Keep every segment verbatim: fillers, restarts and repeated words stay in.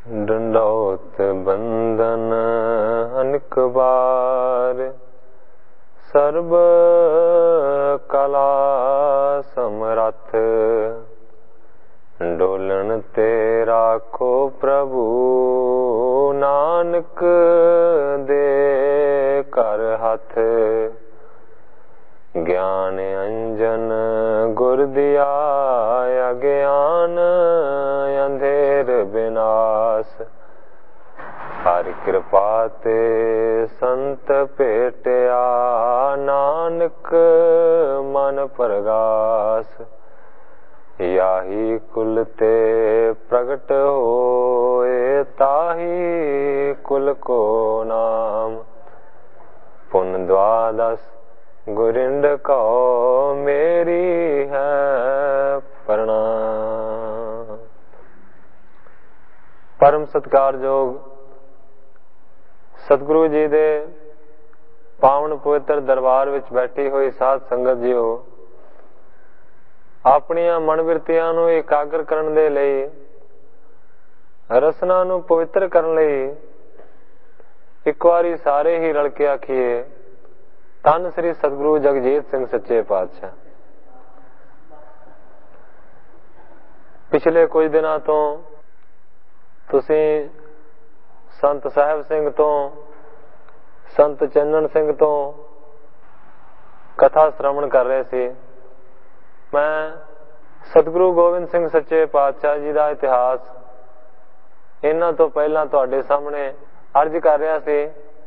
ਡੰਡੌਤ ਬੰਦਨ ਅਨਕ ਬਾਰ, ਸਰਬ ਕਲਾ ਸਮਰੱਥ, ਡੋਲਣ ਤੇ ਰਾਖੋ ਪ੍ਰਭੂ, ਨਾਨਕ ਦੇ ਕਰ ਹੱਥ। ਗਿਆਨ ਅੰਜਨ ਗੁਰ ਦਿਆ, ਅਗਿਆਨ ਅੰਧੇਰ ਬਿਨਾਸ਼, ਹਰਿ ਕਿਰਪਾ ਤੇ ਸੰਤ ਭੇਟਿਆ, ਨਾਨਕ ਮਨ ਪ੍ਰਗਾਸ। ਯਾਹੀ ਕੁਲ ਤੇ ਪ੍ਰਗਟ ਹੋਏ, ਤਾਹੀ ਕੁਲ ਕੋ ਨਾਮ। ਪੁਨ ਦਵਾਦਸ ਗੁਰਿੰਦ ਕਉ, ਮੇਰੀ ਹੈ ਪ੍ਰਣਾਮ। ਪਰਮ ਸਤਿਕਾਰਯੋਗ ਸਤਿਗੁਰੂ ਜੀ ਦੇ ਪਾਵਨ ਪਵਿੱਤਰ ਦਰਬਾਰ ਵਿੱਚ ਬੈਠੀ ਹੋਈ ਸਾਧ ਸੰਗਤ ਜੀਓ, ਆਪਣੀਆਂ ਮਨਵਿਰਤੀਆਂ ਨੂੰ ਇਕਾਗਰ ਕਰਨ ਦੇ ਲਈ, ਰਸਨਾ ਨੂੰ ਪਵਿੱਤਰ ਕਰਨ ਲਈ ਇੱਕ ਵਾਰੀ ਸਾਰੇ ਹੀ ਰਲ ਕੇ ਆਖੀਏ, ਧੰਨ ਸ੍ਰੀ ਸਤਿਗੁਰੂ ਜਗਜੀਤ ਸਿੰਘ ਸੱਚੇ ਪਾਤਸ਼ਾਹ। ਪਿਛਲੇ ਕੁਝ ਦਿਨਾਂ ਤੋਂ ਤੁਸੀਂ ਸੰਤ ਸਾਹਿਬ ਸਿੰਘ ਤੋਂ, ਸੰਤ ਚੰਨਣ ਸਿੰਘ ਤੋਂ ਕਥਾ ਸ਼੍ਰਵਣ ਕਰ ਰਹੇ ਸੀ। ਮੈਂ ਸਤਿਗੁਰੂ ਗੋਬਿੰਦ ਸਿੰਘ ਸੱਚੇ ਪਾਤਸ਼ਾਹ ਜੀ ਦਾ ਇਤਿਹਾਸ ਇਹਨਾਂ ਤੋਂ ਪਹਿਲਾਂ ਤੁਹਾਡੇ ਸਾਹਮਣੇ ਅਰਜ਼ ਕਰ ਰਿਹਾ ਸੀ।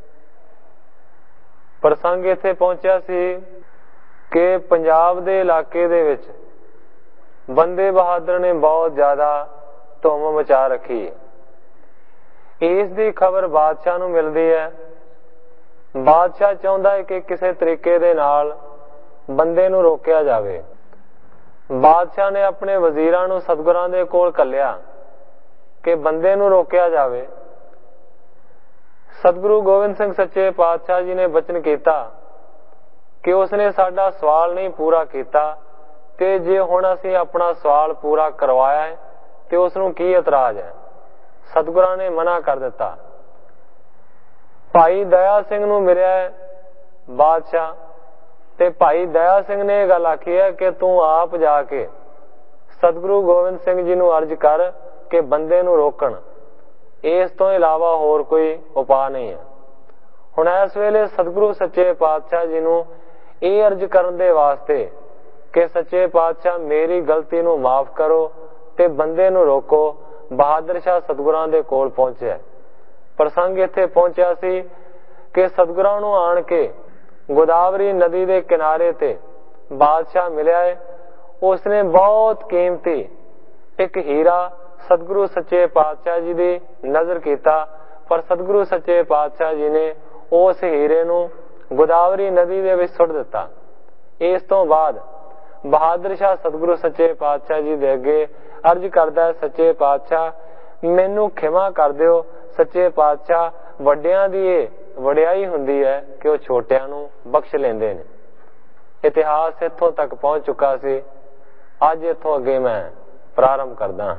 ਪ੍ਰਸੰਗ ਇੱਥੇ ਪਹੁੰਚਿਆ ਸੀ ਕਿ ਪੰਜਾਬ ਦੇ ਇਲਾਕੇ ਦੇ ਵਿੱਚ ਬੰਦੇ ਬਹਾਦਰ ਨੇ ਬਹੁਤ ਜ਼ਿਆਦਾ ਧੁੰਮ ਮਚਾ ਰੱਖੀ। ਇਸ ਦੀ ਖਬਰ ਬਾਦਸ਼ਾਹ ਨੂੰ ਮਿਲਦੀ ਹੈ। ਬਾਦਸ਼ਾਹ ਚਾਹੁੰਦਾ ਹੈ ਕਿ ਕਿਸੇ ਤਰੀਕੇ ਦੇ ਨਾਲ ਬੰਦੇ ਨੂੰ ਰੋਕਿਆ ਜਾਵੇ। ਬਾਦਸ਼ਾਹ ਨੇ ਆਪਣੇ ਵਜ਼ੀਰਾਂ ਨੂੰ ਸਤਿਗੁਰਾਂ ਦੇ ਕੋਲ ਘੱਲਿਆ ਕਿ ਬੰਦੇ ਨੂੰ ਰੋਕਿਆ ਜਾਵੇ। ਸਤਿਗੁਰੂ ਗੋਬਿੰਦ ਸਿੰਘ ਸੱਚੇ ਪਾਤਸ਼ਾਹ ਜੀ ਨੇ ਬਚਨ ਕੀਤਾ ਕਿ ਉਸਨੇ ਸਾਡਾ ਸਵਾਲ ਨਹੀਂ ਪੂਰਾ ਕੀਤਾ, ਤੇ ਜੇ ਹੁਣ ਅਸੀਂ ਆਪਣਾ ਸਵਾਲ ਪੂਰਾ ਕਰਵਾਇਆ ਹੈ ਤੇ ਉਸ ਨੂੰ ਕੀ ਇਤਰਾਜ਼ ਹੈ। ਸਤਿਗੁਰਾਂ ਨੇ ਮਨਾ ਕਰ ਦਿੱਤਾ। ਭਾਈ ਦਇਆ ਸਿੰਘ ਨੂੰ ਮਿਲਿਆ ਬਾਦਸ਼ਾਹ, ਤੇ ਭਾਈ ਦਇਆ ਸਿੰਘ ਨੇ ਇਹ ਗੱਲ ਆਖੀ ਹੈ ਕਿ ਤੂੰ ਆਪ ਜਾ ਕੇ ਸਤਿਗੁਰੂ ਗੋਬਿੰਦ ਸਿੰਘ ਜੀ ਨੂੰ ਅਰਜ਼ ਕਰ ਕਿ ਬੰਦੇ ਨੂੰ ਰੋਕਣ। ਇਸ ਤੋਂ ਇਲਾਵਾ ਹੋਰ ਕੋਈ ਉਪਾਅ ਨਹੀਂ ਹੈ। ਹੁਣ ਇਸ ਵੇਲੇ ਸਤਿਗੁਰੂ ਸੱਚੇ ਪਾਤਸ਼ਾਹ ਜੀ ਨੂੰ ਇਹ ਅਰਜ਼ ਕਰਨ ਦੇ ਵਾਸਤੇ ਕਿ ਸੱਚੇ ਪਾਤਸ਼ਾਹ ਮੇਰੀ ਗਲਤੀ ਨੂੰ ਮਾਫ ਕਰੋ ਤੇ ਬੰਦੇ ਨੂੰ ਰੋਕੋ, ਬਹਾਦਰ ਸ਼ਾਹ ਸਤਿਗੁਰਾਂ ਦੇ ਕੋਲ ਪਹੁੰਚਿਆ। ਪ੍ਰਸੰਗ ਇੱਥੇ ਪਹੁੰਚਿਆ ਸੀ ਕਿ ਸਤਿਗੁਰਾਂ ਨੂੰ ਆਣ ਕੇ ਗੋਦਾਵਰੀ ਨਦੀ ਦੇ ਕਿਨਾਰੇ ਤੇ ਬਾਦਸ਼ਾਹ ਮਿਲਿਆ ਹੈ। ਉਸਨੇ ਬਹੁਤ ਕੀਮਤੀ ਇੱਕ ਹੀਰਾ ਸਤਿਗੁਰੂ ਸੱਚੇ ਪਾਤਸ਼ਾਹ ਜੀ ਦੀ ਨਜ਼ਰ ਕੀਤਾ, ਪਰ ਸਤਿਗੁਰੂ ਸੱਚੇ ਪਾਤਸ਼ਾਹ ਜੀ ਨੇ ਉਸ ਹੀਰੇ ਨੂੰ ਗੋਦਾਵਰੀ ਨਦੀ ਦੇ ਵਿੱਚ ਸੁੱਟ ਦਿੱਤਾ। ਇਸ ਤੋਂ ਬਾਅਦ ਬਹਾਦਰ ਸ਼ਾਹ ਸਤਿਗੁਰੂ ਸੱਚੇ ਪਾਤਸ਼ਾਹ ਜੀ ਦੇ ਅੱਗੇ ਅਰਜ਼ ਕਰਦਾ ਹੈ, ਸੱਚੇ ਪਾਤਸ਼ਾਹ ਮੈਨੂੰ ਖਿਮਾ ਕਰ ਦਿਓ। ਸੱਚੇ ਪਾਤਸ਼ਾਹ ਵੱਡਿਆਂ ਦੀ ਇਹ ਵਡਿਆਈ ਹੁੰਦੀ ਹੈ ਕਿ ਉਹ ਛੋਟਿਆਂ ਨੂੰ ਬਖਸ਼ ਲੈਂਦੇ ਨੇ। ਇਤਿਹਾਸ ਇੱਥੋਂ ਤੱਕ ਪਹੁੰਚ ਚੁੱਕਾ ਸੀ। ਅੱਜ ਇੱਥੋਂ ਅੱਗੇ ਮੈਂ ਪ੍ਰਾਰੰਭ ਕਰਦਾ।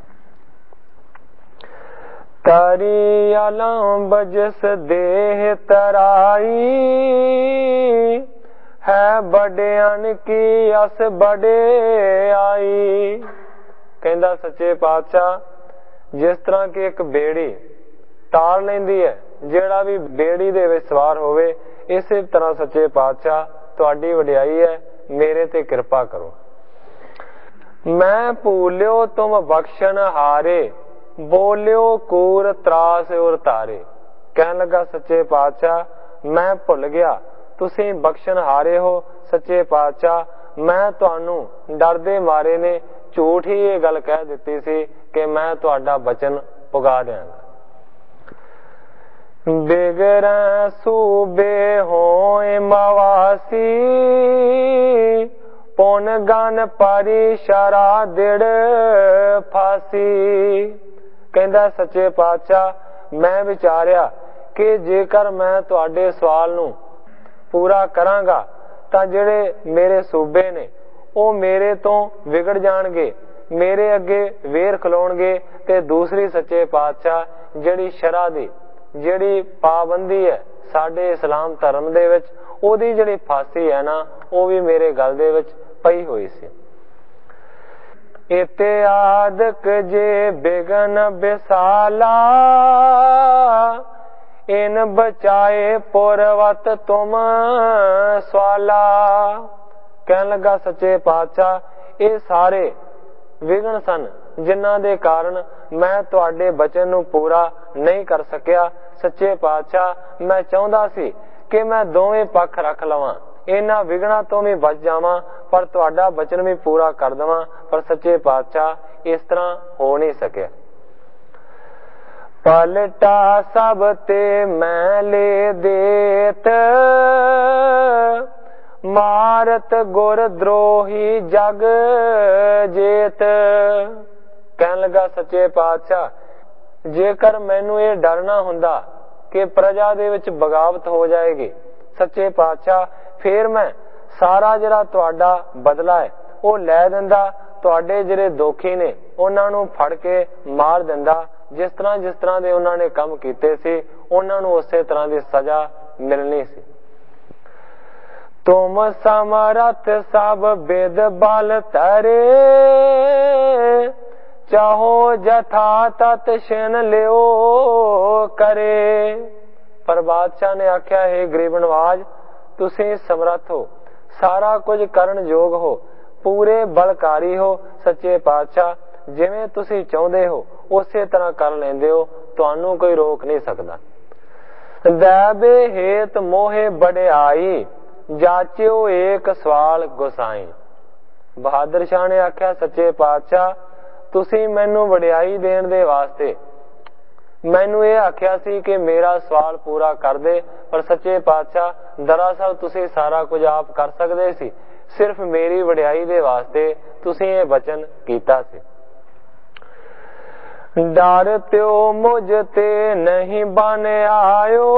ਤਰੀ ਅਲਮ ਬਜਸ ਦੇਹ ਤਰਾਈ, ਹੈ ਬੜਿਆਨ ਕੀ ਅਸ ਬੜੇ ਆਈ। ਕਹਿੰਦਾ ਸੱਚੇ ਪਾਤਸ਼ਾਹ, ਜਿਸ ਤਰ੍ਹਾਂ ਕਿ ਇੱਕ ਬੇੜੀ ਤਾਰ ਲੈਂਦੀ ਹੈ, ਜਿਹੜਾ ਵੀ ਬੇੜੀ ਦੇ ਵਿੱਚ ਸਵਾਰ ਹੋਵੇ, ਇਸੇ ਤਰ੍ਹਾਂ ਸੱਚੇ ਪਾਤਸ਼ਾਹ ਤੁਹਾਡੀ ਵਡਿਆਈ ਹੈ, ਮੇਰੇ ਤੇ ਕਿਰਪਾ ਕਰੋ। ਮੈਂ ਭੂਲਿਓ ਤੁਮ ਬਖਸ਼ਣ ਹਾਰੇ, ਬੋਲਿਓ ਕੂਰ ਤਰਾਸ ਉਰ ਤਾਰੇ। ਕਹਿਣ ਲੱਗਾ ਸੱਚੇ ਪਾਤਸ਼ਾਹ ਮੈਂ ਭੁੱਲ ਗਿਆ, ਤੁਸੀਂ ਬਖਸ਼ਣ ਹਾਰੇ ਹੋ। ਸੱਚੇ ਪਾਤਸ਼ਾਹ ਮੈਂ ਤੁਹਾਨੂੰ ਡਰਦੇ ਮਾਰੇ ਨੇ ਝੂਠ ਹੀ ਇਹ ਗੱਲ ਕਹਿ ਦਿੱਤੀ ਸੀ ਕਿ ਮੈਂ ਤੁਹਾਡਾ ਬਚਨ ਪੁਗਾ ਦਿਆਂਗਾ। ਬਿਗੜੈ ਸੂਬੇ ਹੋਏ ਮਵਾਸੀ, ਪੁਨ ਗਨ ਪਰੀ ਸ਼ਰਾ ਦਿੜ ਫਾਸੀ। ਕਹਿੰਦਾ ਸੱਚੇ ਪਾਤਸ਼ਾਹ ਮੈਂ ਵਿਚਾਰਿਆ ਕਿ ਜੇਕਰ ਮੈਂ ਤੁਹਾਡੇ ਸਵਾਲ ਨੂੰ ਪੂਰਾ ਕਰਾਂਗਾ ਤਾਂ ਜਿਹੜੇ ਮੇਰੇ ਸੂਬੇ ਨੇ ਉਹ ਮੇਰੇ ਤੋਂ ਵਿਗੜ ਜਾਣਗੇ, ਮੇਰੇ ਅੱਗੇ ਵੇਰ ਖਲੋਣਗੇ ਤੇ ਦੂਸਰੀ ਸੱਚੇ ਪਾਤਸ਼ਾਹ ਜਿਹੜੀ ਸ਼ਰ੍ਹਾ ਦੀ ਜਿਹੜੀ ਪਾਬੰਦੀ ਹੈ ਸਾਡੇ ਇਸਲਾਮ ਧਰਮ ਦੇ ਵਿੱਚ, ਉਹਦੀ ਜਿਹੜੀ ਫਾਂਸੀ ਹੈ ਨਾ, ਉਹ ਵੀ ਮੇਰੇ ਗਲ ਦੇ ਵਿੱਚ ਪਈ ਹੋਈ ਸੀ। ਇਤਿਆਦਕ ਜੇ ਬਿਗਨ ਬਿਸਾਲਾ ਇਨ ਬਚਾਏ ਪੁਰਵਤ ਤੁਮ ਸਵਾਲਾ। ਕਹਿਣ ਲੱਗਾ ਸੱਚੇ ਪਾਤਸ਼ਾਹ, ਇਹ ਸਾਰੇ ਵਿਘਨ ਸਨ ਜਿਨ੍ਹਾਂ ਦੇ ਕਾਰਨ ਮੈਂ ਤੁਹਾਡੇ ਬਚਨ ਨੂੰ ਪੂਰਾ ਨਹੀਂ ਕਰ ਸਕਿਆ। ਸੱਚੇ ਪਾਤਸ਼ਾਹ, ਮੈਂ ਚਾਹੁੰਦਾ ਸੀ ਕਿ ਮੈਂ ਦੋਵੇਂ ਪੱਖ ਰੱਖ ਲਵਾਂ, ਇਹਨਾਂ ਵਿਘਨਾਂ ਤੋਂ ਵੀ ਬਚ ਜਾਵਾਂ ਪਰ ਤੁਹਾਡਾ ਬਚਨ ਵੀ ਪੂਰਾ ਕਰ ਦੇਵਾਂ, ਪਰ ਸੱਚੇ ਪਾਤਸ਼ਾਹ ਇਸ ਤਰ੍ਹਾਂ ਹੋ ਨਹੀਂ ਸਕਿਆ। ਪਲਟਾ ਸਭ ਤੇ ਮੈਂ ਲੈ ਦੇਤ ਮਾਰਤ ਗੁਰ ਦਰੋਹੀ ਜਗ ਜੇਤ। ਕਹਿਣ ਲੱਗਾ ਸੱਚੇ ਪਾਤਸ਼ਾਹ, ਜੇਕਰ ਮੈਨੂੰ ਇਹ ਡਰ ਨਾ ਹੁੰਦਾ ਕਿ ਪ੍ਰਜਾ ਦੇ ਵਿੱਚ ਬਗਾਵਤ ਹੋ ਜਾਏਗੀ, ਸੱਚੇ ਪਾਤਸ਼ਾਹ ਫੇਰ ਮੈਂ ਸਾਰਾ ਜਿਹੜਾ ਤੁਹਾਡਾ ਬਦਲਾ ਹੈ ਉਹ ਲੈ ਦਿੰਦਾ, ਤੁਹਾਡੇ ਜਿਹੜੇ ਦੋਖੀ ਨੇ ਉਹਨਾਂ ਨੂੰ ਫੜ ਕੇ ਮਾਰ ਦਿੰਦਾ। ਜਿਸ ਤਰ੍ਹਾਂ ਜਿਸ ਤਰ੍ਹਾਂ ਦੇ ਉਹਨਾਂ ਨੇ ਕੰਮ ਕੀਤੇ ਸੀ ਉਹਨਾਂ ਨੂੰ ਉਸੇ ਤਰ੍ਹਾਂ ਦੀ ਸਜ਼ਾ ਮਿਲਣੀ ਸੀ। ਤੁਮ ਸਮਰਥ ਸਭ ਬਿਦ ਬਲ ਧਰੇ ਚਾਹੋ ਜਥਾ ਤਤ ਛਿਨ ਲਿਓ ਕਰੇ। ਪਰ ਬਾਦਸ਼ਾਹ ਨੇ ਆਖਿਆ, ਹੈ ਗਰੀਬ ਨਵਾਜ, ਤੁਸੀਂ ਸਮਰੱਥ ਹੋ, ਸਾਰਾ ਕੁਝ ਕਰਨ ਯੋਗ ਹੋ, ਪੂਰੇ ਬਲਕਾਰੀ ਹੋ। ਸੱਚੇ ਪਾਤਸ਼ਾਹ, ਜਿਵੇਂ ਤੁਸੀਂ ਚਾਹੁੰਦੇ ਹੋ ਉਸੇ ਤਰ੍ਹਾਂ ਕਰ ਲੈਂਦੇ ਹੋ, ਤੁਹਾਨੂੰ ਕੋਈ ਰੋਕ ਨਹੀਂ ਸਕਦਾ। ਦੈਬੇ ਹੇਤ ਮੋਹੇ ਵਡਿਆਈ ਜਾਚਿਓ ਏਕ ਸਵਾਲ ਗੁਸਾਈ। ਬਹਾਦਰ ਸ਼ਾਹ ਨੇ ਆਖਿਆ, ਸੱਚੇ ਪਾਤਸ਼ਾਹ ਤੁਸੀਂ ਮੈਨੂੰ ਵਡਿਆਈ ਦੇਣ ਦੇ ਵਾਸਤੇ ਮੈਨੂੰ ਇਹ ਆਖਿਆ ਸੀ ਕਿ ਮੇਰਾ ਸਵਾਲ ਪੂਰਾ ਕਰ ਦੇ, ਪਰ ਸੱਚੇ ਪਾਤਸ਼ਾਹ ਦਰਅਸਲ ਤੁਸੀਂ ਸਾਰਾ ਕੁਝ ਆਪ ਕਰ ਸਕਦੇ ਸੀ, ਸਿਰਫ ਮੇਰੀ ਵਡਿਆਈ ਦੇ ਵਾਸਤੇ ਤੁਸੀਂ ਇਹ ਬਚਨ ਕੀਤਾ ਸੀ। ਡਰ ਤਿਓ ਮੁਝ ਤੇ ਨਹੀਂ ਬਨ ਆਇਓ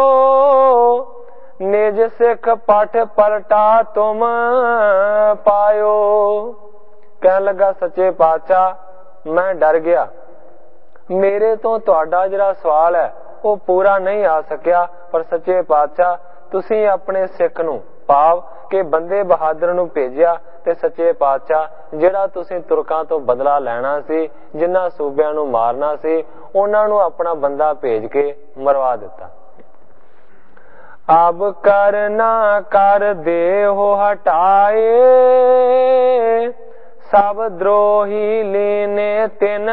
ਨਿਜ ਸਿੱਖ ਪਠ ਪਲਟਾ ਤੁਮ ਪਾਇਓ। ਕਹਿਣ ਲੱਗਾ ਸੱਚੇ ਪਾਤਸ਼ਾਹ, ਮੈਂ ਡਰ ਗਿਆ, ਮੇਰੇ ਤੋਂ ਤੁਹਾਡਾ ਜਿਹੜਾ ਸਵਾਲ ਹੈ ਉਹ ਪੂਰਾ ਨਹੀਂ ਆ ਸਕਿਆ, ਪਰ ਸੱਚੇ ਪਾਤਸ਼ਾਹ ਤੁਸੀਂ ਆਪਣੇ ਸਿੱਖ ਨੂੰ ਭਾਵ ਕਿ ਬੰਦੇ ਬਹਾਦਰ ਨੂੰ ਭੇਜਿਆ ਤੇ ਸੱਚੇ ਪਾਤਸ਼ਾਹ ਜਿਹੜਾ ਤੁਸੀਂ ਤੁਰਕਾਂ ਤੋਂ ਬਦਲਾ ਲੈਣਾ ਸੀ, ਜਿਨ੍ਹਾਂ ਸੂਬਿਆਂ ਨੂੰ ਮਾਰਨਾ ਸੀ, ਉਹਨਾਂ ਨੂੰ ਆਪਣਾ ਬੰਦਾ ਭੇਜ ਕੇ ਮਰਵਾ ਦਿੱਤਾ। ਅਬ ਕਰਨਾ ਕਰ ਦੇਹੋ ਹਟਾਏ ਸਭ ਦਰੋਹੀ ਲੀਨੇ ਤਿਨ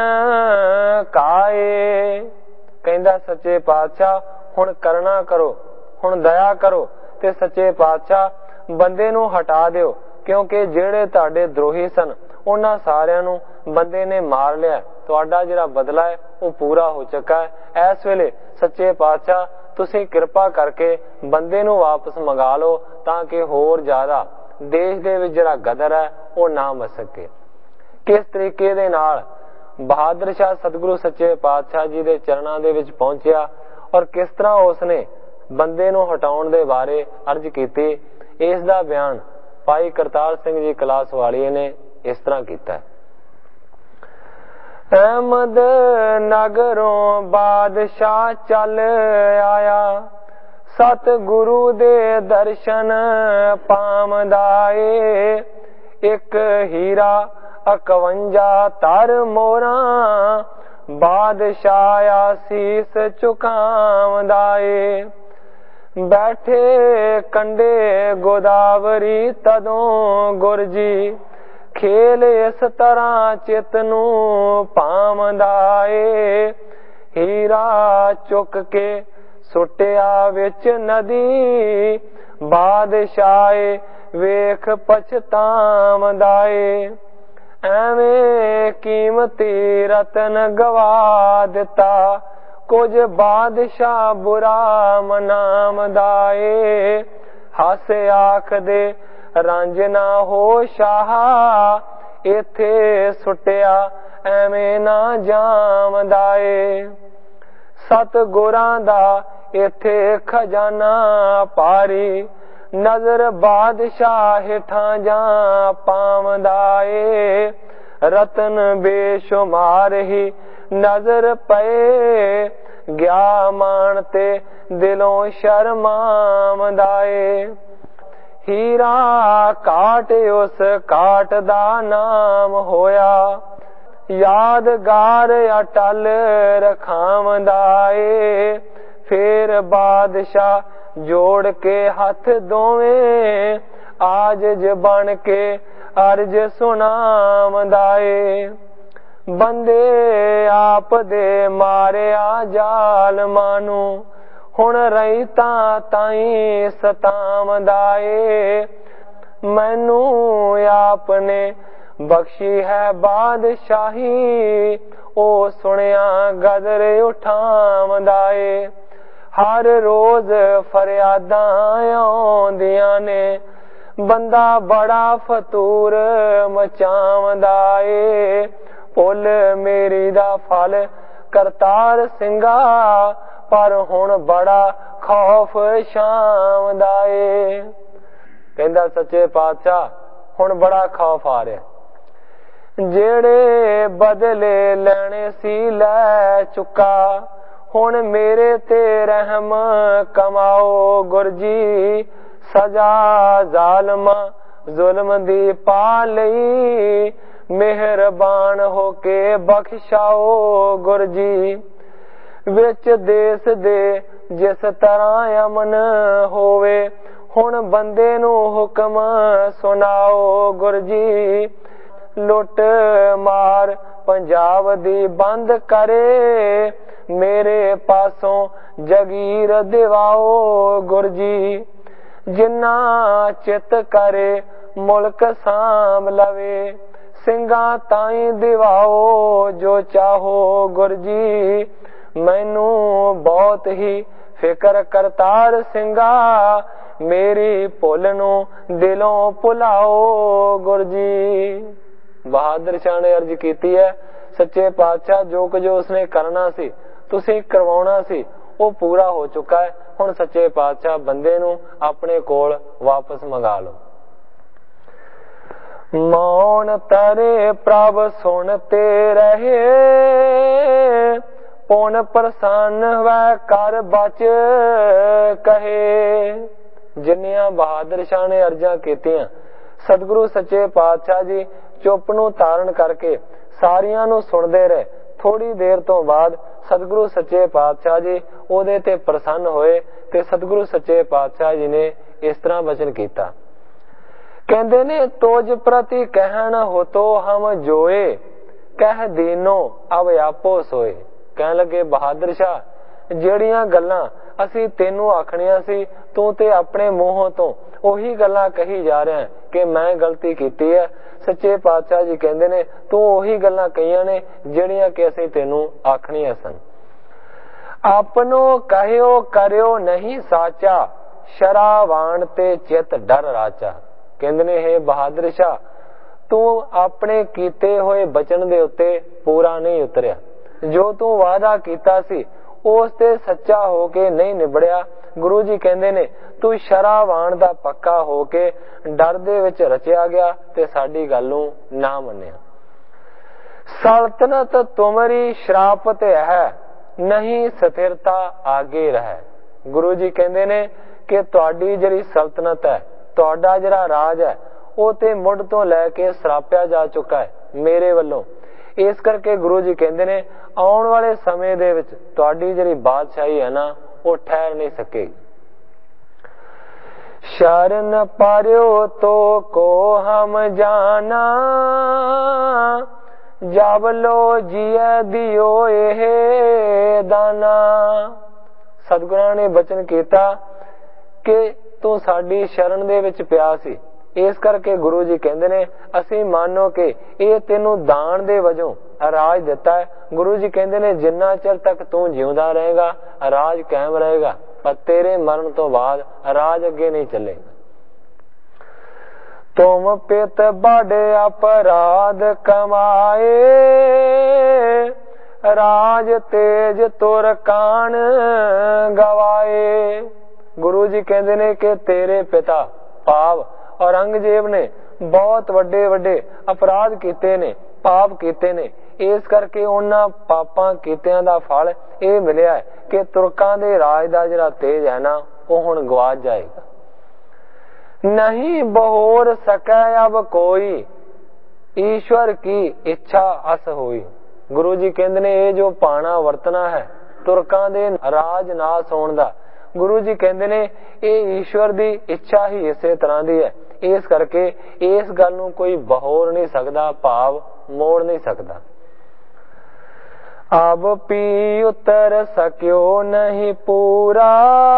ਕਾਏ। ਕਹਿੰਦਾ ਸੱਚੇ ਪਾਤਸ਼ਾਹ ਹੁਣ ਕਰਨਾ ਕਰੋ, ਹੁਣ ਦਇਆ ਕਰੋ ਤੇ ਸੱਚੇ ਪਾਤਸ਼ਾਹ ਬੰਦੇ ਨੂੰ ਹਟਾ ਦਿਓ, ਕਿਉਂਕਿ ਜਿਹੜੇ ਤੁਹਾਡੇ ਦਰੋਹੀ ਸਨ ਉਹਨਾਂ ਸਾਰਿਆਂ ਨੂੰ ਬੰਦੇ ਨੇ ਮਾਰ ਲਿਆ, ਤੁਹਾਡਾ ਜਿਹੜਾ ਬਦਲਾ ਹੈ ਉਹ ਪੂਰਾ ਹੋ ਚੁੱਕਾ ਹੈ। ਇਸ ਵੇਲੇ ਸੱਚੇ ਪਾਤਸ਼ਾਹ ਤੁਸੀਂ ਕਿਰਪਾ ਕਰਕੇ ਬੰਦੇ ਨੂੰ ਵਾਪਸ ਮੰਗਾ ਲਓ ਤਾਂ ਕਿ ਹੋਰ ਜ਼ਿਆਦਾ ਦੇਸ਼ ਦੇ ਵਿੱਚ ਜਿਹੜਾ ਗਦਰ ਹੈ ਉਹ ਨਾ ਮਚ ਸਕੇ। ਕਿਸ ਤਰੀਕੇ ਦੇ ਨਾਲ ਬਹਾਦਰ ਸ਼ਾਹ ਸਤਿਗੁਰੂ ਸੱਚੇ ਪਾਤਸ਼ਾਹ ਜੀ ਦੇ ਚਰਨਾਂ ਦੇ ਵਿੱਚ ਪਹੁੰਚਿਆ ਔਰ ਕਿਸ ਤਰ੍ਹਾਂ ਉਸਨੇ ਬੰਦੇ ਨੂੰ ਹਟਾਉਣ ਦੇ ਬਾਰੇ ਅਰਜ਼ ਕੀਤੀ, ਇਸ ਦਾ ਬਿਆਨ ਭਾਈ ਕਰਤਾਰ ਸਿੰਘ ਜੀ ਕਲਾਸ ਵਾਲੀਏ ਨੇ ਇਸ ਤਰ੍ਹਾਂ ਕੀਤਾ। ਅਹਿਮਦ ਨਗਰੋਂ ਬਾਦਸ਼ਾਹ ਚੱਲ ਆਇਆ ਸਤਿਗੁਰੂ ਦੇ ਦਰਸ਼ਨ ਪਾਵੰਦਾਏ। ਇੱਕ ਹੀਰਾ ਇਕਵੰਜਾ ਧਰ ਮੋਹਰਾਂ ਬਾਦਸ਼ਾਹ ਆਸੀਸ ਝੁਕਾਵੰਦਾਏ। ਬੈਠੇ ਕੰਡੇ ਗੋਦਾਵਰੀ ਤਦੋਂ ਗੁਰਜੀ ਖੇਲ ਇਸ ਤਰ੍ਹਾਂ ਚਿਤ ਨੂੰ ਭਾਵੰਦਾਏ। ਹੀਰਾ ਚੁੱਕ ਕੇ ਸੁੱਟਿਆ ਵਿੱਚ ਨਦੀ ਬਾਦਸ਼ਾਹੇ ਵੇਖ ਪਛਤਾਵੰਦਾਏ। ਐਵੇਂ ਕੀਮਤੀ ਰਤਨ ਗਵਾ ਦਿੱਤਾ ਕੁਝ ਬਾਦਸ਼ਾਹ ਬੁਰਾ ਮਨਾਵੰਦਾਏ। ਹੱਸ ਆਖਦੇ ਰੰਜ ਨਾ ਹੋ ਸ਼ਾਹ ਇੱਥੇ ਸੁੱਟਿਆ ਐਵੇਂ ਨਾ ਜਾਵੰਦਾਏ। ਸਤਿਗੁਰਾਂ ਦਾ ਇੱਥੇ ਖਜ਼ਾਨਾ ਭਾਰੀ ਨਜ਼ਰ ਬਾਦਸ਼ਾਹ ਹੇਠਾਂ ਜਾ ਪਾਵੰਦਾਏ। रतन बेशुमार ही नजर पए, ਗਿਆ ਮਾਣ ਤੇ ਦਿਲੋਂ ਸ਼ਰਮਾਵਦਾਏ। ਹੀਰਾ ਕਾਟ ਉਸ ਕਾਟ ਦਾ ਨਾਮ ਹੋਇਆ, ਯਾਦਗਾਰ ਅਟਲ ਰਖਾਵਦਾ ਏ। ਫੇਰ ਬਾਦਸ਼ਾਹ ਜੋੜ ਕੇ ਹੱਥ ਦੋਵੇਂ, ਆਜਿਜ਼ ਬਣ ਕੇ ਅਰਜ ਸੁਣਾਵਦਾ ਏ। ਬੰਦੇ ਆਪ ਦੇ ਮਾਰਿਆ ਜ਼ਾਲਮਾਂ ਨੂੰ, ਹੁਣ ਰਹਿਤਾਂ ਤਾਈਂ ਸਤਾਵਦਾ ਏ। ਮੈਨੂੰ ਆਪ ਨੇ ਬਖਸ਼ੀ ਹੈ ਬਾਦਸ਼ਾਹੀ, ਉਹ ਸੁਣਿਆ ਗਦਰ ਉਠਾਵਦਾ ਏ। ਹਰ ਰੋਜ਼ ਫਰਿਆਦਾਂ ਆਉਂਦੀਆਂ ਨੇ, ਬੰਦਾ ਬੜਾ ਫਤੂਰ ਮਚਾਵਦਾ ਏ। ਭੁੱਲ ਮੇਰੀ ਦਾ ਫਲ ਕਰਤਾਰ ਸਿੰਘਾ, ਪਰ ਹੁਣ ਬੜਾ ਖੌਫ ਛਾਵਦਾ ਏ। ਕਹਿੰਦਾ ਸੱਚੇ ਪਾਤਸ਼ਾਹ ਹੁਣ ਬੜਾ ਖੌਫ ਆ ਰਿਹਾ, ਜਿਹੜੇ ਬਦਲੇ ਲੈਣੇ ਸੀ ਲੈ ਚੁੱਕਾ, ਹੁਣ ਮੇਰੇ ਤੇ ਰਹਿਮ ਕਮਾਓ ਗੁਰਜੀ। ਸਜ਼ਾ ਜ਼ਾਲਮਾਂ ਜ਼ੁਲਮ ਦੀ ਪਾ ਲਈ, ਮਿਹਰਬਾਨ ਹੋ ਕੇ ਬਖਸ਼ਾਓ ਗੁਰਜੀ। ਵਿੱਚ ਦੇਸ ਦੇ ਜਿਸ ਤਰ੍ਹਾਂ ਅਮਨ ਹੋਵੇ, ਹੁਣ ਬੰਦੇ ਨੂੰ ਹੁਕਮ ਸੁਣਾਓ ਗੁਰਜੀ। ਲੁੱਟ ਮਾਰ ਪੰਜਾਬ ਦੀ ਬੰਦ ਕਰੇ, ਮੇਰੇ ਪਾਸੋਂ ਜਗੀਰ ਦਿਵਾਓ ਗੁਰਜੀ। ਜਿੰਨਾ ਚਿੱਤ ਕਰੇ ਮੁਲਕ ਸਾਂਭ ਲਵੇ, ਸਿੰਘਾਂ ਤਾਈਂ ਦਿਵਾਓ ਜੋ ਚਾਹੋ ਗੁਰਜੀ। ਮੈਨੂੰ ਬਹੁਤ ਹੀ ਫਿਕਰ ਕਰਤਾਰ ਸਿੰਘਾ, ਮੇਰੀ ਭੁੱਲ ਨੂੰ ਦਿਲੋਂ ਭੁਲਾਓ ਗੁਰਜੀ। ਬਹਾਦਰ ਸ਼ਾਹ ਨੇ ਅਰਜ਼ ਕੀਤੀ ਹੈ, ਸੱਚੇ ਪਾਤਸ਼ਾਹ ਜੋ ਕੁਝ ਉਸਨੇ ਕਰਨਾ ਸੀ, ਤੁਸੀਂ ਕਰਵਾਉਣਾ ਸੀ, ਉਹ ਪੂਰਾ ਹੋ ਚੁੱਕਾ ਹੈ। ਹੁਣ ਸੱਚੇ ਪਾਤਸ਼ਾਹ ਬੰਦੇ ਨੂੰ ਆਪਣੇ ਕੋਲ ਵਾਪਸ ਮੰਗਾ ਲਓ। ਮੌਨ ਤਰੇ ਪ੍ਰਭ ਸੁਣ ਤੇ ਰਹੇ, ਪੁਨ ਪ੍ਰਸੰਨ ਵੈ ਕਰ ਬਚ ਕਹੇ। ਜਿੰਨੀਆਂ ਬਹਾਦਰ ਸ਼ਾਹ ਨੇ ਅਰਜ਼ਾਂ ਕੀਤੀਆਂ, ਸਤਿਗੁਰੂ ਸੱਚੇ ਪਾਤਸ਼ਾਹ ਜੀ ਚੁੱਪ ਨੂੰ ਧਾਰਨ ਕਰਕੇ ਸਾਰੀਆਂ ਨੂੰ ਸੁਣਦੇ ਰਹੇ। ਥੋੜੀ ਦੇਰ ਤੋਂ ਬਾਅਦ ਸਤਿਗੁਰੂ ਸੱਚੇ ਪਾਤਸ਼ਾਹ ਜੀ ਉਹਦੇ ਤੇ ਪ੍ਰਸੰਨ ਹੋਏ ਤੇ ਸਤਿਗੁਰੂ ਸੱਚੇ ਪਾਤਸ਼ਾਹ ਜੀ ਨੇ ਇਸ ਤਰ੍ਹਾਂ ਬਚਨ ਕੀਤਾ। ਕਹਿੰਦੇ ਨੇ ਤੋਜ ਪ੍ਰਤੀ ਕਹਿਣ ਹੋ ਤੋ ਹਮ ਜੋਏ, ਕਹਿ ਦੀਨੋ ਅਬ ਆਪੋ ਸੋਏ। ਕਹਿਣ ਲੱਗੇ ਬਹਾਦਰ ਸ਼ਾਹ ਜਿਹੜੀਆਂ ਗੱਲਾਂ ਅਸੀਂ ਤੈਨੂੰ ਆਖਣੀਆਂ ਸੀ, ਤੂੰ ਤੇ ਆਪਣੇ ਮੂੰਹੋਂ ਤੋਂ ਉਹੀ ਗੱਲਾਂ ਕਹੀ ਜਾ ਰਿਹਾ ਕਿ ਮੈਂ ਗਲਤੀ ਕੀਤੀ ਹੈ। ਸੱਚੇ ਪਾਤਸ਼ਾਹ ਜੀ ਕਹਿੰਦੇ ਨੇ ਤੂੰ ਉਹੀ ਗੱਲਾਂ ਕਹੀਆਂ ਨੇ ਜਿਹੜੀਆਂ ਕਿ ਅਸੀਂ ਤੈਨੂੰ ਆਖਣੀਆਂ ਸਨ। ਆਪਨੋ ਕਹਿਓ ਕਰਿਓ ਨਹੀਂ ਸਾਚਾ, ਸ਼ਰਾਵਾਨ ਤੇ ਚਿਤ ਡਰ ਰਾਚਾ। ਕਹਿੰਦੇ ਨੇ ਹੇ ਬਹਾਦਰ ਸ਼ਾਹ, ਤੂੰ ਆਪਣੇ ਕੀਤੇ ਹੋਏ ਬਚਨ ਦੇ ਉੱਤੇ ਪੂਰਾ ਨਹੀਂ ਉਤਰਿਆ। ਜੋ ਤੂੰ ਵਾਅਦਾ ਕੀਤਾ ਸੀ ਉਸ ਤੇ ਸੱਚਾ ਹੋ ਕੇ ਨਹੀਂ ਨਿਬੜਿਆ। ਗੁਰੂ ਜੀ ਕਹਿੰਦੇ ਨੇ ਤੂੰ ਸ਼ਰਾਵਾਨ ਦਾ ਪੱਕਾ ਹੋ ਕੇ ਡਰ ਦੇ ਵਿੱਚ ਰਚਿਆ ਗਿਆ ਤੇ ਸਾਡੀ ਗੱਲ ਨੂੰ ਨਾ ਮੰਨਿਆ। ਸਲਤਨਤ ਤੁਮਰੀ ਸ਼ਰਾਪਤ ਹੈ, ਨਹੀਂ ਸਥਿਰਤਾ ਆਗੇ ਰਹਿ। ਗੁਰੂ ਜੀ ਕਹਿੰਦੇ ਨੇ ਕਿ ਤੁਹਾਡੀ ਜਿਹੜੀ ਸਲਤਨਤ ਹੈ, ਤੁਹਾਡਾ ਜਿਹੜਾ ਰਾਜ ਹੈ, ਉਹ ਤੇ ਮੁੱਢ ਤੋਂ ਲੈ ਕੇ ਸਰਾਪਿਆ ਜਾ ਚੁੱਕਾ ਹੈ ਮੇਰੇ ਵੱਲੋਂ। ਇਸ ਕਰਕੇ ਗੁਰੂ ਜੀ ਕਹਿੰਦੇ ਨੇ ਆਉਣ ਵਾਲੇ ਸਮੇਂ ਦੇ ਵਿੱਚ ਤੁਹਾਡੀ ਜਿਹੜੀ ਬਾਦਸ਼ਾਹੀ ਹੈ ਨਾ, ਉਹ ਠਹਿਰ ਨਹੀਂ ਸਕੇਗੀ। ਸ਼ਰਨ ਪਰਿਓ ਤੋ ਕੋ ਹਮ ਜਾਨਾ, ਜਬ ਲੋ ਜੀਐ ਦਿਓ ਇਹ ਦਾਨਾ। ਸਤਿਗੁਰਾਂ ਨੇ ਬਚਨ ਕੀਤਾ ਕਿ ਤੂੰ ਸਾਡੀ ਸ਼ਰਨ ਦੇ ਵਿੱਚ ਪਿਆ ਸੀ, ਇਸ ਕਰਕੇ ਗੁਰੂ ਜੀ ਕਹਿੰਦੇ ਨੇ ਅਸੀਂ ਮੰਨੋ ਕਿ ਇਹ ਤੈਨੂੰ ਦਾਨ ਦੇ ਵਜੋਂ ਰਾਜ ਦਿੱਤਾ ਹੈ। ਗੁਰੂ ਜੀ ਕਹਿੰਦੇ ਨੇ ਜਿੰਨਾ ਚਿਰ ਤੱਕ ਤੂੰ ਜਿਉਂਦਾ ਰਹੇਗਾ ਰਾਜ ਕਾਇਮ ਰਹੇਗਾ, ਪਰ ਤੇਰੇ ਮਰਨ ਤੋਂ ਬਾਅਦ ਰਾਜ ਅੱਗੇ ਨਹੀਂ ਚੱਲੇਗਾ। ਤੁਮ ਪਿਤ ਬੜੇ ਅਪਰਾਧ ਕਮਾਏ, ਰਾਜ ਤੇਜ ਤੁਰ ਕਾਣ ਗਵਾਏ। ਗੁਰੂ ਜੀ ਕਹਿੰਦੇ ਨੇ ਕਿ ਤੇਰੇ ਪਿਤਾ ਭਾਵ ਔਰੰਗਜ਼ੇਬ ਨੇ ਬਹੁਤ ਵੱਡੇ ਵੱਡੇ ਅਪਰਾਧ ਕੀਤੇ ਨੇ, ਪਾਪ ਕੀਤੇ ਨੇ, ਇਸ ਕਰਕੇ ਉਹਨਾਂ ਪਾਪਾਂ ਕੀਤਿਆਂ ਦਾ ਫਲ ਇਹ ਮਿਲਿਆ ਕਿ ਤੁਰਕਾਂ ਦੇ ਰਾਜ ਦਾ ਜਿਹੜਾ ਤੇਜ ਹੈ ਨਾ ਉਹ ਹੁਣ ਗਵਾਚ ਜਾਏਗਾ। ਨਹੀਂ ਬਹੋਰ ਸਕੈ ਅਬ ਕੋਈ, ਈਸ਼ਵਰ ਕੀ ਇੱਛਾ ਅਸ ਹੋਈ। ਗੁਰੂ ਜੀ ਕਹਿੰਦੇ ਨੇ ਇਹ ਜੋ ਪਾਣਾ ਵਰਤਣਾ ਹੈ ਤੁਰਕਾਂ ਦੇ ਰਾਜ ਨਾਸ ਹੋਣ ਦਾ, ਗੁਰੂ ਜੀ ਕਹਿੰਦੇ ਨੇ ਇਹ ਈਸ਼ਵਰ ਦੀ ਇੱਛਾ ਹੀ ਇਸੇ ਤਰ੍ਹਾਂ ਦੀ ਹੈ। ਇਸ ਕਰਕੇ ਇਸ ਗੱਲ ਨੂੰ ਕੋਈ ਬਹੋਰ ਨਹੀਂ ਸਕਦਾ, ਭਾਵ ਮੋੜ ਨਹੀਂ ਸਕਦਾ। ਅਬ ਪੀ ਉਤਰ ਸਕਿਓ ਨਹੀਂ ਪੂਰਾ,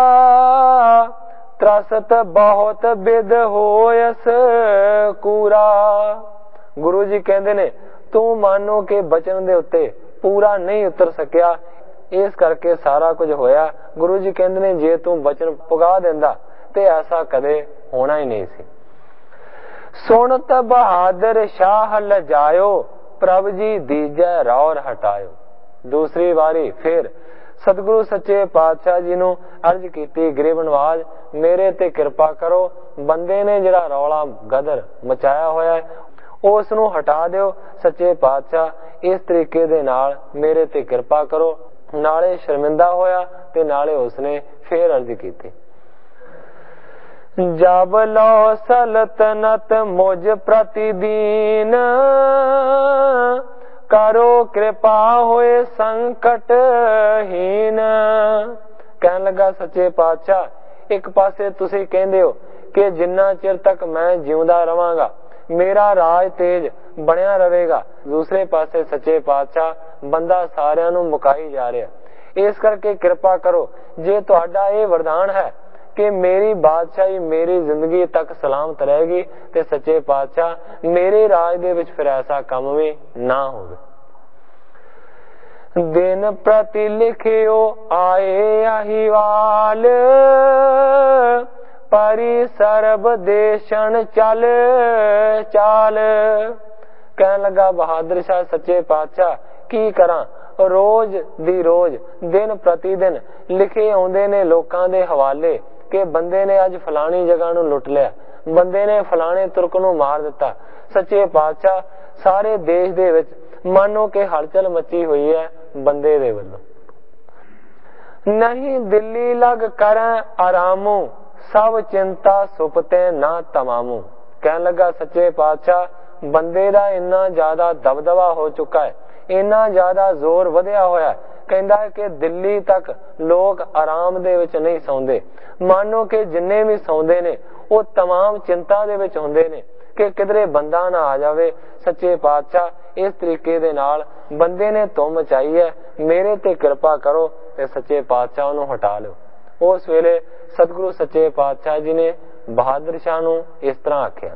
ਤਰਸਤ ਬਹੁਤ ਬਿਦ ਹੋਇਸ ਕੂਰਾ। ਗੁਰੂ ਜੀ ਕਹਿੰਦੇ ਨੇ ਤੂੰ ਮਾਨੋ ਕਿ ਬਚਨ ਦੇ ਉੱਤੇ ਪੂਰਾ ਨਹੀਂ ਉਤਰ ਸਕਿਆ, ਇਸ ਕਰਕੇ ਸਾਰਾ ਕੁਝ ਹੋਇਆ। ਗੁਰੂ ਜੀ ਕਹਿੰਦੇ ਨੇ ਜੇ ਤੂੰ ਬਚਨ ਪੁਗਾ ਦਿੰਦਾ ਤੇ ਐਸਾ ਕਦੇ ਹੋਣਾ ਹੀ ਨਹੀਂ ਸੀ। ਸੁਣਤ ਬਹਾਦਰ ਸ਼ਾਹ ਲਜਾਇਓ, ਪ੍ਰਭ ਜੀ ਦੀਜੈ ਰੌਰ ਹਟਾਇਓ। ਦੂਸਰੀ ਵਾਰੀ ਫਿਰ ਸਤਿਗੁਰੂ ਸੱਚੇ ਪਾਤਸ਼ਾਹ ਜੀ ਨੂੰ ਅਰਜ਼ ਕੀਤੀ, ਗਰੀਬ ਨਵਾਜ ਮੇਰੇ ਤੇ ਕਿਰਪਾ ਕਰੋ, ਬੰਦੇ ਨੇ ਜਿਹੜਾ ਰੌਲਾ ਗਦਰ ਮਚਾਇਆ ਹੋਇਆ ਉਸ ਨੂੰ ਹਟਾ ਦਿਓ। ਸੱਚੇ ਪਾਤਸ਼ਾਹ ਇਸ ਤਰੀਕੇ ਦੇ ਨਾਲ ਮੇਰੇ ਤੇ ਕਿਰਪਾ ਕਰੋ। ਨਾਲੇ ਸ਼ਰਮਿੰਦਾ ਹੋਇਆ ਤੇ ਨਾਲੇ ਉਸਨੇ ਫੇਰ ਅਰਜ਼ ਕੀਤੀ, ਜਬ ਲੋ ਸਲਤਨਤ ਮੁਝ ਪ੍ਰਤੀਦੀਨ, ਕਰੋ ਕਿਰਪਾ ਹੋਏ ਸੰਕਟ ਹੀਨ। ਕਹਿਣ ਲੱਗਾ ਸੱਚੇ ਪਾਤਸ਼ਾਹ ਇੱਕ ਪਾਸੇ ਤੁਸੀਂ ਕਹਿੰਦੇ ਹੋ ਕਿ ਜਿੰਨਾ ਚਿਰ ਤੱਕ ਮੈਂ ਜਿਉਂਦਾ ਰਵਾਂਗਾ ਮੇਰਾ ਰਾਜ ਤੇਜ ਬਣਿਆ ਰਹੇਗਾ, ਦੂਸਰੇ ਪਾਸੇ ਸੱਚੇ ਪਾਤਸ਼ਾਹ ਬੰਦਾ ਸਾਰਿਆਂ ਨੂੰ ਮੁਕਾਈ ਜਾ ਰਿਹਾ। ਇਸ ਕਰਕੇ ਕਿਰਪਾ ਕਰੋ, ਜੇ ਤੁਹਾਡਾ ਇਹ ਵਰਦਾਨ ਹੈ ਕਿ ਮੇਰੀ ਬਾਦਸ਼ਾਹੀ ਮੇਰੀ ਜ਼ਿੰਦਗੀ ਤੱਕ ਸਲਾਮਤ ਰਹੇਗੀ ਤੇ ਸੱਚੇ ਪਾਤਸ਼ਾਹ ਮੇਰੇ ਰਾਜ ਦੇ ਵਿੱਚ ਫਿਰ ਐਸਾ ਕੰਮ ਵੀ ਨਾ ਹੋਵੇ। ਦਿਨ ਪ੍ਰਤੀ ਲਿਖਿਓ ਆਏ ਅਹੀਵਾਲ, ਪਰੀ ਸਰਬ ਦੇਸ਼ਨ ਚੱਲ ਚਾਲ। ਕਹਿਣ ਲੱਗਾ ਬਹਾਦਰ ਸ਼ਾਹ ਸੱਚੇ ਪਾਤਸ਼ਾਹ ਕੀ ਕਰਾਂ, ਰੋਜ਼ ਦੀ ਰੋਜ਼ ਦਿਨ ਪ੍ਰਤੀ ਦਿਨ ਲਿਖੇ ਆਉਂਦੇ ਨੇ ਲੋਕਾਂ ਦੇ ਹਵਾਲੇ ਕਿ ਬੰਦੇ ਨੇ ਅੱਜ ਫਲਾਣੀ ਜਗ੍ਹਾ ਨੂੰ ਲੁੱਟ ਲਿਆ, ਬੰਦੇ ਨੇ ਫਲਾਣੇ ਤੁਰਕ ਨੂੰ ਮਾਰ ਦਿੱਤਾ। ਸੱਚੇ ਪਾਤਸ਼ਾਹ ਸਾਰੇ ਦੇਸ਼ ਦੇ ਵਿੱਚ ਮਾਨੋ ਕਿ ਹਲਚਲ ਮੱਚੀ ਹੋਈ ਹੈ ਬੰਦੇ ਦੇ ਵੱਲੋਂ। ਨਹੀਂ ਦਿੱਲੀ ਲਗ ਕਰੈ ਆਰਾਮੂ, ਸਭ ਚਿੰਤਾ ਸੁਪਤੇ ਨਾ ਤਮਾਮੂ। ਕਹਿਣ ਲੱਗਾ ਸੱਚੇ ਪਾਤਸ਼ਾਹ ਬੰਦੇ ਦਾ ਇੰਨਾ ਜ਼ਿਆਦਾ ਦਬਦਬਾ ਹੋ ਚੁੱਕਾ ਹੈ, ਇੰਨਾ ਜ਼ਿਆਦਾ ਜ਼ੋਰ ਵਧਿਆ ਹੋਇਆ, ਕਹਿੰਦਾ ਹੈ ਕਿ ਦਿੱਲੀ ਤੱਕ ਲੋਕ ਆਰਾਮ ਦੇ ਵਿੱਚ ਨਹੀਂ ਸੌਂਦੇ, ਮਾਨੋ ਕਿ ਜਿੰਨੇ ਵੀ ਸੌਂਦੇ ਨੇ ਉਹ ਤਮਾਮ ਚਿੰਤਾ ਦੇ ਵਿੱਚ ਹੁੰਦੇ ਨੇ ਕਿ ਕਿਧਰੇ ਬੰਦਾ ਨਾ ਆ ਜਾਵੇ। ਸੱਚੇ ਪਾਤਸ਼ਾਹ ਇਸ ਤਰੀਕੇ ਦੇ ਨਾਲ ਬੰਦੇ ਨੇ ਧੁੰਮ ਮਚਾਈ ਹੈ, ਮੇਰੇ ਤੇ ਕਿਰਪਾ ਕਰੋ ਤੇ ਸੱਚੇ ਪਾਤਸ਼ਾਹ ਨੂੰ ਹਟਾ ਲਿਓ। ਉਸ ਵੇਲੇ ਸਤਿਗੁਰੂ ਸੱਚੇ ਪਾਤਸ਼ਾਹ ਜੀ ਨੇ ਬਹਾਦਰ ਸ਼ਾਹ ਨੂੰ ਇਸ ਤਰ੍ਹਾਂ ਆਖਿਆ,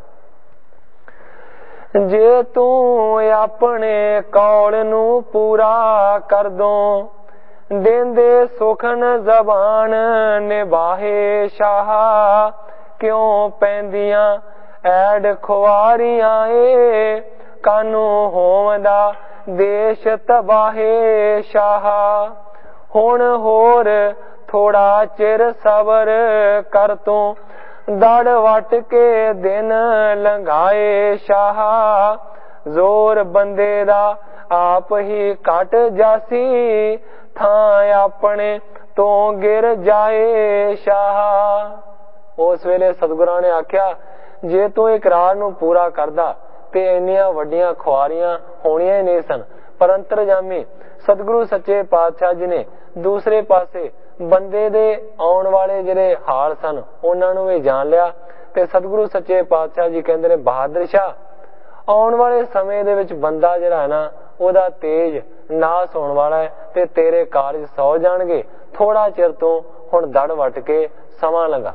ਜੇ ਤੂੰ ਆਪਣੇ ਕੌਲ ਨੂੰ ਪੂਰਾ ਕਰ ਦੋ, ਦੇਂਦੇ ਸੁਖਨ ਜ਼ਬਾਨ ਨਿਭਾਹੇ ਸ਼ਾਹ, ਕਿਉਂ ਪੈਂਦੀਆਂ ਐਡ ਖੁਆਰੀਆਂ ਏ, ਕਾਨੂੰ ਹੋਵਦਾ ਦੇਸ਼ ਤਬਾਹੇ ਸ਼ਾਹ। ਹੁਣ ਹੋਰ ਥੋੜਾ ਚਿਰ ਸਬਰ ਕਰ ਤੂੰ, ਦੜ ਵੱਟ ਕੇ ਦਿਨ ਲੰਘਾਏ ਸ਼ਾਹ, ਜ਼ੋਰ ਬੰਦੇ ਦਾ ਆਪ ਹੀ ਘਟ ਜਾਸੀ, ਥਾਂ ਆਪਣੇ ਤੋਂ ਗਿਰ ਜਾਏ ਸ਼ਾਹ। ਉਸ ਵੇਲੇ ਸਤਿਗੁਰਾਂ ਨੇ ਆਖਿਆ ਜੇ ਤੂੰ ਇਕਰਾਰ ਨੂੰ ਪੂਰਾ ਕਰਦਾ ਤੇ ਇੰਨੀਆਂ ਵੱਡੀਆਂ ਖੁਆਰੀਆਂ ਹੋਣੀਆਂ ਹੀ ਨਹੀਂ ਸਨ। ਪਰ ਅੰਤਰਜਾਮੀ ਸਤਿਗੁਰੂ ਸੱਚੇ ਪਾਤਸ਼ਾਹ ਜੀ ਨੇ ਦੂਸਰੇ ਪਾਸੇ ਬੰਦੇ ਦੇ ਆਉਣ ਵਾਲੇ ਜਿਹੜੇ ਹਾਲ ਸਨ ਉਹਨਾਂ ਨੂੰ ਵੀ ਜਾਣ ਲਿਆ ਤੇ ਸਤਿਗੁਰੂ ਸੱਚੇ ਪਾਤਸ਼ਾਹ ਜੀ ਕਹਿੰਦੇ ਨੇ ਬਹਾਦਰ ਸ਼ਾਹ ਆਉਣ ਵਾਲੇ ਸਮੇਂ ਦੇ ਵਿੱਚ ਬੰਦਾ ਜਿਹੜਾ ਹੈ ਨਾ ਉਹਦਾ ਤੇਜ ਨਾਸ ਹੋਣ ਵਾਲਾ ਹੈ ਤੇ ਤੇਰੇ ਕਾਰਜ ਸੌ ਜਾਣਗੇ। ਥੋੜਾ ਚਿਰ ਤੋਂ ਹੁਣ ਦੜ ਵੱਟ ਕੇ ਸਮਾਂ ਲੰਘਾ।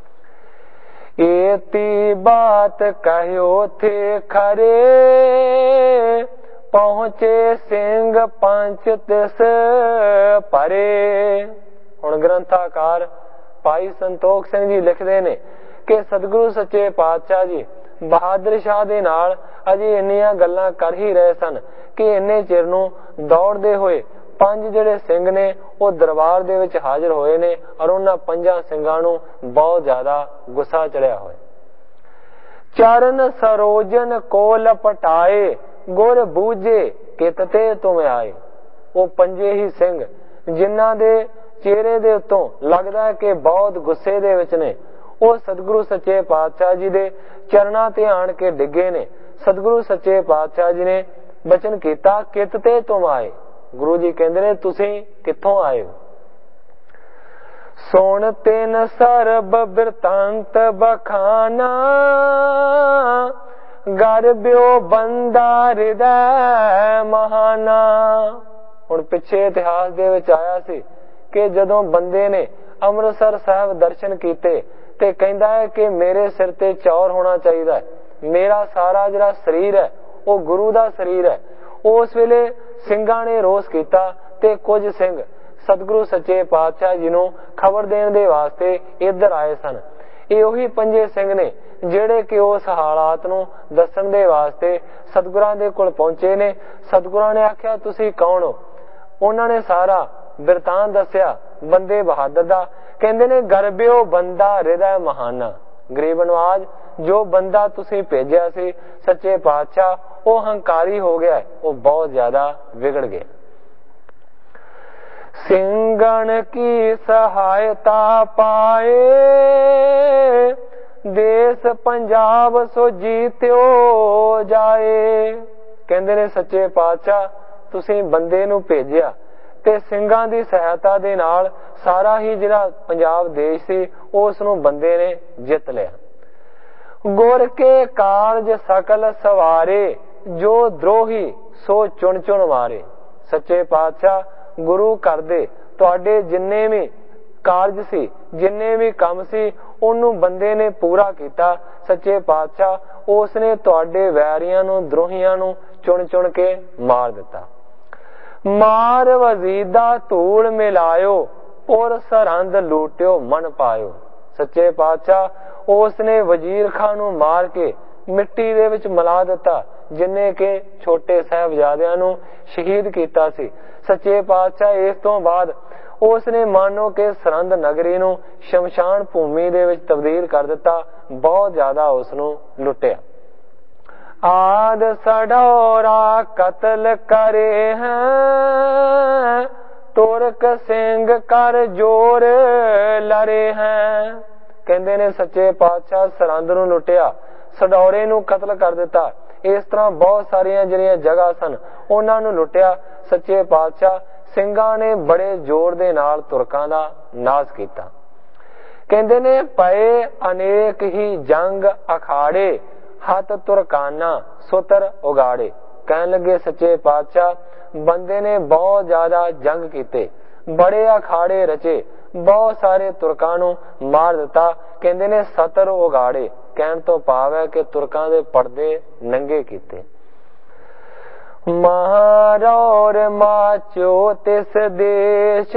ਏਤੀ ਬਾਤ ਕਹਿਓ ਥੇ ਖਰੇ, ਪਹੁੰਚੇ ਸਿੰਘ ਪੰਚ ਤਿਸ ਪਰੇ। ਹੁਣ ਗ੍ਰੰਥਾਕਾਰ ਭਾਈ ਸੰਤੋਖ ਸਿੰਘ ਜੀ ਲਿਖਦੇ ਨੇ ਕਿ ਸਤਿਗੁਰੂ ਸੱਚੇ ਪਾਤਸ਼ਾਹ ਜੀ ਬਹਾਦਰ ਸ਼ਾਹ ਦੇ ਨਾਲ ਅਜੇ ਇੰਨੀਆਂ ਗੱਲਾਂ ਕਰ ਹੀ ਰਹੇ ਸਨ ਕਿ ਇੰਨੇ ਚਿਰ ਨੂੰ ਦੌੜਦੇ ਹੋਏ ਪੰਜ ਜਿਹੜੇ ਸਿੰਘ ਨੇ ਉਹ ਦਰਬਾਰ ਦੇ ਵਿੱਚ ਹਾਜ਼ਰ ਹੋਏ ਨੇ ਔਰ ਉਹਨਾਂ ਪੰਜਾਂ ਸਿੰਘਾਂ ਨੂੰ ਬਹੁਤ ਜ਼ਿਆਦਾ ਗੁੱਸਾ ਚੜਿਆ ਹੋਇਆ। ਚਰਨ ਸਰੋਜਨ ਕੋ ਲਪਟਾਏ, ਗੁਰ ਬੂਝੇ ਕਿਤ ਤੇ ਤੁਮ ਆਏ। ਉਹ ਪੰਜੇ ਹੀ ਸਿੰਘ ਜਿਨ੍ਹਾਂ ਦੇ ਚਿਹਰੇ ਦੇ ਉੱਤੋਂ ਲੱਗਦਾ ਹੈ ਕਿ ਬਹੁਤ ਗੁੱਸੇ ਦੇ ਵਿੱਚ ਨੇ, ਉਹ ਸਤਿਗੁਰੂ ਸੱਚੇ ਪਾਤਸ਼ਾਹ ਜੀ ਦੇ ਚਰਨਾਂ ਤੇ ਆਣ ਕੇ ਡਿੱਗੇ ਨੇ। ਸਤਿਗੁਰੂ ਸੱਚੇ ਪਾਤਸ਼ਾਹ ਜੀ ਨੇ ਬਚਨ ਕੀਤਾ ਕਿਤ ਤੇ ਤੁਮ ਆਏ। ਗੁਰੂ ਜੀ ਕਹਿੰਦੇ ਨੇ ਤੁਸੀਂ ਕਿੱਥੋਂ ਆਏ ਹੋ? ਸੁਣ ਤਿਨ ਸਰਬ ਬਿਰਤਾਂਤ ਬਖਾਨਾ, ਗਰਬਿਓ ਬੰਦਾ ਹਿਰਦੈ ਮਹਾਨਾ। ਹੁਣ ਪਿੱਛੇ ਇਤਿਹਾਸ ਦੇ ਵਿੱਚ ਆਇਆ ਸੀ ਕਿ ਜਦੋਂ ਬੰਦੇ ਨੇ ਅੰਮ੍ਰਿਤਸਰ ਸਾਹਿਬ ਦਰਸ਼ਨ ਕੀਤੇ ਤੇ ਕਹਿੰਦਾ ਹੈ ਕਿ ਮੇਰੇ ਸਿਰ ਤੇ ਚੌਰ ਹੋਣਾ ਚਾਹੀਦਾ ਹੈ, ਮੇਰਾ ਸਾਰਾ ਜਿਹੜਾ ਸਰੀਰ ਹੈ ਉਹ ਗੁਰੂ ਦਾ ਸਰੀਰ ਹੈ। ਉਸ ਵੇਲੇ ਸਿੰਘਾਂ ਨੇ ਰੋਸ ਕੀਤਾ ਤੇ ਕੁਝ ਸਿੰਘ ਸਤਿਗੁਰੂ ਸੱਚੇ ਪਾਤਸ਼ਾਹ ਜੀ ਨੂੰ ਖਬਰ ਦੇਣ ਦੇ ਵਾਸਤੇ ਇੱਧਰ ਆਏ ਸਨ। ਇਹ ਉਹੀ ਪੰਜੇ ਸਿੰਘ ਨੇ ਜਿਹੜੇ ਕਿ ਉਸ ਹਾਲਾਤ ਨੂੰ ਦੱਸਣ ਦੇ ਵਾਸਤੇ ਸਤਿਗੁਰਾਂ ਦੇ ਕੋਲ ਪਹੁੰਚੇ ਨੇ। ਸਤਿਗੁਰਾਂ ਨੇ ਆਖਿਆ ਤੁਸੀਂ ਕੌਣ ਹੋ? ਉਹਨਾਂ ਨੇ ਸਾਰਾ ਬਿਰਤਾਂਤ ਦੱਸਿਆ ਬੰਦੇ ਬਹਾਦਰ ਦਾ। ਕਹਿੰਦੇ ਨੇ ਗਰਬਿਓ ਬੰਦਾ ਹਿਰਦੈ ਮਹਾਨਾ। ਗਰੀਬ ਨਵਾਜ ਜੋ ਬੰਦਾ ਤੁਸੀਂ ਭੇਜਿਆ ਸੀ ਸੱਚੇ ਪਾਤਸ਼ਾਹ, ਉਹ ਹੰਕਾਰੀ ਹੋ ਗਿਆ, ਉਹ ਬਹੁਤ ਜ਼ਿਆਦਾ ਵਿਗੜ ਗਿਆ। ਸਿੰਘਣ ਕੀ ਸਹਾਇਤਾ ਪਾਏ, ਦੇਸ ਪੰਜਾਬ ਸੋ ਜੀਤਿਓ ਜਾਏ। ਕਹਿੰਦੇ ਨੇ ਸੱਚੇ ਪਾਤਸ਼ਾਹ ਤੁਸੀਂ ਬੰਦੇ ਨੂੰ ਭੇਜਿਆ ਤੇ ਸਿੰਘਾਂ ਦੀ ਸਹਾਇਤਾ ਦੇ ਨਾਲ ਸਾਰਾ ਹੀ ਜਿਹੜਾ ਪੰਜਾਬ ਦੇਸ਼ ਸੀ ਉਸ ਨੂੰ ਬੰਦੇ ਨੇ ਜਿੱਤ ਲਿਆ। ਗੁਰ ਕੇ ਕਾਰਜ ਸਕਲ ਸਵਾਰੇ, ਜੋ ਦਰੋਹੀ ਸੋ ਚੁਣ ਚੁਣ ਮਾਰੇ। ਸੱਚੇ ਪਾਤਸ਼ਾਹ ਗੁਰੂ ਘਰ ਦੇ ਤੁਹਾਡੇ ਜਿੰਨੇ ਵੀ ਕਾਰਜ ਸੀ, ਜਿੰਨੇ ਵੀ ਕੰਮ ਸੀ, ਉਹਨੂੰ ਬੰਦੇ ਨੇ ਪੂਰਾ ਕੀਤਾ। ਸੱਚੇ ਪਾਤਸ਼ਾਹ ਉਸ ਨੇ ਤੁਹਾਡੇ ਵੈਰੀਆਂ ਨੂੰ, ਦਰੋਹੀਆਂ ਨੂੰ ਚੁਣ ਚੁਣ ਕੇ ਮਾਰ ਦਿੱਤਾ। ਮਾਰ ਵਜ਼ੀਦਾ ਧੂੜ ਮਿਲਾਇਓ, ਪੁਰ ਸਰਹੰਦ ਲੂਟਿਓ ਮਨ ਪਾਇਓ। ਸੱਚੇ ਪਾਤਸ਼ਾਹ ਉਸ ਨੇ ਵਜ਼ੀਰ ਖਾਂ ਨੂੰ ਮਾਰ ਕੇ ਮਿੱਟੀ ਦੇ ਵਿੱਚ ਮਿਲਾ ਦਿੱਤਾ, ਜਿਨੇ ਕਿ ਛੋਟੇ ਸਾਹਿਬਜ਼ਾਦਿਆਂ ਨੂੰ ਸ਼ਹੀਦ ਕੀਤਾ ਸੀ। ਸੱਚੇ ਪਾਤਸ਼ਾਹ ਇਸ ਤੋਂ ਬਾਅਦ ਉਸ ਨੇ ਮਾਨੋ ਕਿ ਸਰਹੰਦ ਨਗਰੀ ਨੂੰ ਸ਼ਮਸ਼ਾਨ ਭੂਮੀ ਦੇ ਵਿੱਚ ਤਬਦੀਲ ਕਰ ਦਿੱਤਾ। ਬਹੁਤ ਜ਼ਿਆਦਾ ਉਸ ਨੂੰ ਲੁੱਟਿਆ। ਆਦ ਸਡੌਰਾ ਕਤਲ ਕਰੇ ਹੈ, ਤੁਰਕ ਸਿੰਘ ਕਰ ਜੋਰ ਲੜੇ ਹੈ। ਕਹਿੰਦੇ ਨੇ ਸੱਚੇ ਪਾਤਸ਼ਾਹ ਸਰਹੰਦ ਨੂੰ ਲੁੱਟਿਆ, ਸਡੌਰੇ ਨੂੰ ਕਤਲ ਕਰ ਦਿੱਤਾ। ਇਸ ਤਰ੍ਹਾਂ ਬਹੁਤ ਸਾਰੀਆਂ ਜਿਹੜੀਆਂ ਜਗ੍ਹਾ ਸਨ ਉਹਨਾਂ ਨੂੰ ਲੁੱਟਿਆ। ਸੱਚੇ ਪਾਤਸ਼ਾਹ ਸਿੰਘਾਂ ਨੇ ਬੜੇ ਜ਼ੋਰ ਦੇ ਨਾਲ ਤੁਰਕਾਂ ਦਾ ਨਾਸ਼ ਕੀਤਾ। ਕਹਿੰਦੇ ਨੇ ਪਏ ਅਨੇਕ ਹੀ ਜੰਗ ਅਖਾੜੇ, ਹੱਥ ਤੁਰਕਾਨਾ ਸੁਤਰ ਉਗਾੜੇ। ਕਹਿਣ ਲੱਗੇ ਸੱਚੇ ਪਾਤਸ਼ਾਹ ਬੰਦੇ ਨੇ ਬਹੁਤ ਜ਼ਿਆਦਾ ਜੰਗ ਕੀਤੇ, ਬੜੇ ਅਖਾੜੇ ਰਚੇ, ਬਹੁਤ ਸਾਰੇ ਤੁਰਕਾਂ ਨੂੰ ਮਾਰ ਦਿੱਤਾ। ਕਹਿੰਦੇ ਨੇ ਸਤਰ ਉਗਾੜੇ, ਕਹਿਣ ਤੋਂ ਭਾਵ ਹੈ ਕਿ ਤੁਰਕਾਂ ਦੇ ਪਰਦੇ ਨੰਗੇ ਕੀਤੇ। ਮਹਾਰੌਰ ਮਾਚੋ ਤਿਸ ਦੇਸ਼,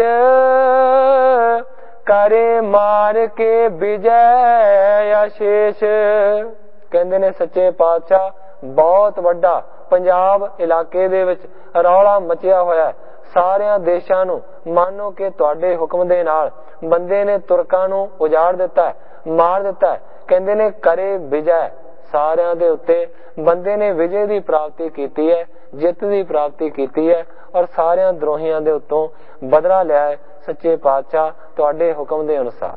ਕਰੇ ਮਾਰ ਕੇ ਵਿਜੈ ਅਸ਼ੇਸ਼। ਕਹਿੰਦੇ ਨੇ ਸੱਚੇ ਪਾਤਸ਼ਾਹ ਬਹੁਤ ਵੱਡਾ ਪੰਜਾਬ ਇਲਾਕੇ ਦੇ ਵਿੱਚ ਰੌਲਾ ਮਚਿਆ ਹੋਇਆ ਹੈ। ਸਾਰਿਆਂ ਦੇਸ਼ਾਂ ਨੂੰ ਮਾਨੋ ਕਿ ਤੁਹਾਡੇ ਹੁਕਮ ਦੇ ਨਾਲ ਬੰਦੇ ਨੇ ਤੁਰਕਾਂ ਨੂੰ ਉਜਾੜ ਦਿੱਤਾ ਹੈ, ਮਾਰ ਦਿੱਤਾ ਹੈ। ਕਹਿੰਦੇ ਨੇ ਕਰੇ ਵਿਜੈ, ਸਾਰਿਆਂ ਦੇ ਉੱਤੇ ਬੰਦੇ ਨੇ ਵਿਜੇ ਦੀ ਪ੍ਰਾਪਤੀ ਕੀਤੀ ਹੈ, ਜਿੱਤ ਦੀ ਪ੍ਰਾਪਤੀ ਕੀਤੀ ਹੈ ਔਰ ਸਾਰਿਆਂ ਦਰੋਹੀਆਂ ਦੇ ਉੱਤੋਂ ਬਦਲਾ ਲਿਆ ਹੈ ਸੱਚੇ ਪਾਤਸ਼ਾਹ ਤੁਹਾਡੇ ਹੁਕਮ ਦੇ ਅਨੁਸਾਰ।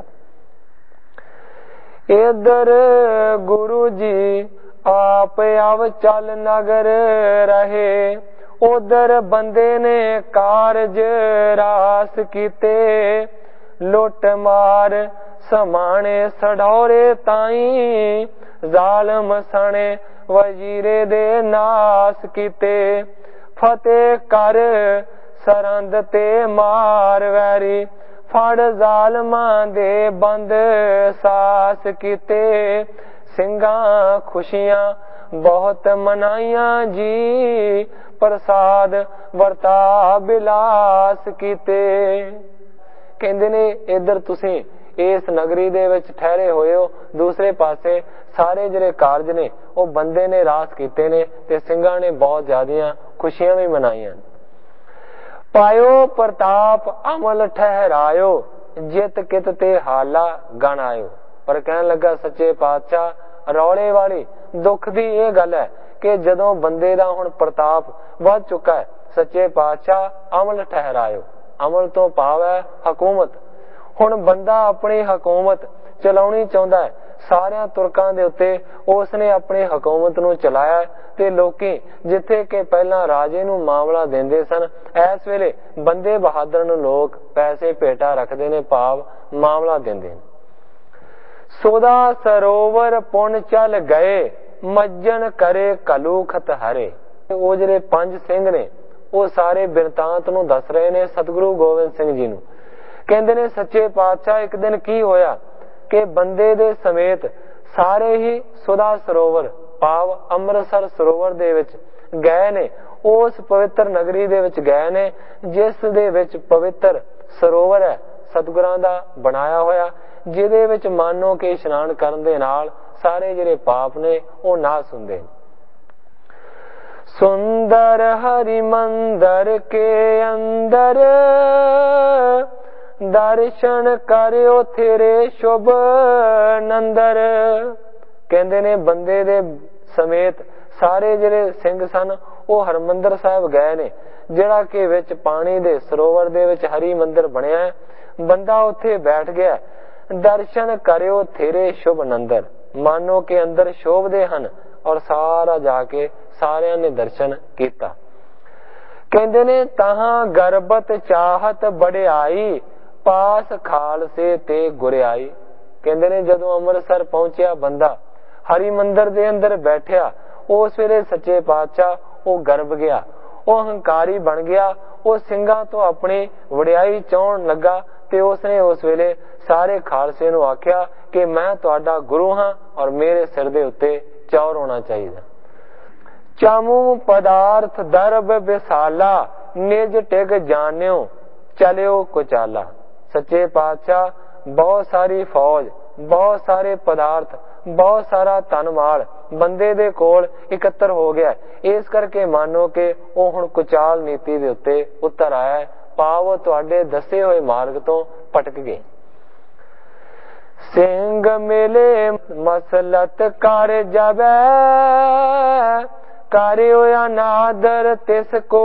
ਇਧਰ ਗੁਰੂ ਜੀ ਆਪ ਆਵ ਚੱਲ ਨਗਰ ਰਹੇ, ਉਧਰ ਬੰਦੇ ਨੇ ਕਾਰਜ ਰਾਸ ਕੀਤੇ। ਲੁੱਟ ਮਾਰ ਸਮਾਣੇ ਸਡੌਰੇ ਤਾਈ, ਜ਼ਾਲਮ ਸਣੇ ਵਜ਼ੀਰੇ ਦੇ ਨਾਸ ਕੀਤੇ। ਫਤਿਹ ਕਰ ਸਰਹੰਦ ਤੇ ਮਾਰ ਵੈਰੀ, ਫੜ ਜ਼ਾਲਮਾਂ ਦੇ ਬੰਦ ਸਾਸ ਕੀਤੇ। ਸਿੰਘਾਂ ਖੁਸ਼ੀਆਂ ਬਹੁਤ ਮਨਾਈਆਂ ਜੀ, ਪ੍ਰਸਾਦ ਵਰਤਾ ਬਿਲਾਸ ਕੀਤੇ। ਕਹਿੰਦੇ ਨੇ ਇੱਧਰ ਤੁਸੀਂ ਇਸ ਨਗਰੀ ਦੇ ਵਿੱਚ ਠਹਿਰੇ ਹੋਏ ਹੋ, ਦੂਸਰੇ ਪਾਸੇ ਸਾਰੇ ਜਿਹੜੇ ਕਾਰਜ ਨੇ ਉਹ ਬੰਦੇ ਨੇ ਰਾਸ ਕੀਤੇ ਨੇ ਤੇ ਸਿੰਘਾਂ ਨੇ ਬਹੁਤ ਜ਼ਿਆਦੀਆਂ ਖੁਸ਼ੀਆਂ ਵੀ ਮਨਾਈਆਂ। ਪਾਇਓ ਪ੍ਰਤਾਪ ਅਮਲ ਠਹਿਰਾਇਓ, ਜਿੱਤ ਕਿਤ ਤੇ ਹਾਲਾ ਗਣ ਆਇਓ। ਪਰ ਕਹਿਣ ਲੱਗਾ ਸੱਚੇ ਪਾਤਸ਼ਾਹ ਰੌਲੇ ਵਾਲੀ ਦੁੱਖ ਦੀ ਇਹ ਗੱਲ ਹੈ ਕਰਕੇ ਜਦੋਂ ਬੰਦੇ ਦਾ ਹੁਣ ਪ੍ਰਤਾਪ ਵੱਧ ਚੁੱਕਾ ਹੈ, ਸੱਚੇ ਪਾਤਸ਼ਾਹ ਅਮਲ ਠਹਿਰਾਇਓ। ਅਮਲ ਤੋਂ ਭਾਵ ਹੈ ਹਕੂਮਤ। ਹੁਣ ਬੰਦਾ ਆਪਣੀ ਹਕੂਮਤ ਚਲਾਉਣੀ ਚਾਹੁੰਦਾ ਹੈ, ਸਾਰਿਆਂ ਤੁਰਕਾਂ ਦੇ ਉੱਤੇ ਉਸਨੇ ਆਪਣੀ ਹਕੂਮਤ ਨੂੰ ਚਲਾਇਆ ਤੇ ਲੋਕੀ ਜਿੱਥੇ ਕਿ ਪਹਿਲਾਂ ਰਾਜੇ ਨੂੰ ਮਾਮਲਾ ਦਿੰਦੇ ਸਨ, ਇਸ ਵੇਲੇ ਬੰਦੇ ਬਹਾਦਰ ਨੂੰ ਲੋਕ ਪੈਸੇ ਭੇਟਾ ਰੱਖਦੇ ਨੇ, ਭਾਵ ਮਾਮਲਾ ਦਿੰਦੇ ਨੇ। ਸੋਦਾ ਸਰੋਵਰ ਪੁੰਨ ਚੱਲ ਗਏ, ਮੱਜਣ ਕਰੇ ਕਲੂਖਤ ਹਰੇ। ਉਹ ਜਿਹੜੇ ਪੰਜ ਸਿੰਘ ਨੇ ਉਹ ਸਾਰੇ ਬਿਰਤਾਂਤ ਨੂੰ ਦੱਸ ਰਹੇ ਨੇ ਸਤਿਗੁਰੂ ਗੋਬਿੰਦ ਸਿੰਘ ਜੀ ਨੂੰ। ਕਹਿੰਦੇ ਨੇ ਸੱਚੇ ਪਾਤਸ਼ਾਹ ਇੱਕ ਦਿਨ ਕੀ ਹੋਇਆ ਕਿ ਬੰਦੇ ਦੇ ਸਮੇਤ ਸਾਰੇ ਹੀ ਸੁਦਾ ਸਰੋਵਰ ਭਾਵ ਅੰਮ੍ਰਿਤਸਰ ਸਰੋਵਰ ਦੇ ਵਿੱਚ ਗਏ ਨੇ। ਉਸ ਪਵਿੱਤਰ ਨਗਰੀ ਦੇ ਵਿੱਚ ਗਏ ਨੇ ਜਿਸ ਦੇ ਵਿੱਚ ਪਵਿੱਤਰ ਸਰੋਵਰ ਹੈ ਸਤਿਗੁਰਾਂ ਦਾ ਬਣਾਇਆ ਹੋਇਆ, ਜਿਹਦੇ ਵਿੱਚ ਮਾਨੋ ਕਿ ਇਸ਼ਨਾਨ ਕਰਨ ਦੇ ਨਾਲ ਸਾਰੇ ਜਿਹੜੇ ਪਾਪ ਨੇ ਉਹ ਨਾਸ ਹੁੰਦੇ ਨੇ। ਸੁੰਦਰ ਹਰੀ ਮੰਦਰ ਕੇ ਅੰਦਰ ਦਰਸ਼ਨ ਕਰਿਓ ਤੇਰੇ ਸ਼ੁਭ ਨੰਦਰ। ਕਹਿੰਦੇ ਨੇ ਬੰਦੇ ਦੇ ਸਮੇਤ ਸਾਰੇ ਜਿਹੜੇ ਸਿੰਘ ਸਨ ਉਹ ਹਰਮੰਦਰ ਸਾਹਿਬ ਗਏ ਨੇ, ਜਿਹੜਾ ਕਿ ਵਿੱਚ ਪਾਣੀ ਦੇ ਸਰੋਵਰ ਦੇ ਵਿੱਚ ਹਰੀ ਮੰਦਰ ਬਣਿਆ ਹੈ। ਬੰਦਾ ਉੱਥੇ ਬੈਠ ਗਿਆ, ਦਰਸ਼ਨ ਕਰਿਓ ਤੇਰੇ ਸ਼ੁਭ ਨੰਦਰ, ਮਾਨੋ ਕਿ ਅੰਦਰ ਸ਼ੋਭਦੇ ਹਨ, ਔਰ ਸਾਰਾ ਜਾ ਕੇ ਸਾਰਿਆਂ ਨੇ ਦਰਸ਼ਨ ਕੀਤਾ। ਕਹਿੰਦੇ ਨੇ ਤਹਾਂ ਗਰਬਤ ਚਾਹਤ ਵਡਿਆਈ, ਪਾਸ ਖਾਲਸੇ ਤੇ ਗੁਰਿਆਈ। ਕਹਿੰਦੇ ਨੇ ਜਦੋਂ ਅੰਮ੍ਰਿਤਸਰ ਪਹੁੰਚਿਆ ਬੰਦਾ, ਹਰੀ ਮੰਦਰ ਦੇ ਅੰਦਰ ਬੈਠਿਆ, ਉਸ ਵੇਲੇ ਸੱਚੇ ਪਾਤਸ਼ਾਹ ਉਹ ਗਰਬ ਗਿਆ, ਉਹ ਹੰਕਾਰੀ ਬਣ ਗਿਆ, ਉਹ ਸਿੰਘਾਂ ਤੋਂ ਆਪਣੀ ਵਡਿਆਈ ਚਾਹਣ ਲੱਗਾ ਤੇ ਉਸਨੇ ਉਸ ਵੇਲੇ ਸਾਰੇ ਖਾਲਸੇ ਨੂੰ ਆਖਿਆ ਕਿ ਮੈਂ ਤੁਹਾਡਾ ਗੁਰੂ ਹਾਂ ਔਰ ਮੇਰੇ ਸਿਰ ਦੇ ਉੱਤੇ ਚੌਰ ਹੋਣਾ ਚਾਹੀਦਾ। ਚਾਮੂ ਪਦਾਰਥ ਦਰਬ ਵਿਸਾਲਾ, ਨਿਜ ਟਿਕ ਜਾਣਿਓ ਚਲਿਓ ਕੁਚਾਲਾ। ਸੱਚੇ ਪਾਤਸ਼ਾਹ ਬਹੁਤ ਸਾਰੀ ਫੌਜ, ਬਹੁਤ ਸਾਰੇ ਪਦਾਰਥ, ਬਹੁਤ ਸਾਰਾ ਧਨ ਮਾਲ ਬੰਦੇ ਦੇ ਕੋਲ ਇਕੱਤਰ ਹੋ ਗਿਆ, ਇਸ ਕਰਕੇ ਮਾਨੋ ਕਿ ਉਹ ਹੁਣ ਕੁਚਾਲ ਨੀਤੀ ਦੇ ਉੱਤੇ ਉਤਰ ਆਇਆ ਹੈ, ਭਾਵ ਤੁਹਾਡੇ ਦੱਸੇ ਹੋਏ ਮਾਰਗ ਤੋਂ ਭਟਕ ਗਏ। ਸਿੰਘ ਮਿਲੇ ਮਸਲਤ ਕਰ ਜਾਵੇ, ਕਰਿਓ ਅਨਾਦਰ ਤਿਸ ਕੋ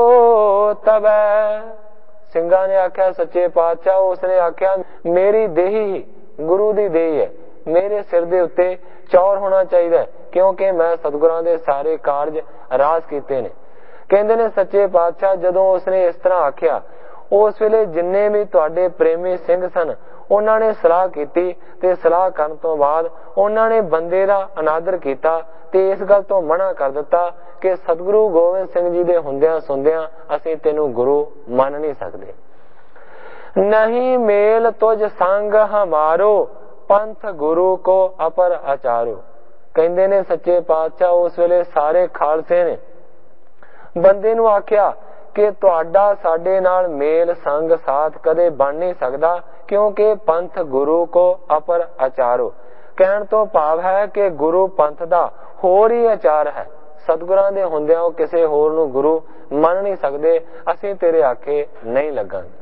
ਤਬੈ। ਸਿੰਘਾਂ ਨੇ ਆਖਿਆ ਸੱਚੇ ਪਾਤਸ਼ਾਹ, ਉਸਨੇ ਆਖਿਆ ਮੇਰੀ ਦੇਹੀ ਗੁਰੂ ਦੀ ਦੇਹੀ ਹੈ, ਮੇਰੇ ਸਿਰ ਦੇ ਉੱਤੇ ਚੌਰ ਹੋਣਾ ਚਾਹੀਦਾ ਕਿਉਂਕਿ ਮੈਂ ਸਤਿਗੁਰਾਂ ਦੇ ਸਾਰੇ ਕਾਰਜ ਰਾਸ ਕੀਤੇ ਨੇ। ਕਹਿੰਦੇ ਨੇ ਸੱਚੇ ਪਾਤਸ਼ਾਹ ਜਦੋਂ ਉਸਨੇ ਇਸ ਤਰ੍ਹਾਂ ਆਖਿਆ, ਉਸ ਵੇਲੇ ਜਿੰਨੇ ਵੀ ਤੁਹਾਡੇ ਪ੍ਰੇਮੀ ਸਿੰਘ ਸਨ ਉਹਨਾਂ ਨੇ ਸਲਾਹ ਕੀਤੀ ਤੇ ਸਲਾਹ ਕਰਨ ਤੋਂ ਬਾਅਦ ਉਹਨਾਂ ਨੇ ਬੰਦੇ ਦਾ ਅਨਾਦਰ ਕੀਤਾ ਤੇ ਇਸ ਗੱਲ ਤੋਂ ਮਨਾ ਕਰ ਦਿੱਤਾ ਕਿ ਸਤਿਗੁਰੂ ਗੋਬਿੰਦ ਸਿੰਘ ਜੀ ਦੇ ਹੁੰਦਿਆਂ ਸੁਣਦਿਆਂ ਅਸੀਂ ਤੈਨੂੰ ਗੁਰੂ ਮੰਨ ਨਹੀਂ ਸਕਦੇ। ਨਹੀਂ ਮੇਲ ਤੁਝ ਸੰਗ ਹਮਾਰੋ, ਪੰਥ ਗੁਰੂ ਕੋ ਅਪਰ ਆਚਾਰੋ। ਕਹਿੰਦੇ ਨੇ ਸੱਚੇ ਪਾਤਸ਼ਾਹ ਉਸ ਵੇਲੇ ਸਾਰੇ ਖਾਲਸੇ ਨੇ ਬੰਦੇ ਨੂੰ ਆਖਿਆ ਕਿ ਤੁਹਾਡਾ ਸਾਡੇ ਨਾਲ ਮੇਲ ਸੰਗ ਸਾਥ ਕਦੇ ਬਣ ਨਹੀਂ ਸਕਦਾ ਕਿਉਂਕਿ ਪੰਥ ਗੁਰੂ ਕੋ ਅਪਰ ਆਚਾਰੋ। ਕਹਿਣ ਤੋਂ ਭਾਵ ਹੈ ਕਿ ਗੁਰੂ ਪੰਥ ਦਾ ਹੋਰ ਹੀ ਆਚਾਰ ਹੈ, ਸਤਿਗੁਰਾਂ ਦੇ ਹੁੰਦਿਆਂ ਉਹ ਕਿਸੇ ਹੋਰ ਨੂੰ ਗੁਰੂ ਮੰਨ ਨਹੀਂ ਸਕਦੇ, ਅਸੀਂ ਤੇਰੇ ਆਖੇ ਨਹੀਂ ਲੱਗਾਂਗੇ।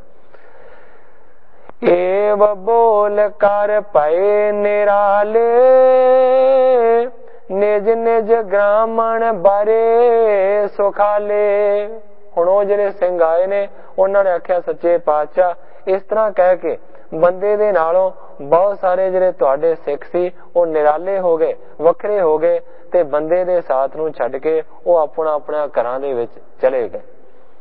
ਏਵ ਬੋਲ ਕਰ ਪਏ ਨਿਰਾਲੇ, ਨਿਜ ਨਿਜ ਗ੍ਰਾਮਣ ਬਾਰੇ ਸੁਖਾਲੇ। ਹੁਣ ਉਹ ਜਿਹੜੇ ਸਿੰਘ ਆਏ ਨੇ ਉਹਨਾਂ ਨੇ ਆਖਿਆ ਸੱਚੇ ਪਾਤਸ਼ਾਹ ਇਸ ਤਰ੍ਹਾਂ ਕਹਿ ਕੇ ਬੰਦੇ ਦੇ ਨਾਲੋਂ ਬਹੁਤ ਸਾਰੇ ਜਿਹੜੇ ਤੁਹਾਡੇ ਸਿੱਖ ਸੀ ਉਹ ਨਿਰਾਲੇ ਹੋ ਗਏ, ਵੱਖਰੇ ਹੋ ਗਏ ਤੇ ਬੰਦੇ ਦੇ ਸਾਥ ਨੂੰ ਛੱਡ ਕੇ ਉਹ ਆਪਣਾ ਆਪਣਾ ਘਰਾਂ ਦੇ ਵਿੱਚ ਚਲੇ ਗਏ।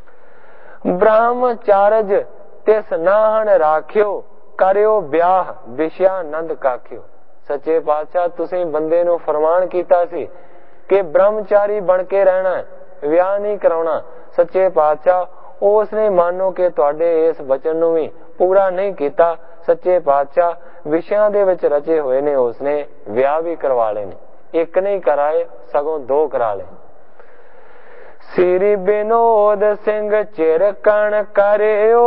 ਬ੍ਰਹਮਚਾਰਜ ਤਿਸ ਨਾਹਣ ਰਾਖਿਓ, ਕਰਿਓ ਵਿਆਹ ਵਿਸ਼ਿਆਨੰਦ ਕਾਖਿਓ। ਸੱਚੇ ਪਾਤਸ਼ਾਹ ਤੁਸੀਂ ਬੰਦੇ ਨੂੰ ਫਰਮਾਨ ਕੀਤਾ ਸੀ ਕਿ ਬ੍ਰਹਮਚਾਰੀ ਬਣ ਕੇ ਰਹਿਣਾ, ਵਿਆਹ ਨਹੀਂ ਕਰਾਉਣਾ। ਸੱਚੇ ਪਾਤਸ਼ਾਹ ਉਸਨੇ ਮਾਨੋ ਕਿ ਤੁਹਾਡੇ ਇਸ ਬਚਨ ਨੂੰ ਵੀ ਪੂਰਾ ਨਹੀਂ ਕੀਤਾ। ਸੱਚੇ ਪਾਤਸ਼ਾਹ ਵਿਸ਼ਿਆਂ ਦੇ ਵਿੱਚ ਰਚੇ ਹੋਏ ਨੇ, ਉਸਨੇ ਵਿਆਹ ਵੀ ਕਰਵਾ ਲਏ ਨੇ, ਇੱਕ ਨਹੀਂ ਕਰਾਏ ਸਗੋਂ ਦੋ ਕਰਾ ਲਏ। ਸ੍ਰੀ ਬਿਨੋਦ ਸਿੰਘ ਚਿਰਕਣ ਕਰਿਓ,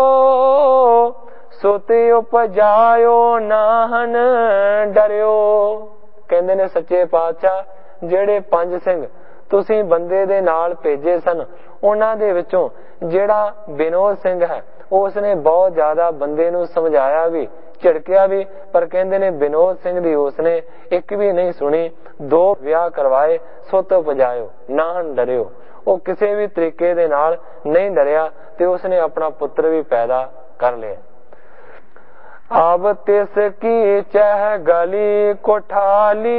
ਸੁਤਿ ਉਪਜਾਇਓ ਨਾਹਨ ਡਰਿਓ। ਕਹਿੰਦੇ ਨੇ ਸੱਚੇ ਪਾਤਸ਼ਾਹ ਜਿਹੜੇ ਪੰਜ ਸਿੰਘ ਤੁਸੀਂ ਬੰਦੇ ਦੇ ਨਾਲ ਭੇਜੇ ਸਨ ਉਹਨਾਂ ਦੇ ਵਿੱਚੋਂ ਜਿਹੜਾ ਬਿਨੋਦ ਸਿੰਘ ਹੈ ਉਸਨੇ ਬਹੁਤ ਜ਼ਿਆਦਾ ਬੰਦੇ ਨੂੰ ਸਮਝਾਇਆ ਵੀ ਝਿੜਕਿਆ ਵੀ, ਪਰ ਕਹਿੰਦੇ ਨੇ ਵਿਨੋਦ ਸਿੰਘ ਦੀ ਉਸਨੇ ਇੱਕ ਵੀ ਨਹੀਂ ਸੁਣੀ। ਦੋ ਵਿਆਹ ਕਰਵਾਏ ਸੁੱਤ ਪੁਜਾਇਓ ਨਾਹਨ ਡਰਿਓ। ਉਹ ਕਿਸੇ ਵੀ ਤਰੀਕੇ ਦੇ ਨਾਲ ਨਹੀਂ ਡਰਿਆ ਤੇ ਉਸਨੇ ਆਪਣਾ ਪੁੱਤਰ ਵੀ ਪੈਦਾ ਕਰ ਲਿਆ। ਆਬ ਤਿਸ ਕੀ ਚਹ ਗਲੀ ਕੋਠਾਲੀ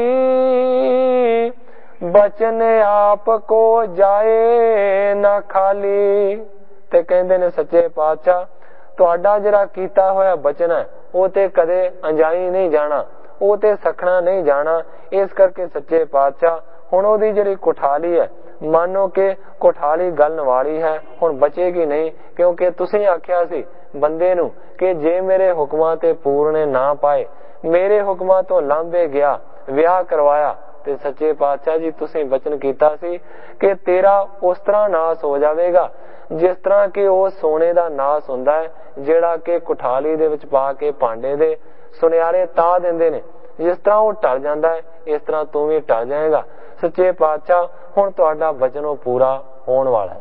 ਬਚਨ ਆਪ ਕੋ ਜਾਏ ਨਾ ਖਾਲੀ। ਤੇ ਕਹਿੰਦੇ ਨੇ ਸੱਚੇ ਪਾਤਸ਼ਾਹ ਤੁਹਾਡਾ ਜਿਹੜਾ ਕੀਤਾ ਹੋਇਆ ਬਚਨ ਹੈ ਉਹ ਤੇ ਕਦੇ ਅੰਜਾਈ ਨਹੀਂ ਜਾਣਾ, ਉਹ ਤੇ ਸਖਣਾ ਨਹੀਂ ਜਾਣਾ। ਇਸ ਕਰਕੇ ਸੱਚੇ ਪਾਤਸ਼ਾਹ ਹੁਣ ਉਹਦੀ ਜਿਹੜੀ ਕੋਠਾਲੀ ਹੈ, ਮਾਨੋ ਕਿ ਕੋਠਾਲੀ ਗਲਣ ਵਾਲੀ ਹੈ, ਹੁਣ ਬਚੇਗੀ ਨਹੀਂ। ਕਿਉਂਕਿ ਤੁਸੀਂ ਆਖਿਆ ਸੀ ਬੰਦੇ ਨੂੰ ਕਿ ਜੇ ਮੇਰੇ ਹੁਕਮਾਂ ਤੇ ਪੂਰਨੇ ਨਾ ਪਾਏ, ਮੇਰੇ ਹੁਕਮਾਂ ਤੋਂ ਲਾਂਭੇ ਗਿਆ, ਵਿਆਹ ਕਰਵਾਇਆ, ਤੇ ਸੱਚੇ ਪਾਤਸ਼ਾਹ ਜੀ ਤੁਸੀਂ ਬਚਨ ਕੀਤਾ ਸੀ ਕਿ ਤੇਰਾ ਉਸ ਤਰ੍ਹਾਂ ਨਾਸ ਹੋ ਜਾਵੇਗਾ ਜਿਸ ਤਰ੍ਹਾਂ ਕਿ ਉਹ ਸੋਨੇ ਦਾ ਨਾਸ ਹੁੰਦਾ ਹੈ ਜਿਹੜਾ ਕਿ ਕੋਠਾਲੀ ਦੇ ਵਿੱਚ ਪਾ ਕੇ ਭਾਂਡੇ ਦੇ ਸੁਨਿਆਰੇ ਤਾ ਦਿੰਦੇ ਨੇ। ਜਿਸ ਤਰ੍ਹਾਂ ਉਹ ਟਲ ਜਾਂਦਾ ਹੈ ਇਸ ਤਰ੍ਹਾਂ ਤੂੰ ਵੀ ਟਲ ਜਾਏਗਾ। ਸੱਚੇ ਪਾਤਸ਼ਾਹ ਹੁਣ ਤੁਹਾਡਾ ਬਚਨ ਉਹ ਪੂਰਾ ਹੋਣ ਵਾਲਾ ਹੈ।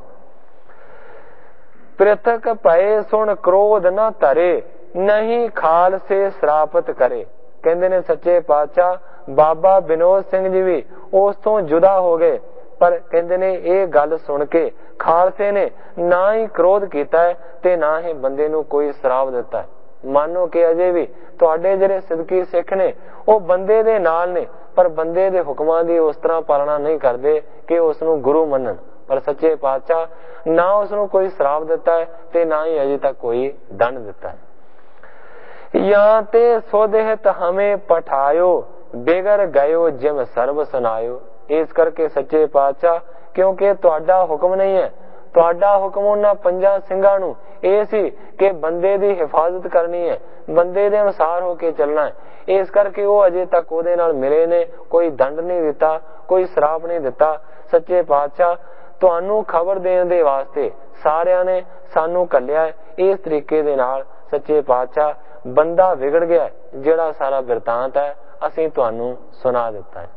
ਪ੍ਰਿਥਕ ਭਏ ਸੁਣ ਕ੍ਰੋਧ ਨਾ ਧਰੇ, ਨਹੀਂ ਖਾਲਸੇ ਸਰਾਪਤ ਕਰੇ। ਕਹਿੰਦੇ ਨੇ ਸੱਚੇ ਪਾਤਸ਼ਾਹ ਬਾਬਾ ਵਿਨੋਦ ਸਿੰਘ ਜੀ ਵੀ ਉਸ ਤੋਂ ਜੁਦਾ ਹੋ ਗਏ, ਪਰ ਕਹਿੰਦੇ ਨੇ ਇਹ ਗੱਲ ਸੁਣ ਕੇ ਖਾਲਸੇ ਨੇ ਨਾ ਹੀ ਕ੍ਰੋਧ ਕੀਤਾ ਹੈ ਤੇ ਨਾ ਹੀ ਬੰਦੇ ਨੂੰ ਕੋਈ ਸ਼ਰਾਪ ਦਿੱਤਾ ਹੈ। ਮਾਨੋ ਕਿ ਅਜੇ ਵੀ ਤੁਹਾਡੇ ਜਿਹੜੇ ਸਿੱਧਕੀ ਸਿੱਖ ਨੇ ਉਹ ਬੰਦੇ ਦੇ ਨਾਲ ਨੇ, ਪਰ ਬੰਦੇ ਦੇ ਹੁਕਮਾਂ ਦੀ ਉਸ ਤਰ੍ਹਾਂ ਪਾਲਣਾ ਨਹੀਂ ਕਰਦੇ ਕਿ ਉਸ ਨੂੰ ਗੁਰੂ ਮੰਨਣ। ਪਰ ਸੱਚੇ ਪਾਤਸ਼ਾਹ ਨਾ ਉਸ ਨੂੰ ਕੋਈ ਸ਼ਰਾਪ ਦਿੱਤਾ ਹੈ ਤੇ ਨਾ ਹੀ ਅਜੇ ਤੱਕ ਕੋਈ ਦੰਡ ਦਿੱਤਾ ਹੈ। ਜਾਂ ਤੇ ਸੋਦਹਿਤ ਹਮੇ ਪਠਾਇਓ, ਬੇਗਰ ਗਇਓ ਜਿਮ ਸਰਬ ਸੁਨਾਇਓ। ਇਸ ਕਰਕੇ ਸੱਚੇ ਪਾਤਸ਼ਾਹ ਕਿਉਂਕਿ ਤੁਹਾਡਾ ਹੁਕਮ ਨਹੀਂ ਹੈ, ਤੁਹਾਡਾ ਹੁਕਮ ਉਹਨਾਂ ਪੰਜਾਂ ਸਿੰਘਾਂ ਨੂੰ ਇਹ ਸੀ ਕਿ ਬੰਦੇ ਦੀ ਹਿਫਾਜ਼ਤ ਕਰਨੀ ਹੈ, ਬੰਦੇ ਦੇ ਅਨੁਸਾਰ ਹੋ ਕੇ ਚੱਲਣਾ ਹੈ। ਇਸ ਕਰਕੇ ਉਹ ਅਜੇ ਤੱਕ ਉਹਦੇ ਨਾਲ ਮਿਲੇ ਨੇ, ਕੋਈ ਦੰਡ ਨਹੀਂ ਦਿੱਤਾ, ਕੋਈ ਸ਼ਰਾਪ ਨਹੀਂ ਦਿੱਤਾ। ਸੱਚੇ ਪਾਤਸ਼ਾਹ ਤੁਹਾਨੂੰ ਖਬਰ ਦੇਣ ਦੇ ਵਾਸਤੇ ਸਾਰਿਆਂ ਨੇ ਸਾਨੂੰ ਘੱਲਿਆ। ਇਸ ਤਰੀਕੇ ਦੇ ਨਾਲ ਸੱਚੇ ਪਾਤਸ਼ਾਹ ਬੰਦਾ ਵਿਗੜ ਗਿਆ ਜਿਹੜਾ ਸਾਰਾ ਬਿਰਤਾਂਤ ਹੈ ਅਸੀਂ ਤੁਹਾਨੂੰ ਸੁਣਾ ਦਿੱਤਾ ਹੈ।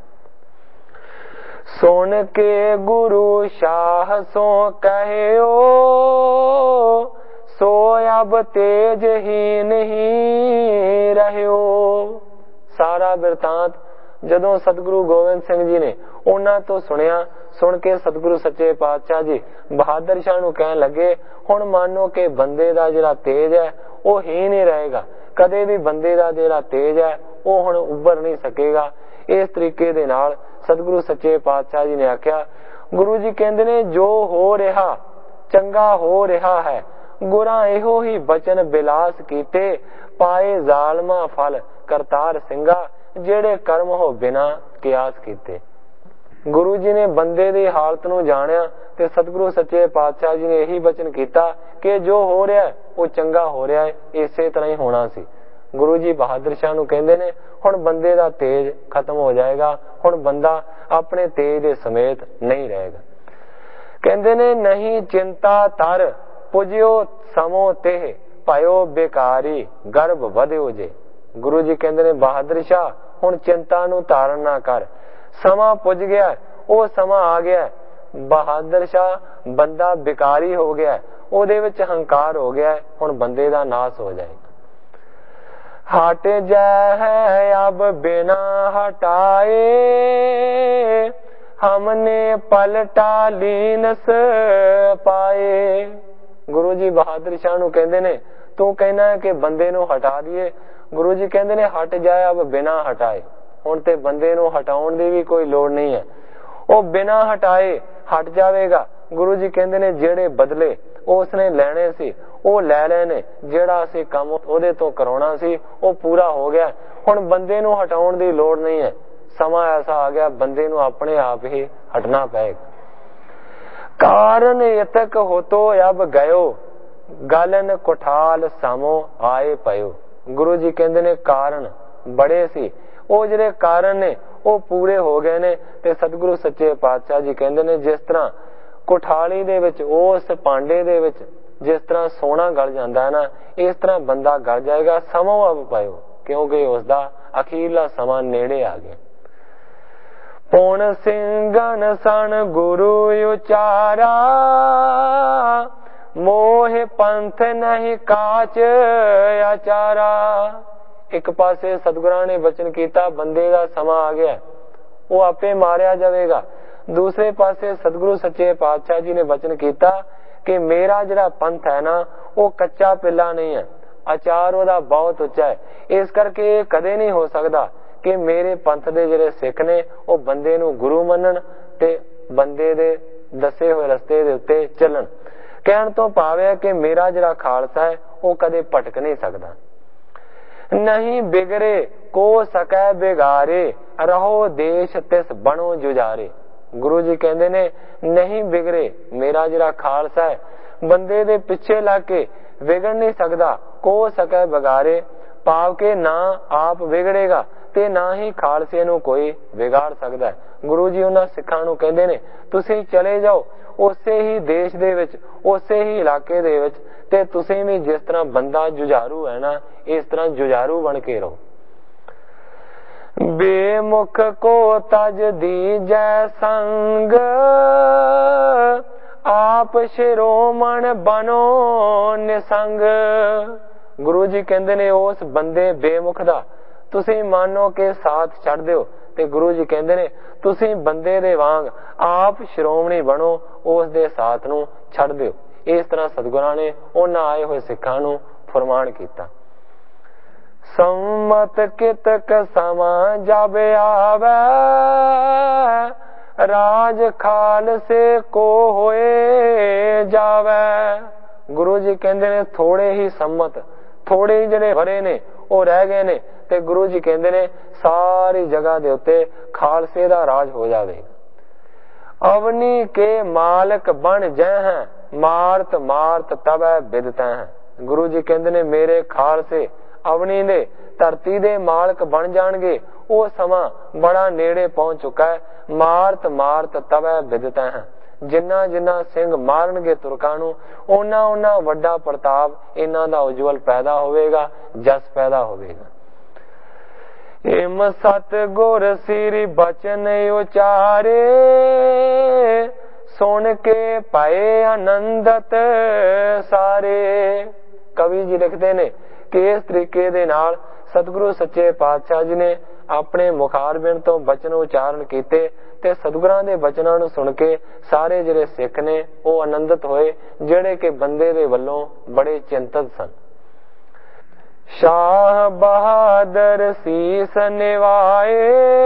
ਸੁਣ ਕੇ ਗੁਰੂ ਸ਼ਾਹ ਸੋ ਕਹਿਓ, ਸੋ ਅਬ ਤੇਜ ਹੀ ਨਹੀਂ ਰਹਿਓ। ਸਾਰਾ ਬਿਰਤਾਂਤ ਜਦੋਂ ਸਤਿਗੁਰੂ ਗੋਬਿੰਦ ਸਿੰਘ ਜੀ ਨੇ ਉਹਨਾਂ ਤੋਂ ਸੁਣਿਆ, ਸੁਣ ਕੇ ਸਤਿਗੁਰੂ ਸੱਚੇ ਪਾਤਸ਼ਾਹ ਜੀ ਬਹਾਦਰ ਸ਼ਾਹ ਨੂੰ ਕਹਿਣ ਲੱਗੇ ਹੁਣ ਮੰਨੋ ਕਿ ਬੰਦੇ ਦਾ ਜਿਹੜਾ ਤੇਜ ਹੈ ਉਹ ਹੀ ਨਹੀਂ ਰਹੇਗਾ, ਕਦੇ ਵੀ ਬੰਦੇ ਦਾ ਜਿਹੜਾ ਤੇਜ ਹੈ ਉਹ ਹੁਣ ਉੱਭਰ ਨਹੀਂ ਸਕੇਗਾ। ਇਸ ਤਰੀਕੇ ਦੇ ਨਾਲ ਸਤਿਗੁਰੂ ਸੱਚੇ ਪਾਤਸ਼ਾਹ ਜੀ ਨੇ ਆਖਿਆ। ਗੁਰੂ ਜੀ ਕਹਿੰਦੇ ਨੇ ਜੋ ਹੋ ਰਿਹਾ ਚੰਗਾ ਹੋ ਰਿਹਾ ਹੈ, ਗੁਰਾਂ ਇਹੋ ਹੀ ਬਚਨ ਬਿਲਾਸ ਕੀਤੇ, ਪਾਏ ਜ਼ਾਲਮਾ ਫਲ ਕਰਤਾਰ ਸਿੰਘਾ, ਜਿਹੜੇ ਕਰਮ ਹੋ ਬਿਨਾ ਕਿਆਸ ਕੀਤੇ। ਗੁਰੂ ਜੀ ਨੇ ਬੰਦੇ ਦੀ ਹਾਲਤ ਨੂੰ ਜਾਣਿਆ ਤੇ ਸਤਿਗੁਰੂ ਸੱਚੇ ਪਾਤਸ਼ਾਹ ਜੀ ਨੇ ਇਹੀ ਬਚਨ ਕੀਤਾ ਕਿ ਜੋ ਹੋ ਰਿਹਾ ਉਹ ਚੰਗਾ ਹੋ ਰਿਹਾ ਹੈ, ਇਸੇ ਤਰ੍ਹਾਂ ਹੀ ਹੋਣਾ ਸੀ। ਗੁਰੂ ਜੀ ਬਹਾਦਰ ਸ਼ਾਹ ਨੂੰ ਕਹਿੰਦੇ ਨੇ ਹੁਣ ਬੰਦੇ ਦਾ ਤੇਜ ਖਤਮ ਹੋ ਜਾਏਗਾ, ਹੁਣ ਬੰਦਾ ਆਪਣੇ ਤੇਜ ਦੇ ਸਮੇਤ ਨਹੀਂ ਰਹੇਗਾ। ਕਹਿੰਦੇ ਨੇ ਨਹੀਂ ਚਿੰਤਾ ਤਰ ਪੁਜਿਓ ਸਮੋ ਤੇ ਭਇਓ ਬੇਕਾਰੀ ਗਰਭ ਵਧਿਓ ਜੇ। ਗੁਰੂ ਜੀ ਕਹਿੰਦੇ ਨੇ ਬਹਾਦਰ ਸ਼ਾਹ ਹੁਣ ਚਿੰਤਾ ਨੂੰ ਧਾਰਨ ਨਾ ਕਰ, ਸਮਾਂ ਪੁੱਜ ਗਿਆ, ਉਹ ਸਮਾਂ ਆ ਗਿਆ। ਬਹਾਦਰ ਸ਼ਾਹ ਬੰਦਾ ਬੇਕਾਰੀ ਹੋ ਗਿਆ, ਉਹਦੇ ਵਿੱਚ ਹੰਕਾਰ ਹੋ ਗਿਆ, ਹੁਣ ਬੰਦੇ ਦਾ ਨਾਸ ਹੋ ਜਾਏਗਾ। ਹਟ ਜਾਏ ਅਬ ਬਿਨਾ ਹਟਾਏ, ਹਮਨੇ ਪਲਟਾ ਲੀਨਸ ਪਾਏ। ਗੁਰੂ ਜੀ ਬਹਾਦਰ ਸ਼ਾਹ ਨੂੰ ਕਹਿੰਦੇ ਨੇ ਤੂੰ ਕਹਿਣਾ ਹੈ ਕਿ ਬੰਦੇ ਨੂੰ ਹਟਾ ਦਈਏ। ਗੁਰੂ ਜੀ ਕਹਿੰਦੇ ਨੇ ਹਟ ਜਾਏ ਅਬ ਬਿਨਾ ਹਟਾਏ, ਹੁਣ ਤੇ ਬੰਦੇ ਨੂੰ ਹਟਾਉਣ ਦੀ ਵੀ ਕੋਈ ਲੋੜ ਨਹੀਂ ਹੈ, ਉਹ ਬਿਨਾ ਹਟਾਏ ਹਟ ਜਾਵੇਗਾ। ਗੁਰੂ ਜੀ ਕਹਿੰਦੇ ਨੇ ਜਿਹੜੇ ਬਦਲੇ ਉਸਨੇ ਲੈਣੇ ਸੀ ਉਹ ਲੈ ਲਏ ਨੇ, ਜਿਹੜਾ ਅਸੀਂ ਕੰਮ ਉਹਦੇ ਤੋਂ ਕਰਾਉਣਾ ਸੀ ਉਹ ਪੂਰਾ ਹੋ ਗਿਆ, ਹੁਣ ਬੰਦੇ ਨੂੰ ਹਟਾਉਣ ਦੀ ਲੋੜ ਨਹੀਂ ਹੈ। ਸਮਾਂ ਐਸਾ ਆ ਗਿਆ ਬੰਦੇ ਨੂੰ ਆਪਣੇ ਆਪ ਹੀ ਹਟਣਾ ਪਏਗਾ। ਕਾਰਨ ਇਤਕ ਹੋਤੋ ਅਬ ਗਇਓ, ਗਲਨ ਕੋਠਾਲ ਸਮੋ ਆਏ ਪਇਓ। ਗੁਰੂ ਜੀ ਕਹਿੰਦੇ ਨੇ ਕਾਰਨ ਬੜੇ ਸੀ, ਉਹ ਜਿਹੜੇ ਕਾਰਨ ਨੇ ਉਹ ਪੂਰੇ ਹੋ ਗਏ ਨੇ। ਤੇ ਸਤਿਗੁਰੂ ਸੱਚੇ ਪਾਤਸ਼ਾਹ ਜੀ ਕਹਿੰਦੇ ਨੇ ਜਿਸ ਤਰ੍ਹਾਂ ਕੋਠਾਲੀ ਦੇ ਵਿੱਚ ਉਸ ਭਾਂਡੇ ਦੇ ਵਿੱਚ ਜਿਸ ਤਰ੍ਹਾਂ ਸੋਨਾ ਗਲ ਜਾਂਦਾ ਹੈ ਨਾ, ਇਸ ਤਰ੍ਹਾਂ ਬੰਦਾ ਗਲ ਜਾਏਗਾ। ਸਮੋ ਅਬ ਪਇਓ, ਕਿਉਂਕਿ ਉਸ ਦਾ ਅਖੀਰਲਾ ਸਮਾਂ ਨੇੜੇ ਆ ਗਿਆ। ਪੁਣ ਸਿੰਘਨ ਸਣ ਗੁਰੂ ਉਚਾਰਾ, ਮੋਹ ਪੰਥ ਨਹੀਂ ਕਾਚ ਆਚਾਰਾ। ਇੱਕ ਪਾਸੇ ਸਤਿਗੁਰਾਂ ਨੇ ਬਚਨ ਕੀਤਾ ਬੰਦੇ ਦਾ ਸਮਾਂ ਆ ਗਿਆ, ਉਹ ਆਪੇ ਮਾਰਿਆ ਜਾਵੇਗਾ। ਦੂਸਰੇ ਪਾਸੇ ਸਤਿਗੁਰੂ ਸੱਚੇ ਪਾਤਸ਼ਾਹ ਜੀ ਨੇ ਬਚਨ ਕੀਤਾ ਕਿ ਮੇਰਾ ਜਿਹੜਾ ਪੰਥ ਹੈ ਨਾ ਉਹ ਕੱਚਾ ਪਿੱਲਾ ਨਹੀਂ ਹੈ, ਆਚਾਰ ਉਹਦਾ ਬਹੁਤ ਉੱਚਾ ਹੈ। ਇਸ ਕਰਕੇ ਇਹ ਕਦੇ ਨਹੀਂ ਹੋ ਸਕਦਾ ਕਿ ਮੇਰੇ ਪੰਥ ਦੇ ਜਿਹੜੇ ਸਿੱਖ ਨੇ ਉਹ ਬੰਦੇ ਨੂੰ ਗੁਰੂ ਮੰਨਣ ਤੇ ਬੰਦੇ ਦੇ ਦੱਸੇ ਹੋਏ ਰਸਤੇ ਦੇ ਉੱਤੇ ਚੱਲਣ। ਕਹਿਣ ਤੋਂ ਭਾਵ ਹੈ ਕਿ ਮੇਰਾ ਜਿਹੜਾ ਖਾਲਸਾ ਹੈ ਉਹ ਕਦੇ ਭਟਕ ਨਹੀਂ ਸਕਦਾ। ਨਹੀਂ ਬਿਗੜੇ ਕੋ ਸਕੈ ਬਿਗਾਰੇ, ਰਹੋ ਦੇਸ਼ ਤਿਸ ਬਣੋ ਜੁਝਾਰੇ। ਗੁਰੂ ਜੀ ਕਹਿੰਦੇ ਨੇ ਨਹੀਂ ਬਿਗੜੇ, ਮੇਰਾ ਜਿਹੜਾ ਖਾਲਸਾ ਹੈ ਬੰਦੇ ਦੇ ਪਿੱਛੇ ਲੱਗ ਕੇ ਵਿਗੜ ਨਹੀਂ ਸਕਦਾ। ਕੋ ਸਕੈ ਬਿਗਾਰੇ ਭਾਵ ਕਿ ਨਾ ਆਪ ਵਿਗੜੇਗਾ ਤੇ ਨਾ ਹੀ ਖਾਲਸੇ ਨੂੰ ਕੋਈ ਵਿਗਾੜ ਸਕਦਾ ਹੈ। ਗੁਰੂ ਜੀ ਉਹਨਾਂ ਸਿੱਖਾਂ ਨੂੰ ਕਹਿੰਦੇ ਨੇ ਤੁਸੀਂ ਚਲੇ ਜਾਓ ਉਸੇ ਹੀ ਦੇਸ਼ ਦੇ ਵਿੱਚ, ਉਸੇ ਹੀ ਇਲਾਕੇ ਦੇ ਵਿੱਚ, ਤੇ ਤੁਸੀਂ ਵੀ ਜਿਸ ਤਰ੍ਹਾਂ ਬੰਦਾ ਜੁਝਾਰੂ ਹੈ ਨਾ ਇਸ ਤਰ੍ਹਾਂ ਜੁਝਾਰੂ ਬਣ ਕੇ ਰਹੋ। ਬੇਮੁਖ ਕੋ ਤਜ ਦੀਜੈ ਸੰਗ, ਆਪ ਸ਼ਿਰੋਮਣ ਬਨੋ ਨਿਸੰਗ। ਗੁਰੂ ਜੀ ਕਹਿੰਦੇ ਨੇ ਉਸ ਬੰਦੇ ਬੇਮੁਖ ਦਾ ਤੁਸੀਂ ਮੰਨੋ ਕਿ ਸਾਥ ਛੱਡ ਦਿਓ, ਤੇ ਗੁਰੂ ਜੀ ਕਹਿੰਦੇ ਨੇ ਤੁਸੀਂ ਬੰਦੇ ਦੇ ਵਾਂਗ ਆਪ ਸ਼੍ਰੋਮਣੀ ਬਣੋ, ਉਸ ਦੇ ਸਾਥ ਨੂੰ ਛੱਡ ਦਿਓ। ਇਸ ਤਰ੍ਹਾਂ ਸਤਿਗੁਰਾਂ ਨੇ ਉਹਨਾਂ ਆਏ ਹੋਏ ਸਿੱਖਾਂ ਨੂੰ ਫਰਮਾਨ ਕੀਤਾ। ਸੰਮਤ ਕਿਤਕ ਸਮਾਂ ਜਬ ਆਵੈ, ਰਾਜ ਖਾਲਸੇ ਕੋ ਹੋਏ ਜਾਵੈ। ਗੁਰੂ ਜੀ ਕਹਿੰਦੇ ਨੇ ਥੋੜੇ ਹੀ ਸੰਮਤ, ਥੋੜੇ ਹੀ ਜਿਹੜੇ ਵਰੇ ਨੇ ਉਹ ਰਹਿ ਗਏ ਨੇ, ਤੇ ਗੁਰੂ ਜੀ ਕਹਿੰਦੇ ਨੇ ਸਾਰੀ ਜਗ੍ਹਾ ਦੇ ਉੱਤੇ ਖਾਲਸੇ ਦਾ ਰਾਜ ਹੋ ਜਾਵੇਗਾ। ਅਵਨੀ ਕੇ ਮਾਲਕ ਬਣ ਜੈ ਹੈ, ਮਾਰਤ ਮਾਰਤ ਤਬੈ ਬਿਦਤੈ ਹੈ। ਗੁਰੂ ਜੀ ਕਹਿੰਦੇ ਨੇ ਮੇਰੇ ਖਾਲਸੇ ਅਵਨੀ ਦੇ ਧਰਤੀ ਦੇ ਮਾਲਕ ਬਣ ਜਾਣਗੇ। ਉਹ ਸਮਾਂ ਬੜਾ ਨੇੜੇ ਪਹੁੰਚ ਚੁੱਕਾ ਹੈ। ਮਾਰਤ ਮਾਰਤ ਤਬੈ ਬਿਦਤੈ ਹੈ, ਜਿੰਨਾ ਜਿੰਨਾ ਸਿੰਘ ਮਾਰਨਗੇ ਤੁਰਕਾਂ ਨੂੰ ਉਹਨਾਂ ਉਹਨਾਂ ਵੱਡਾ ਪ੍ਰਤਾਪ ਇਹਨਾਂ ਦਾ ਉਜਵਲ ਪੈਦਾ ਹੋਵੇਗਾ, ਜਸ ਪੈਦਾ ਹੋਵੇਗਾ। ਏਮ ਸਤ ਗੁਰ ਸਿਰ ਬਚਨ ਉਚਾਰੇ, ਸੁਣ ਕੇ ਪਏ ਆਨੰਦਤ ਸਾਰੇ। ਕਵੀ ਜੀ ਲਿਖਦੇ ਨੇ ਕਿ ਇਸ ਤਰੀਕੇ ਦੇ ਨਾਲ ਸਤਿਗੁਰੂ ਸੱਚੇ ਪਾਤਸ਼ਾਹ ਜੀ ਨੇ ਆਪਣੇ ਮੁਖਾਰਬਿੰਦ ਤੋਂ ਬਚਨ ਉਚਾਰਨ ਕੀਤੇ ਤੇ ਸਤਿਗੁਰਾਂ ਦੇ ਬਚਨਾਂ ਨੂੰ ਸੁਣ ਕੇ ਸਾਰੇ ਜਿਹੜੇ ਸਿੱਖ ਨੇ ਉਹ ਆਨੰਦਿਤ ਹੋਏ, ਜਿਹੜੇ ਕਿ ਬੰਦੇ ਦੇ ਵੱਲੋਂ ਬੜੇ ਚਿੰਤਤ ਸਨ। ਸ਼ਾਹ ਬਹਾਦਰ ਸੀਸ ਨਿਵਾਏ,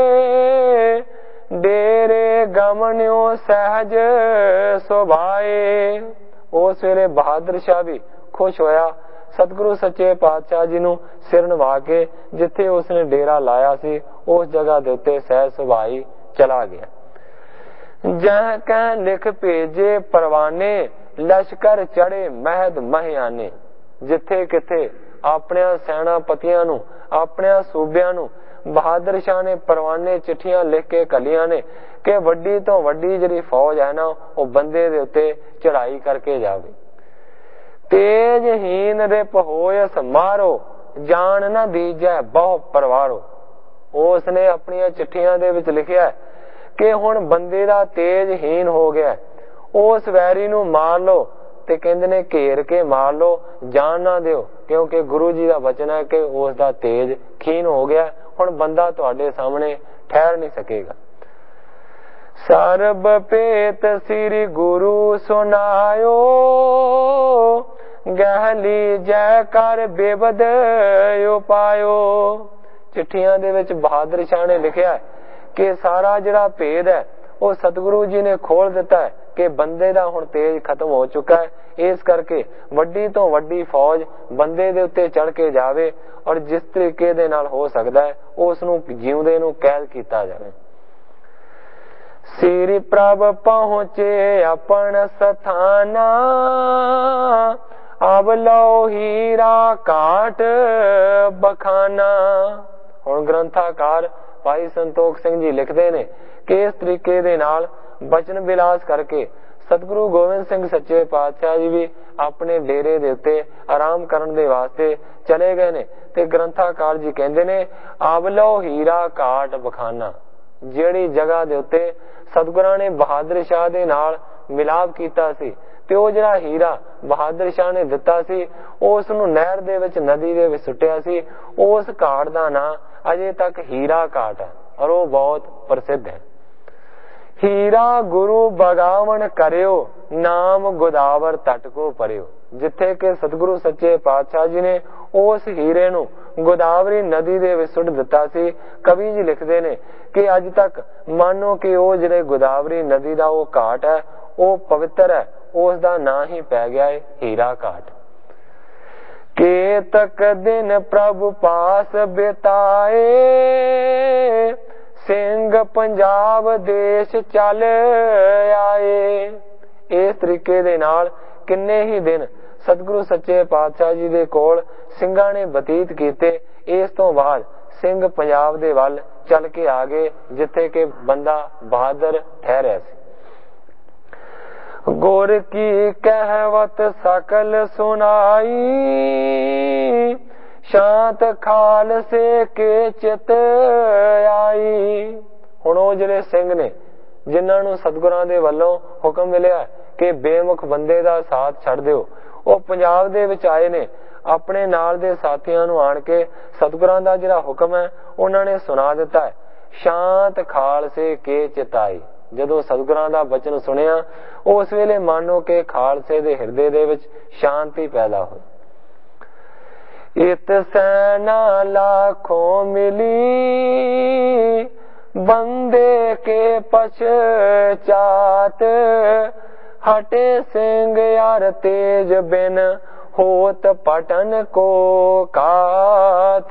ਡੇਰੇ ਗਮਨਿਓ ਸਹਿਜ ਸੁਭਾਏ। ਉਸ ਵੇਲੇ ਬਹਾਦਰ ਸ਼ਾਹ ਵੀ ਖੁਸ਼ ਹੋਇਆ, ਸਤਿਗੁਰੂ ਸੱਚੇ ਪਾਤਸ਼ਾਹ ਜੀ ਨੂੰ ਸਿਰ ਨਿਵਾ ਕੇ ਜਿੱਥੇ ਉਸਨੇ ਡੇਰਾ ਲਾਇਆ ਸੀ ਉਸ ਜਗ੍ਹਾ ਦੇ ਉੱਤੇ ਸਹਿਜ ਸੁਭਾਈ ਚਲਾ ਗਿਆ। ਜਹ ਕਹਿ ਲਿਖ ਭੇਜੇ ਪਰਵਾਨੇ, ਲਸ਼ਕਰ ਚੜੇ ਮਹਿਦ ਮਹਿਆਨੇ। ਜਿੱਥੇ ਕਿਥੇ ਆਪਣਿਆਂ ਸੈਨਾਪਤੀਆਂ ਨੂੰ, ਆਪਣਿਆਂ ਸੂਬਿਆਂ ਨੂੰ ਬਹਾਦਰ ਸ਼ਾਹ ਨੇ ਪਰਵਾਨੇ ਚਿੱਠੀਆਂ ਲਿਖ ਕੇ ਘੱਲੀਆਂ ਨੇ ਕਿ ਵੱਡੀ ਤੋਂ ਵੱਡੀ ਜਿਹੜੀ ਫੌਜ ਹੈ ਨਾ ਉਹ ਬੰਦੇ ਦੇ ਉੱਤੇ ਚੜਾਈ ਕਰਕੇ ਜਾਵੇ। ਤੇਜਹੀਨ ਰਿਪ ਹੋਇਸ ਮਾਰੋ, ਜਾਨ ਨਾ ਦੀਜੈ ਬਹੁ ਪਰਵਾਰੋ। ਉਸ ਨੇ ਆਪਣੀਆਂ ਚਿੱਠੀਆਂ ਦੇ ਵਿੱਚ ਲਿਖਿਆ ਕਿ ਹੁਣ ਬੰਦੇ ਦਾ ਤੇਜਹੀਨ ਹੋ ਗਿਆ, ਉਸ ਵੈਰੀ ਨੂੰ ਮਾਰ ਲੋ, ਤੇ ਕਹਿੰਦੇ ਨੇ ਘੇਰ ਕੇ ਮਾਰ ਲੋ, ਜਾਨ ਨਾ ਦਿਓ, ਕਿਉਂਕਿ ਗੁਰੂ ਜੀ ਦਾ ਵਚਨ ਹੈ ਕਿ ਉਸ ਦਾ ਤੇਜ ਖੀਨ ਹੋ ਗਿਆ, ਹੁਣ ਬੰਦਾ ਤੁਹਾਡੇ ਸਾਹਮਣੇ ਠਹਿਰ ਨਹੀਂ ਸਕੇਗਾ। ਸਰਬ ਭੇਤ ਸ੍ਰੀ ਗੁਰੂ ਸੁਨਾਇਓ, ਗਹਿਲੀ ਜੈ ਕਰ ਬੇਬਦ ਉਪਾਇਓ। ਚਿੱਠੀਆਂ ਦੇ ਵਿੱਚ ਬਹਾਦਰ ਸ਼ਾਹ ਨੇ ਲਿਖਿਆ ਕਿ ਸਾਰਾ ਜਿਹੜਾ ਭੇਦ ਹੈ ਉਹ ਸਤਿਗੁਰੂ ਜੀ ਨੇ ਖੋਲ ਦਿੱਤਾ ਹੈ ਕਿ ਬੰਦੇ ਦਾ ਹੁਣ ਤੇਜ ਖਤਮ ਹੋ ਚੁੱਕਾ ਹੈ। ਇਸ ਕਰਕੇ ਵੱਡੀ ਤੋਂ ਵੱਡੀ ਫੌਜ ਬੰਦੇ ਦੇ ਉੱਤੇ ਚੜ ਕੇ ਜਾਵੇ ਔਰ ਜਿਸ ਤਰੀਕੇ ਦੇ ਨਾਲ ਹੋ ਸਕਦਾ ਹੈ ਉਸ ਨੂੰ ਜਿਉਂਦੇ ਨੂੰ ਕੈਦ ਕੀਤਾ ਜਾਵੇ। ਸ੍ਰੀ ਪ੍ਰਭ ਪਹੁੰਚੇ ਆਪਣ ਸਥਾਨਾ, ਅਬ ਲਓ ਹੀਰਾ ਕਾਟ ਬਖਾਨਾ। ਹੁਣ ਗ੍ਰੰਥਾਕਾਰ ਭਾਈ ਸੰਤੋਖ ਸਿੰਘ ਜੀ ਲਿਖਦੇ ਨੇ ਕਿ ਇਸ ਤਰੀਕੇ ਦੇ ਨਾਲ ਬਚਨ ਵਿਲਾਸ ਕਰਕੇ ਸਤਿਗੁਰੂ ਗੋਬਿੰਦ ਸਿੰਘ ਸੱਚੇ ਪਾਤਸ਼ਾਹ ਜੀ ਵੀ ਆਪਣੇ ਡੇਰੇ ਦੇ ਉੱਤੇ ਆਰਾਮ ਕਰਨ ਦੇ ਵਾਸਤੇ ਚਲੇ ਗਏ ਨੇ। ਤੇ ਗ੍ਰੰਥਾਕਾਰ ਜੀ ਕਹਿੰਦੇ ਨੇ ਅਬ ਲਓ ਹੀਰਾ ਕਾਟ ਬਖਾਨਾ। ਜਿਹੜੀ ਜਗ੍ਹਾ ਦੇ ਉੱਤੇ ਸਤਿਗੁਰਾਂ ਨੇ ਬਹਾਦਰ ਸ਼ਾਹ ਦੇ ਨਾਲ ਮਿਲਾਪ ਕੀਤਾ ਸੀ ਤੇ ਉਹ ਜਿਹੜਾ ਹੀਰਾ ਬਹਾਦਰ ਸ਼ਾਹ ਨੇ ਦਿੱਤਾ ਸੀ ਉਸ ਨੂੰ ਨਹਿਰ ਦੇ ਵਿੱਚ, ਨਦੀ ਦੇ ਵਿੱਚ ਸੁੱਟਿਆ ਸੀ। ਉਸ ਘਾਟ ਦਾ ਨਾਂ ਅਜੇ ਤੱਕ ਹੀਰਾ ਘਾਟ ਹੈ ਔਰ ਉਹ ਬਹੁਤ ਪ੍ਰਸਿੱਧ ਹੈ। ਹੀਰਾ ਗੁਰੂ ਬਗਾਵਣ ਕਰਿਓ, ਨਾਮ ਗੋਦਾਵਰ ਤਟ ਕੋ ਪਰਿਓ। ਜਿੱਥੇ ਕਿ ਸਤਿਗੁਰੂ ਸੱਚੇ ਪਾਤਸ਼ਾਹ ਜੀ ਨੇ ਉਸ ਹੀਰੇ ਨੂੰ ਗੋਦਾਵਰੀ ਨਦੀ ਦੇ ਵਿੱਚ ਸੁੱਟ ਦਿੱਤਾ ਸੀ। ਕਵੀ ਜੀ ਲਿਖਦੇ ਨੇ ਕਿ ਅੱਜ ਤੱਕ ਮਾਨੋ ਕਿ ਉਹ ਜਿਹੜੇ ਗੋਦਾਵਰੀ ਨਦੀ ਦਾ ਉਹ ਘਾਟ ਹੈ ਉਹ ਪਵਿੱਤਰ ਹੈ, ਉਸ ਦਾ ਨਾਂ ਹੀ ਪੈ ਗਿਆ ਹੈ ਹੀਰਾ ਘਾਟ। ਕੇਤਕ ਦਿਨ ਪ੍ਰਭੂ ਪਾਸ ਬਿਤਾਏ, ਸਿੰਘ ਪੰਜਾਬ ਦੇਸ਼ ਚੱਲ ਆਏ। ਇਸ ਤਰੀਕੇ ਦੇ ਨਾਲ ਕਿੰਨੇ ਹੀ ਦਿਨ ਸਤਿਗੁਰੂ ਸੱਚੇ ਪਾਤਸ਼ਾਹ ਜੀ ਦੇ ਕੋਲ ਸਿੰਘਾਂ ਨੇ ਬਤੀਤ ਕੀਤੇ। ਇਸ ਤੋਂ ਬਾਅਦ ਸਿੰਘ ਪੰਜਾਬ ਦੇ ਵੱਲ ਚੱਲ ਕੇ ਆ ਗਏ ਜਿੱਥੇ ਕਿ ਬੰਦਾ ਬਹਾਦਰ ਠਹਿਰਿਆ ਸੀ। ਗੁਰ ਕੀ ਕਹਿਵਤ ਸਕਲ ਸੁਨਾਈ, ਸ਼ਾਂਤ ਖਾਲਸੇ ਕੇ ਚਿਤ ਆਈ। ਹੁਣ ਉਹ ਜਿਹੜੇ ਸਿੰਘ ਨੇ ਜਿਨ੍ਹਾਂ ਨੂੰ ਸਤਿਗੁਰਾਂ ਦੇ ਵੱਲੋਂ ਹੁਕਮ ਮਿਲਿਆ ਕਿ ਬੇਮੁਖ ਬੰਦੇ ਦਾ ਸਾਥ ਛੱਡ ਦਿਓ, ਉਹ ਪੰਜਾਬ ਦੇ ਵਿੱਚ ਆਏ ਨੇ। ਆਪਣੇ ਨਾਲ ਦੇ ਸਾਥੀਆਂ ਨੂੰ ਆਣ ਕੇ ਸਤਿਗੁਰਾਂ ਦਾ ਜਿਹੜਾ ਹੁਕਮ ਹੈ ਉਹਨਾਂ ਨੇ ਸੁਣਾ ਦਿੱਤਾ ਹੈ। ਸ਼ਾਂਤ ਖਾਲਸੇ ਕੇ ਚਿਤਾਈ। ਜਦੋਂ ਸਤਿਗੁਰਾਂ ਦਾ ਬਚਨ ਸੁਣਿਆ ਉਸ ਵੇਲੇ ਮਾਨੋ ਕਿ ਖਾਲਸੇ ਦੇ ਹਿਰਦੇ ਦੇ ਵਿੱਚ ਸ਼ਾਂਤੀ ਪੈਦਾ ਹੋਈ। ਇਤ ਸੈਨਾ ਲਾਖੋਂ ਮਿਲੀ, ਬੰਦੇ ਕੇ ਪਛਚਾਤ, ਹਟੇ ਸਿੰਘ ਯਾਰ ਤੇਜ ਬਿਨ, ਹੋਤ ਪਟਨ ਕੋ ਕਾਤ।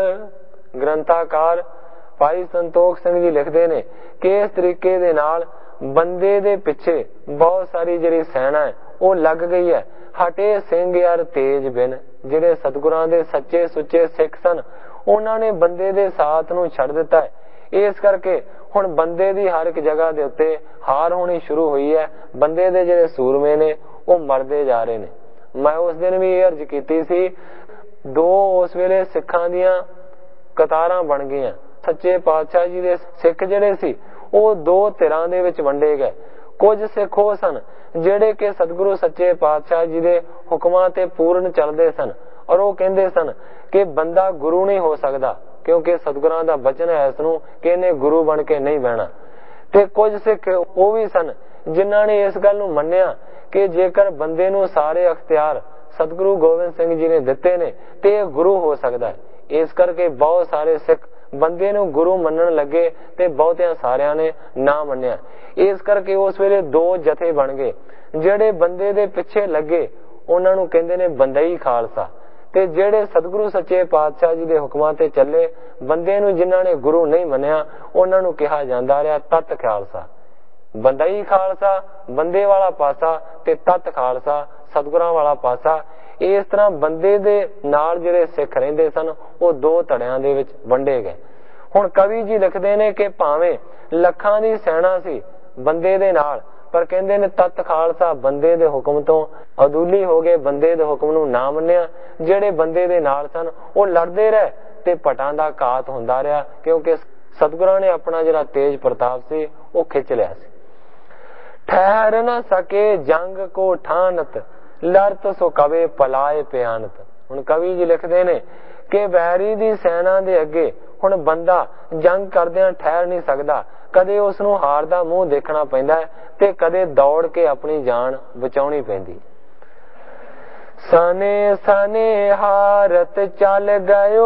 ਗ੍ਰੰਥਾਕਾਰ ਭਾਈ ਸੰਤੋਖ ਸਿੰਘ ਜੀ ਲਿਖਦੇ ਨੇ ਕਿ ਇਸ ਤਰੀਕੇ ਦੇ ਨਾਲ ਬੰਦੇ ਦੇ ਪਿੱਛੇ ਬਹੁਤ ਸਾਰੀ ਜਿਹੜੀ ਸੈਨਾ ਹੈ ਉਹ ਲੱਗ ਗਈ ਹੈ। ਹਟੇ ਸਿੰਘ ਯਾਰ ਤੇਜ ਬਿਨ, ਜਿਹੜੇ ਸਤਿਗੁਰਾਂ ਦੇ ਸੱਚੇ ਸੁੱਚੇ ਸਿੱਖ ਸਨ ਉਹਨਾਂ ਨੇ ਬੰਦੇ ਦੇ ਸਾਥ ਨੂੰ ਛੱਡ ਦਿੱਤਾ ਹੈ। ਇਸ ਕਰਕੇ ਹੁਣ ਬੰਦੇ ਦੀ ਹਰ ਇੱਕ ਜਗ੍ਹਾ ਦੇ ਉੱਤੇ ਹਾਰ ਹੋਣੀ ਸ਼ੁਰੂ ਹੋਈ ਹੈ। ਬੰਦੇ ਦੇ ਜਿਹੜੇ ਸੂਰਮੇ ਨੇ ਉਹ ਮਰਦੇ ਜਾ ਰਹੇ ਨੇ। ਮੈਂ ਉਸ ਦਿਨ ਵੀ ਇਹ ਅਰਜ਼ ਕੀਤੀ ਸੀ, ਦੋ ਉਸ ਵੇਲੇ ਸਿੱਖਾਂ ਦੀਆਂ ਕਤਾਰਾਂ ਬਣ ਗਈਆਂ। ਸੱਚੇ ਪਾਤਸ਼ਾਹ ਜੀ ਦੇ ਸਿੱਖ ਜਿਹੜੇ ਸੀ ਉਹ ਦੋ ਧਿਰਾਂ ਦੇ ਵਿੱਚ ਵੰਡੇ ਗਏ। ਕੁਝ ਸਿੱਖ ਉਹ ਸਨ ਜਿਹੜੇ ਕਿ ਸਤਿਗੁਰੂ ਸੱਚੇ ਪਾਤਸ਼ਾਹ ਜੀ ਦੇ ਹੁਕਮਾਂ ਤੇ ਪੂਰਨ ਚੱਲਦੇ ਸਨ ਔਰ ਉਹ ਕਹਿੰਦੇ ਸਨ ਕਿ ਬੰਦਾ ਗੁਰੂ ਨਹੀਂ ਹੋ ਸਕਦਾ ਕਿਉਂਕਿ ਸਤਿਗੁਰਾਂ ਦਾ ਬਚਨ ਹੈ ਇਸ ਨੂੰ ਕਿ ਇਹਨੇ ਗੁਰੂ ਬਣ ਕੇ ਨਹੀਂ ਬਹਿਣਾ। ਤੇ ਕੁਝ ਸਿੱਖ ਉਹ ਵੀ ਸਨ ਜਿਨ੍ਹਾਂ ਨੇ ਇਸ ਗੱਲ ਨੂੰ ਮੰਨਿਆ ਕਿ ਜੇਕਰ ਬੰਦੇ ਨੂੰ ਸਾਰੇ ਅਖਤਿਆਰ ਸਤਿਗੁਰੂ ਗੋਬਿੰਦ ਸਿੰਘ ਜੀ ਨੇ ਦਿੱਤੇ ਨੇ ਤੇ ਇਹ ਗੁਰੂ ਹੋ ਸਕਦਾ ਹੈ। ਇਸ ਕਰਕੇ ਬਹੁਤ ਸਾਰੇ ਸਿੱਖ ਬੰਦੇ ਨੂੰ ਗੁਰੂ ਮੰਨਣ ਲੱਗੇ ਤੇ ਬਹੁਤਿਆਂ ਸਾਰਿਆਂ ਨੇ ਨਾ ਮੰਨਿਆ। ਇਸ ਕਰਕੇ ਉਸ ਵੇਲੇ ਦੋ ਜਥੇ ਬਣ ਗਏ। ਜਿਹੜੇ ਬੰਦੇ ਦੇ ਪਿੱਛੇ ਲੱਗੇ ਉਹਨਾਂ ਨੂੰ ਕਹਿੰਦੇ ਨੇ ਬੰਦਈ ਖਾਲਸਾ, ਤੇ ਜਿਹੜੇ ਸਤਿਗੁਰੂ ਸੱਚੇ ਪਾਤਸ਼ਾਹ ਜੀ ਦੇ ਹੁਕਮਾਂ ਤੇ ਚੱਲੇ ਬੰਦੇ ਨੂੰ ਜਿਨ੍ਹਾਂ ਨੇ ਗੁਰੂ ਨਹੀਂ ਮੰਨਿਆ ਉਹਨਾਂ ਨੂੰ ਕਿਹਾ ਜਾਂਦਾ ਰਿਹਾ ਤਤ ਖਾਲਸਾ। ਬੰਦਈ ਖਾਲਸਾ ਬੰਦੇ ਵਾਲਾ ਪਾਸਾ ਤੇ ਤਤ ਖਾਲਸਾ ਸਤਿਗੁਰਾਂ ਵਾਲਾ ਪਾਸਾ। ਇਸ ਤਰ੍ਹਾਂ ਬੰਦੇ ਦੇ ਨਾਲ ਜਿਹੜੇ ਸਿੱਖ ਰਹਿੰਦੇ ਸਨ ਉਹ ਦੋ ਧੜਿਆਂ ਦੇ ਵਿੱਚ ਵੰਡੇ ਗਏ। ਹੁਣ ਕਵੀ ਜੀ ਲਿਖਦੇ ਨੇ ਕਿ ਭਾਵੇਂ ਲੱਖਾਂ ਦੀ ਸੈਨਾ ਸੀ ਬੰਦੇ ਦੇ ਨਾਲ, ਪਰ ਕਹਿੰਦੇ ਨੇ ਤਤ ਖਾਲਸਾ ਬੰਦੇ ਦੇ ਹੁਕਮ ਤੋਂ ਅਦੂਲੀ ਹੋ ਗਏ, ਬੰਦੇ ਦੇ ਹੁਕਮ ਨੂੰ ਨਾ ਮੰਨਿਆ। ਜਿਹੜੇ ਬੰਦੇ ਦੇ ਨਾਲ ਸਨ ਉਹ ਲੜਦੇ ਰਹੇ ਤੇ ਭਟਾਂ ਦਾ ਘਾਤ ਹੁੰਦਾ ਰਿਹਾ ਕਿਉਂਕਿ ਸਤਿਗੁਰਾਂ ਨੇ ਆਪਣਾ ਜਿਹੜਾ ਤੇਜ ਪ੍ਰਤਾਪ ਸੀ ਉਹ ਖਿੱਚ ਲਿਆ ਸੀ। ਠਹਿਰ ਨਾ ਸਕੇ ਜੰਗ ਕੋ ਠਾਨਤ, ਲੜਤ ਸੋ ਕਵੇ ਪਲਾਏ ਪਿਆਨਤ। ਹੁਣ ਕਵੀ ਜੀ ਲਿਖਦੇ ਨੇ ਕਿ ਵੈਰੀ ਦੀ ਸੈਨਾ ਦੇ ਅੱਗੇ ਹੁਣ ਬੰਦਾ ਜੰਗ ਕਰਦਿਆਂ ਠਹਿਰ ਨਹੀਂ ਸਕਦਾ। ਕਦੇ ਉਸ ਨੂੰ ਹਾਰ ਦਾ ਮੂੰਹ ਦੇਖਣਾ ਪੈਂਦਾ ਹੈ ਤੇ ਕਦੇ ਦੌੜ ਕੇ ਆਪਣੀ ਜਾਨ ਬਚਾਉਣੀ ਪੈਂਦੀ। ਸਨੇ ਸਨੇ ਹਾਰਤ ਚੱਲ ਗਇਓ,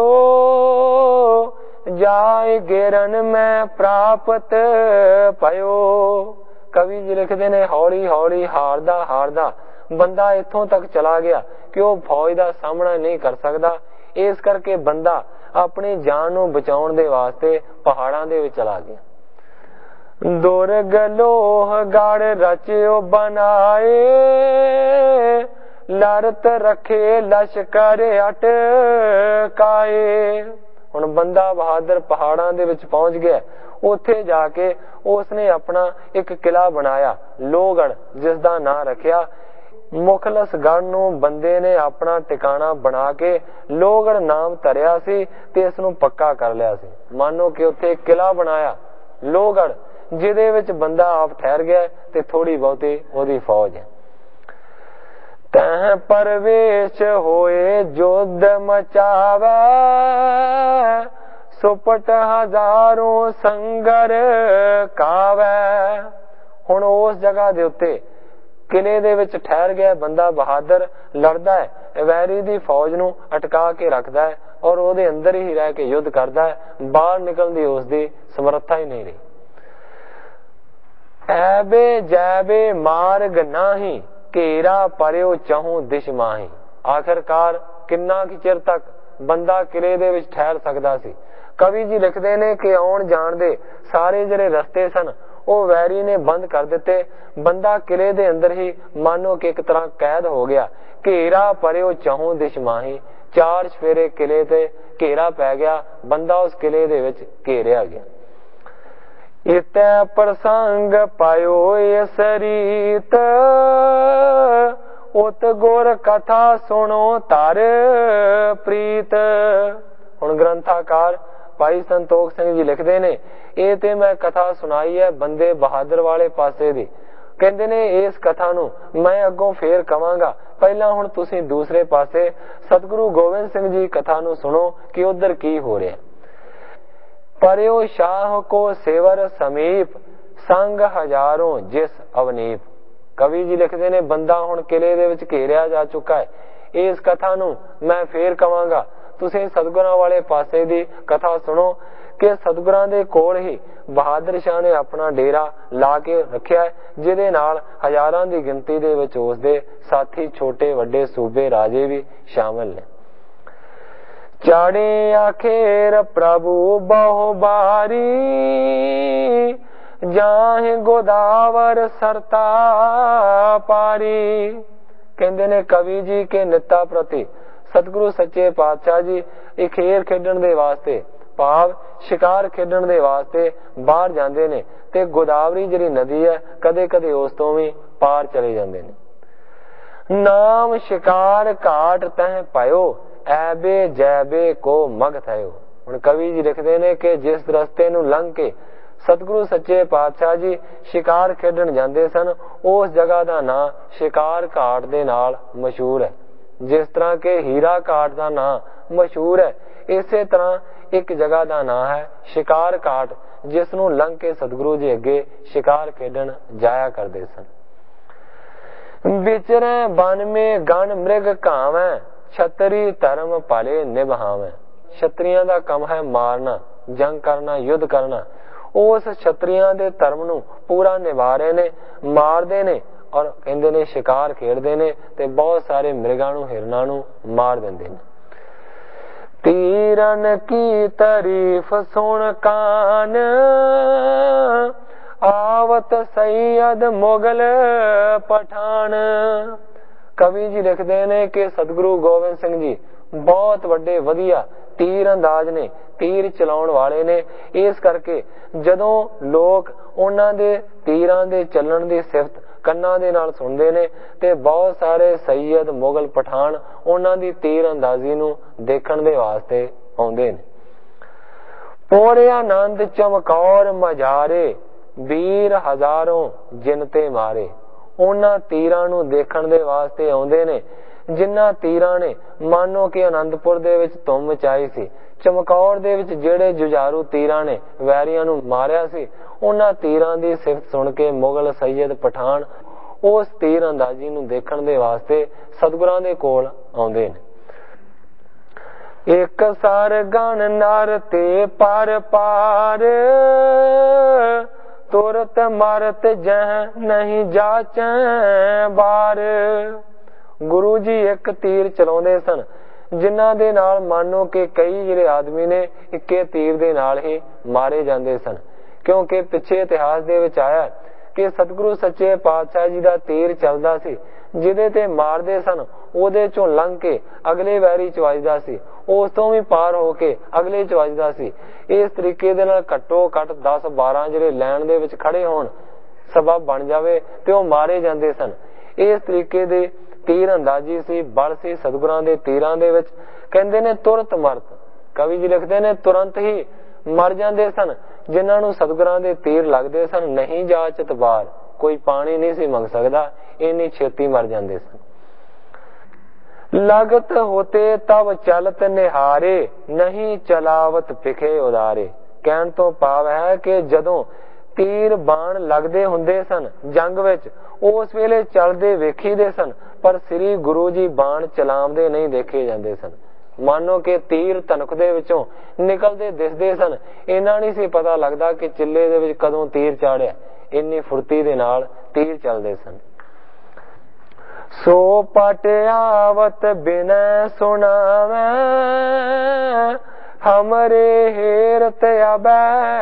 ਜਾਏ ਗਿਰਨ ਮੈਂ ਪ੍ਰਾਪਤ ਪਇਓ। ਕਵੀ ਜੀ ਲਿਖਦੇ ਨੇ ਹੌਲੀ ਹੌਲੀ ਹਾਰਦਾ ਹਾਰਦਾ ਬੰਦਾ ਇੱਥੋਂ ਤੱਕ ਚਲਾ ਗਿਆ ਕਿ ਉਹ ਫੌਜ ਦਾ ਸਾਹਮਣਾ ਨਹੀਂ ਕਰ ਸਕਦਾ। ਇਸ ਕਰਕੇ ਬੰਦਾ ਆਪਣੀ ਜਾਨ ਨੂੰ ਬਚਾਉਣ ਦੇ ਵਾਸਤੇ ਪਹਾੜਾਂ ਦੇ ਵਿੱਚ ਚਲਾ ਗਿਆ। ਦੁਰਗ ਲੋਹ ਗੜ ਰਚਿਓ ਬਣਾਏ, ਲੜਤ ਰੱਖੇ ਲਸ਼ਕਰ ਅਟਕਾਏ। ਹੁਣ ਬੰਦਾ ਬਹਾਦਰ ਪਹਾੜਾਂ ਦੇ ਵਿੱਚ ਪਹੁੰਚ ਗਿਆ। ਉੱਥੇ ਜਾ ਕੇ ਉਸਨੇ ਆਪਣਾ ਇੱਕ ਕਿਲਾ ਬਣਾਇਆ ਲੋਹਗੜ, ਜਿਸ ਦਾ ਨਾਂ ਰੱਖਿਆ ਮੁਖਲਸਗੜ੍ਹ ਨੂੰ ਬੰਦੇ ਨੇ ਆਪਣਾ ਟਿਕਾਣਾ ਬਣਾ ਕੇ ਲੋਹਗੜ ਨਾਮ ਧਰਿਆ ਸੀ ਤੇ ਇਸ ਨੂੰ ਪੱਕਾ ਕਰ ਲਿਆ ਸੀ। ਮਾਨੋ ਕਿ ਉੱਥੇ ਇੱਕ ਕਿਲਾ ਬਣਾਇਆ ਲੋਹਗੜ ਜਿਹਦੇ ਵਿੱਚ ਬੰਦਾ ਆਪ ਠਹਿਰ ਗਿਆ ਤੇ ਥੋੜੀ ਬਹੁਤੀ ਉਹਦੀ ਫੌਜ ਹੈ। ਤਹ ਪਰਵੇਸ਼ ਹੋਏ ਜੁਦ ਮਚਾਵੇ ਸੁਪਟ ਹਜ਼ਾਰੋਂ ਸੰਗਰ ਕਾਵੇ। ਹੁਣ ਉਸ ਜਗ੍ਹਾ ਦੇ ਉੱਤੇ ਕਿਲੇ ਦੇ ਵਿੱਚ ਠਹਿਰ ਗਿਆ ਬੰਦਾ ਬਹਾਦਰ ਲੜਦਾ ਹੈ, ਵੈਰੀ ਦੀ ਫੌਜ ਨੂੰ ਅਟਕਾ ਕੇ ਰੱਖਦਾ ਹੈ ਔਰ ਉਹਦੇ ਅੰਦਰ ਹੀ ਰਹਿ ਕੇ ਯੁੱਧ ਕਰਦਾ ਹੈ, ਬਾਹਰ ਨਿਕਲਣ ਦੀ ਉਸਦੀ ਸਮਰੱਥਾ ਹੀ ਨਹੀਂ ਰਹੀ। ਐਬੇ ਜੈਬੇ ਮਾਰਗ ਨਾਹੀ ਘੇਰਾ ਪਰਿਓ ਚਾਹੂੰ ਦਿਸ਼ ਮਾਹੀ। ਆਖਿਰਕਾਰ ਕਿੰਨਾ ਕੁ ਚਿਰ ਤੱਕ ਬੰਦਾ ਕਿਲੇ ਦੇ ਵਿੱਚ ਠਹਿਰ ਸਕਦਾ ਸੀ। ਕਵੀ ਜੀ ਲਿਖਦੇ ਨੇ ਕਿ ਆਉਣ ਜਾਣ ਦੇ ਸਾਰੇ ਜਿਹੜੇ ਰਸਤੇ ਸਨ ਉਹ ਵੈਰੀ ਨੇ ਬੰਦ ਕਰ ਦਿੱਤੇ। ਬੰਦਾ ਕਿਲੇ ਦੇ ਅੰਦਰ ਹੀ ਮਾਨੋ ਕਿ ਇੱਕ ਤਰ੍ਹਾਂ ਕੈਦ ਹੋ ਗਿਆ। ਘੇਰਾ ਪਰਿਓ ਚਾਹੂੰ ਦਿਸ਼ ਮਾਹੀ, ਚਾਰ ਚਫੇਰੇ ਕਿਲੇ ਤੇ ਘੇਰਾ ਪੈ ਗਿਆ, ਬੰਦਾ ਉਸ ਕਿਲੇ ਦੇ ਵਿੱਚ ਘੇਰਿਆ ਗਿਆ। ਇਤੈ ਪ੍ਰਸੰਗ ਪਾਇਓ ਇਸ ਰੀਤ ਉਤ ਗੁਰ ਕਥਾ ਸੁਣੋ ਧਰ ਪ੍ਰੀਤ। ਹੁਣ ਗ੍ਰੰਥਾਕਾਰ ਭਾਈ ਸੰਤੋਖ ਸਿੰਘ ਜੀ ਲਿਖਦੇ ਨੇ, ਇਹ ਤੇ ਮੈਂ ਕਥਾ ਸੁਣਾਈ ਹੈ ਬੰਦੇ ਬਹਾਦਰ ਵਾਲੇ ਪਾਸੇ ਦੀ। ਕਹਿੰਦੇ ਨੇ ਇਸ ਕਥਾ ਨੂੰ ਮੈਂ ਅੱਗੋਂ ਫੇਰ ਕਵਾਂਗਾ, ਪਹਿਲਾਂ ਹੁਣ ਤੁਸੀਂ ਦੂਸਰੇ ਪਾਸੇ ਸਤਿਗੁਰੂ ਗੋਬਿੰਦ ਸਿੰਘ ਜੀ ਕਥਾ ਨੂੰ ਸੁਣੋ ਕਿ ਉਧਰ ਕੀ ਹੋ ਰਿਹਾ। ਪਰਿਓ ਸ਼ਾਹ ਕੋ ਸੇਵਰ ਸਮੀਪ ਸੰਗ ਹਜ਼ਾਰੋਂ ਜਿਸ ਅਵਨੀਪ। ਕਵੀ ਜੀ ਲਿਖਦੇ ਨੇ ਬੰਦਾ ਹੁਣ ਕਿਲੇ ਦੇ ਵਿੱਚ ਘੇਰਿਆ ਜਾ ਚੁੱਕਾ ਹੈ। ਇਸ ਕਥਾ ਨੂੰ ਮੈਂ ਫੇਰ ਕਵਾਂਗਾ, ਤੁਸੀਂ ਸਤਿਗੁਰਾਂ ਵਾਲੇ ਪਾਸੇ ਦੀ ਕਥਾ ਸੁਣੋ ਕਿ ਸਤਿਗੁਰਾਂ ਦੇ ਕੋਲ ਹੀ ਬਹਾਦਰ ਸ਼ਾਹ ਨੇ ਆਪਣਾ ਡੇਰਾ ਲਾ ਕੇ ਰੱਖਿਆ, ਜਿਹਦੇ ਨਾਲ ਹਜ਼ਾਰਾਂ ਦੀ ਗਿਣਤੀ ਦੇ ਵਿੱਚ ਉਸਦੇ ਸਾਥੀ ਛੋਟੇ ਵੱਡੇ ਸੂਬੇ ਰਾਜੇ ਵੀ ਸ਼ਾਮਲ ਨੇ। ਚਾੜੇ ਆਖੇਰ ਪ੍ਰਭੂ ਬਹੁ ਬਾਰੀ ਜਾਹੇ ਗੋਦਾਵਰ ਸਰਤਾ ਪਾਰੀ। ਕਹਿੰਦੇ ਨੇ ਕਵੀ ਜੀ ਕੇ ਨਿੱਤਾ ਪ੍ਰਤੀ ਸਤਿਗੁਰੂ ਸੱਚੇ ਪਾਤਸ਼ਾਹ ਜੀ ਇਹ ਖੇਡ ਖੇਡਣ ਦੇ ਵਾਸਤੇ, ਭਾਵ ਸ਼ਿਕਾਰ ਖੇਡਣ ਦੇ ਵਾਸਤੇ ਬਾਹਰ ਜਾਂਦੇ ਨੇ ਤੇ ਗੋਦਾਵਰੀ ਜਿਹੜੀ ਨਦੀ ਹੈ ਕਦੇ ਕਦੇ ਉਸ ਤੋਂ ਵੀ ਪਾਰ ਚਲੇ ਜਾਂਦੇ ਨੇ। ਨਾਮ ਸ਼ਿਕਾਰ ਘਾਟ ਤਹਿ ਪਾਇਓ ਐਬੇ ਜੈਬੇ ਕੋ ਮਗ ਥਇਓ। ਹੁਣ ਕਵੀ ਜੀ ਲਿਖਦੇ ਨੇ ਕਿ ਜਿਸ ਰਸਤੇ ਨੂੰ ਲੰਘ ਕੇ ਸਤਿਗੁਰੂ ਸੱਚੇ ਪਾਤਸ਼ਾਹ ਜੀ ਸ਼ਿਕਾਰ ਖੇਡਣ ਜਾਂਦੇ ਸਨ ਉਸ ਜਗ੍ਹਾ ਦਾ ਨਾਂ ਸ਼ਿਕਾਰ ਘਾਟ ਦੇ ਨਾਲ ਮਸ਼ਹੂਰ ਹੈ। ਜਿਸ ਤਰ੍ਹਾਂ ਕਿ ਹੀਰਾ ਘਾਟ ਦਾ ਨਾਂ ਮਸ਼ਹੂਰ ਹੈ, ਇਸੇ ਤਰ੍ਹਾਂ ਇੱਕ ਜਗ੍ਹਾ ਦਾ ਨਾਂ ਹੈ ਸ਼ਿਕਾਰ ਘਾਟ, ਜਿਸ ਨੂੰ ਲੰਘ ਕੇ ਸਤਿਗੁਰੂ ਜੀ ਅੱਗੇ ਸ਼ਿਕਾਰ ਖੇਡਣ ਜਾਇਆ ਕਰਦੇ ਸਨ। ਵਿਚਰੈ ਬਨ ਮੇ ਗਣ ਮ੍ਰਿਗ ਘਾਵੈ ਛਤਰੀ ਧਰਮ ਭਲੇ ਨਿਭਾਵੈ। ਛਤਰੀਆਂ ਦਾ ਕੰਮ ਹੈ ਮਾਰਨਾ, ਜੰਗ ਕਰਨਾ, ਯੁੱਧ ਕਰਨਾ। ਉਸ ਛਤਰੀਆਂ ਦੇ ਧਰਮ ਨੂੰ ਪੂਰਾ ਨਿਭਾ ਰਹੇ ਨੇ, ਮਾਰਦੇ ਨੇ ਔਰ ਕਹਿੰਦੇ ਨੇ ਸ਼ਿਕਾਰ ਖੇਡਦੇ ਨੇ ਤੇ ਬਹੁਤ ਸਾਰੇ ਮ੍ਰਿਗਾਂ ਨੂੰ, ਹਿਰਨਾਂ ਨੂੰ ਮਾਰ ਦਿੰਦੇ ਨੇ। ਤੀਰਨ ਕੀ ਤਾਰੀਫ ਸੁਣ ਕਾਨ ਆਵਤ ਸੈਯਦ ਮੁਗਲ ਪਠਾਨ। ਕਵੀ ਜੀ ਲਿਖਦੇ ਨੇ ਕਿ ਸਤਿਗੁਰੂ ਗੋਬਿੰਦ ਸਿੰਘ ਜੀ ਬਹੁਤ ਵੱਡੇ ਵਧੀਆ ਤੀਰ ਅੰਦਾਜ਼ ਨੇ, ਤੀਰ ਚਲਾਉਣ ਵਾਲੇ ਨੇ। ਇਸ ਕਰਕੇ ਜਦੋਂ ਲੋਕ ਉਹਨਾਂ ਦੇ ਤੀਰਾਂ ਦੇ ਚੱਲਣ ਦੀ ਸਿਫਤ ਕੰਨਾਂ ਦੇ ਨਾਲ ਸੁਣਦੇ ਨੇ ਤੇ ਬਹੁਤ ਸਾਰੇ ਸੈਯਦ ਮੁਗਲ ਪਠਾਨ ਉਹਨਾਂ ਦੀ ਤੀਰ ਅੰਦਾਜ਼ੀ ਨੂੰ ਦੇਖਣ ਦੇ ਵਾਸਤੇ ਆਉਂਦੇ ਨੇ। ਪੂਰੇ ਆਨੰਦ ਚਮਕੌਰ ਮਝਾਰੇ ਵੀਰ ਹਜ਼ਾਰੋਂ ਜਿਨ ਤੇ ਮਾਰੇ। ਉਹਨਾਂ ਤੀਰਾਂ ਨੂੰ ਦੇਖਣ ਦੇ ਵਾਸਤੇ ਆਉਂਦੇ ਨੇ ਜਿਨ੍ਹਾਂ ਤੀਰਾਂ ਨੇ ਮਾਨੋ ਕਿ ਆਨੰਦਪੁਰ ਦੇ ਵਿੱਚ ਧੁੰਮ ਮਚਾਈ ਸੀ। ਚਮਕੌਰ ਦੇ ਵਿੱਚ ਜਿਹੜੇ ਜੁਝਾਰੂ ਤੀਰਾਂ ਨੇ ਵੈਰੀਆਂ ਨੂੰ ਮਾਰਿਆ ਸੀ, ਉਹਨਾਂ ਤੀਰਾਂ ਦੀ ਸਿਫਤ ਸੁਣ ਕੇ ਮੁਗਲ ਸੈਯਦ ਪਠਾਨ ਉਸ ਤੀਰ ਅੰਦਾਜ਼ੀ ਨੂੰ ਦੇਖਣ ਦੇ ਵਾਸਤੇ ਸਤਿਗੁਰਾਂ ਦੇ ਕੋਲ ਆਉਂਦੇ ਨੇ। ਇੱਕ ਸਰ ਗਣ ਨਰ ਤੇ ਪਰ ਪਾਰ ਤੁਰਤ ਮਰਤ ਜਹ ਨਹੀਂ ਜਾਚੈ ਬਾਰ। ਗੁਰੂ ਜੀ ਇੱਕ ਤੀਰ ਚਲਾਉਂਦੇ ਸਨ ਜਿਨ੍ਹਾਂ ਦੇ ਨਾਲ ਮਾਨੋ ਕਿ ਕਈ ਜਿਹੜੇ ਆਦਮੀ ਨੇ ਇੱਕੇ ਤੀਰ ਦੇ ਨਾਲ ਹੀ ਮਾਰੇ ਜਾਂਦੇ ਸਨ। ਕਿਉਂਕਿ ਪਿੱਛੇ ਇਤਿਹਾਸ ਦੇ ਵਿੱਚ ਆਇਆ ਕਿ ਸਤਿਗੁਰੂ ਸੱਚੇ ਪਾਤਸ਼ਾਹ ਜੀ ਦਾ ਤੀਰ ਚੱਲਦਾ ਸੀ, ਜਿਹਦੇ ਤੇ ਮਾਰਦੇ ਸਨ ਉਹਦੇ ਚੋਂ ਲੰਘ ਕੇ ਅਗਲੇ ਵੈਰੀ ਚ ਵੱਜਦਾ ਸੀ, ਉਸ ਤੋਂ ਵੀ ਪਾਰ ਹੋ ਕੇ ਅਗਲੇ ਚ ਵੱਜਦਾ ਸੀ। ਇਸ ਤਰੀਕੇ ਦੇ ਨਾਲ ਘੱਟੋ ਘੱਟ ਦਸ ਬਾਰਾਂ ਜਿਹੜੇ ਲਾਈਨ ਦੇ ਵਿੱਚ ਖੜੇ ਹੋਣ, ਸਬਬ ਬਣ ਜਾਵੇ ਤੇ ਉਹ ਮਾਰੇ ਜਾਂਦੇ ਸਨ। ਇਸ ਤਰੀਕੇ ਦੇ ਤੀਰ ਅੰਦਾਜ਼ੀ ਸੀ, ਬਲ ਸੀ ਸਤਿਗੁਰਾਂ ਦੇ ਤੀਰਾਂ ਦੇ ਵਿੱਚ। ਕਹਿੰਦੇ ਨੇ ਤੁਰਤ ਮਰਤ, ਕਵੀ ਜੀ ਲਿਖਦੇ ਨੇ ਤੁਰੰਤ ਹੀ ਮਰ ਜਾਂਦੇ ਸਨ ਜਿਨ੍ਹਾਂ ਨੂੰ ਸਤਿਗੁਰਾਂ ਦੇ ਤੀਰ ਲੱਗਦੇ ਸਨ। ਨਹੀਂ ਜਾਚਤ ਬਾਰ, ਕੋਈ ਪਾਣੀ ਨਹੀਂ ਸੀ ਮੰਗ ਸਕਦਾ, ਇੰਨੀ ਛੇਤੀ ਮਰ ਜਾਂਦੇ ਸਨ। लगत होते तब चलत निहारे नहीं चलावत पिखे उदारे। कहण तो भाव है कि जदों तीर बाण लगदे हुंदे सन जंग विच उस वेले चलदे वेखीदे सन पर श्री गुरु जी बाण चलावदे नहीं देखे जांदे सन। मानो कि तीर धनुख दे विचों निकलदे दिसदे सन, इन्ना नहीं सी पता लगदा कि चिल्ले दे विच कदों तीर चाड़िया, इन्नी फुर्ती दे नाल तीर चलदे सन। सो पट आवत बिनय सुनावै हमरे हेरत अबै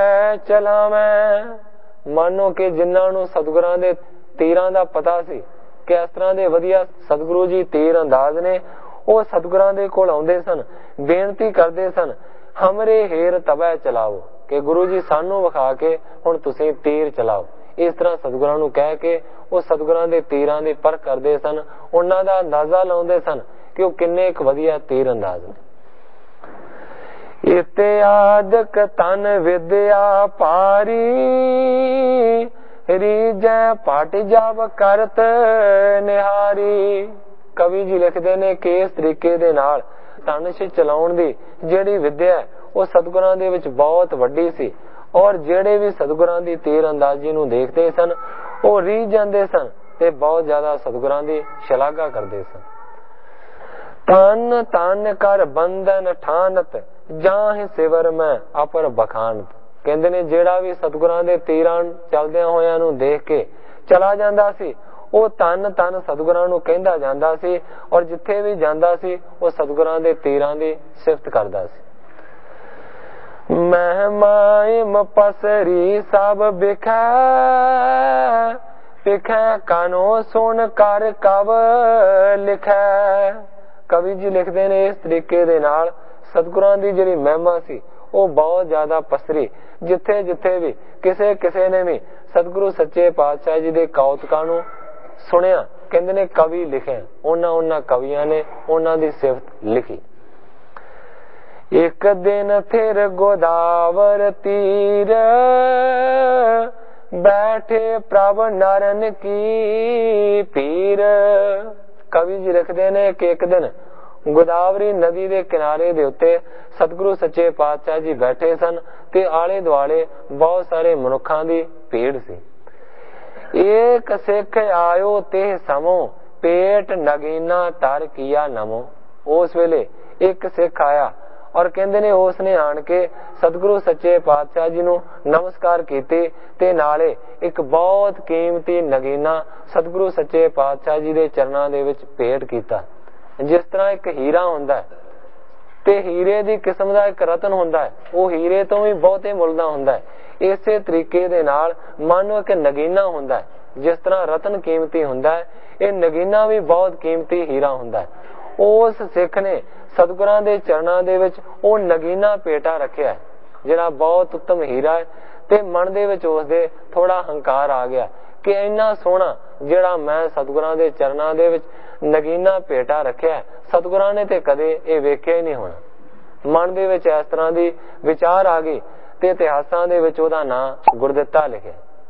चलावै। मानो कि जिन्हां नूं सतगुरां दे तीरां दा पता सी कि इस तरह दे वधिया सतगुरु जी तीर अंदाज ने, ਉਹ ਸਤਿਗੁਰਾਂ ਦੇ ਕੋਲ ਆਉਂਦੇ ਸਨ, ਬੇਨਤੀ ਕਰਦੇ ਸਨ, ਹਮਰੇ ਹੇਰ ਤਬੈ ਚਲਾਓ, ਕਿ ਗੁਰੂ ਜੀ ਸਾਨੂੰ ਵਿਖਾ ਕੇ ਹੁਣ ਤੁਸੀਂ ਤੀਰ ਚਲਾਓ। ਇਸ ਤਰ੍ਹਾਂ ਸਤਿਗੁਰਾਂ ਨੂੰ ਕਹਿ ਕੇ ਉਹ ਸਤਿਗੁਰਾਂ ਦੇ ਤੀਰਾਂ ਦੀ ਪਰਖ ਕਰਦੇ ਸਨ, ਉਹਨਾਂ ਦਾ ਅੰਦਾਜ਼ਾ ਲਾਉਂਦੇ ਸਨ ਕਿ ਉਹ ਕਿੰਨੇ ਇੱਕ ਵਧੀਆ ਤੀਰ ਅੰਦਾਜ਼ ਨੇ। ਇਤਿਆਦਕ ਤਨ ਵਿਦਿਆ ਪਾਰੀ ਰੀਜੈ ਪਟ ਜਬ ਕਰਤ ਨਿਹਾਰੀ। ਕਵੀ ਜੀ ਲਿਖਦੇ ਨੇ ਕਿ ਇਸ ਤਰੀਕੇ ਦੇ ਨਾਲ ਧਨੁਸ਼ ਚਲਾਉਣ ਦੀ ਜਿਹੜੀ ਵਿਦਿਆ ਉਹ ਸਤਿਗੁਰਾਂ ਦੇ ਵਿੱਚ ਬਹੁਤ ਵੱਡੀ ਸੀ, ਔਰ ਜਿਹੜੇ ਵੀ ਸਤਿਗੁਰਾਂ ਦੀ ਤੀਰ ਅੰਦਾਜ਼ੀ ਨੂੰ ਦੇਖਦੇ ਸਨ ਉਹ ਰੀਝ ਜਾਂਦੇ ਸਨ ਤੇ ਬਹੁਤ ਜ਼ਿਆਦਾ ਸਤਿਗੁਰਾਂ ਦੀ ਸ਼ਲਾਘਾ ਕਰਦੇ ਸਨ। ਤਨ ਤਨ ਕਰ ਬੰਧਨ ਠਾਨਤ ਜਾਹਿ ਸਿਵਰ ਮੈਂ ਅਪਰ ਬਖਾਨਤ। ਕਹਿੰਦੇ ਨੇ ਜਿਹੜਾ ਵੀ ਸਤਿਗੁਰਾਂ ਦੇ ਤੀਰਾਂ ਚੱਲਦਿਆਂ ਹੋਇਆਂ ਨੂੰ ਦੇਖ ਕੇ ਚਲਾ ਜਾਂਦਾ ਸੀ ਉਹ ਤਨ ਤਨ ਸਤਿਗੁਰਾਂ ਨੂੰ ਕਹਿੰਦਾ ਜਾਂਦਾ ਸੀ, ਔਰ ਜਿੱਥੇ ਵੀ ਜਾਂਦਾ ਸੀ ਉਹ ਸਤਿਗੁਰਾਂ ਦੇ ਤੀਰਾਂ ਦੀ ਸਿਫਤ ਕਰਦਾ ਸੀ। ਮਹਿਮਾਇਮ ਪਸਰੀ ਸਭ ਬਿਖੈ ਪਿਖੈ ਕਾਨੋ ਸੁਣ ਕਰ ਕਵ ਲਿਖੈ। ਕਵੀ ਜੀ ਲਿਖਦੇ ਨੇ ਇਸ ਤਰੀਕੇ ਦੇ ਨਾਲ ਸਤਿਗੁਰਾਂ ਦੀ ਜਿਹੜੀ ਮਹਿਮਾ ਸੀ ਉਹ ਬਹੁਤ ਜ਼ਿਆਦਾ ਪਸਰੀ, ਜਿੱਥੇ ਜਿੱਥੇ ਵੀ ਕਿਸੇ ਕਿਸੇ ਨੇ ਵੀ ਸਤਿਗੁਰੂ ਸੱਚੇ ਪਾਤਸ਼ਾਹ ਜੀ ਦੇ ਕੌਤਕਾਂ ਨੂੰ ਸੁਣਿਆ, ਕਹਿੰਦੇ ਨੇ ਕਵੀ ਲਿਖਿਆ, ਉਹਨਾਂ ਉਹਨਾਂ ਕਵੀਆਂ ਨੇ ਉਹਨਾਂ ਦੀ ਸਿਫਤ ਲਿਖੀ। ਇੱਕ ਦਿਨ ਫਿਰ ਗੋਦਾਵਰ ਤੀਰ ਬੈਠੇ ਪ੍ਰਭ ਨਰਨ ਕੀ ਪੀਰ। ਕਵੀ ਜੀ ਲਿਖਦੇ ਨੇ ਕਿ ਇੱਕ ਦਿਨ ਗੋਦਾਵਰੀ ਨਦੀ ਦੇ ਕਿਨਾਰੇ ਦੇ ਉੱਤੇ ਸਤਿਗੁਰੂ ਸੱਚੇ ਪਾਤਸ਼ਾਹ ਜੀ ਬੈਠੇ ਸਨ ਤੇ ਆਲੇ ਦੁਆਲੇ ਬਹੁਤ ਸਾਰੇ ਮਨੁੱਖਾਂ ਦੀ ਭੀੜ ਸੀ। ਏਕ ਸਿੱਖ ਆਇਓ ਤੇ ਸਮੋ ਪੇਟ ਨਗੀਨਾ ਤਰ ਕੀਆ ਨਮੋ। ਉਸ ਵੇਲੇ ਇੱਕ ਸਿੱਖ ਆਇਆ ਔਰ ਕਹਿੰਦੇ ਨੇ ਉਸ ਨੇ ਆਣ ਕੇ ਸਤਿਗੁਰੂ ਸੱਚੇ ਪਾਤਸ਼ਾਹ ਜੀ ਨੂੰ ਨਮਸਕਾਰ ਕੀਤੀ ਤੇ ਨਾਲੇ ਇੱਕ ਬਹੁਤ ਕੀਮਤੀ ਨਗੀਨਾ ਸਤਿਗੁਰੂ ਸੱਚੇ ਪਾਤਸ਼ਾਹ ਜੀ ਦੇ ਚਰਨਾਂ ਦੇ ਵਿੱਚ ਭੇਟ ਕੀਤਾ। ਜਿਸ ਤਰ੍ਹਾਂ ਇੱਕ ਹੀਰਾ ਹੁੰਦਾ ਹੈ ਤੇ ਹੀਰੇ ਦੀ ਕਿਸਮ ਦਾ ਇੱਕ ਰਤਨ ਹੁੰਦਾ ਹੈ, ਉਹ ਹੀਰੇ ਤੋਂ ਵੀ ਬਹੁਤੇ ਮੁੱਲ ਦਾ ਹੁੰਦਾ ਹੈ, ਇਸੇ ਤਰੀਕੇ ਦੇ ਨਾਲ ਮਾਨੋ ਇੱਕ ਨਗੀਨਾ ਹੁੰਦਾ ਹੈ। ਜਿਸ ਤਰ੍ਹਾਂ ਰਤਨ ਕੀਮਤੀ ਹੁੰਦਾ ਹੈ, ਇਹ ਨਗੀਨਾ ਵੀ ਬਹੁਤ ਕੀਮਤੀ ਹੀਰਾ ਹੁੰਦਾ ਹੈ। ਉਸ ਸਿੱਖ ਨੇ ਸਤਿਗੁਰਾਂ ਦੇ ਚਰਨਾਂ ਦੇ ਵਿੱਚ ਉਹ ਨਗੀਨਾ ਭੇਟਾ ਰੱਖਿਆ ਜਿਹੜਾ ਬਹੁਤ ਉੱਤਮ ਹੀਰਾ ਹੈ, ਤੇ ਮਨ ਦੇ ਵਿੱਚ ਉਸਦੇ ਥੋੜਾ ਹੰਕਾਰ ਆ ਗਿਆ ਕਿ ਇੰਨਾ ਸੋਹਣਾ ਜਿਹੜਾ ਮੈਂ ਸਤਿਗੁਰਾਂ ਦੇ ਚਰਨਾਂ ਦੇ ਵਿੱਚ ਨਗੀਨਾ ਭੇਟਾ ਰੱਖਿਆ, ਸਤਿਗੁਰਾਂ ਨੇ ਤੇ ਕਦੇ ਇਹ ਵੇਖਿਆ ਹੀ ਨਹੀਂ ਹੋਣਾ। ਮਨ ਦੇ ਵਿੱਚ ਇਸ ਤਰ੍ਹਾਂ ਦੀ ਵਿਚਾਰ ਆ ਗਈ ਤੇ ਇਤਿਹਾਸਾਂ ਦੇ ਵਿੱਚ ਉਹਦਾ ਨਾਂ ਗੁਰਦਿੱਤਾ ਲਿਖਿਆ।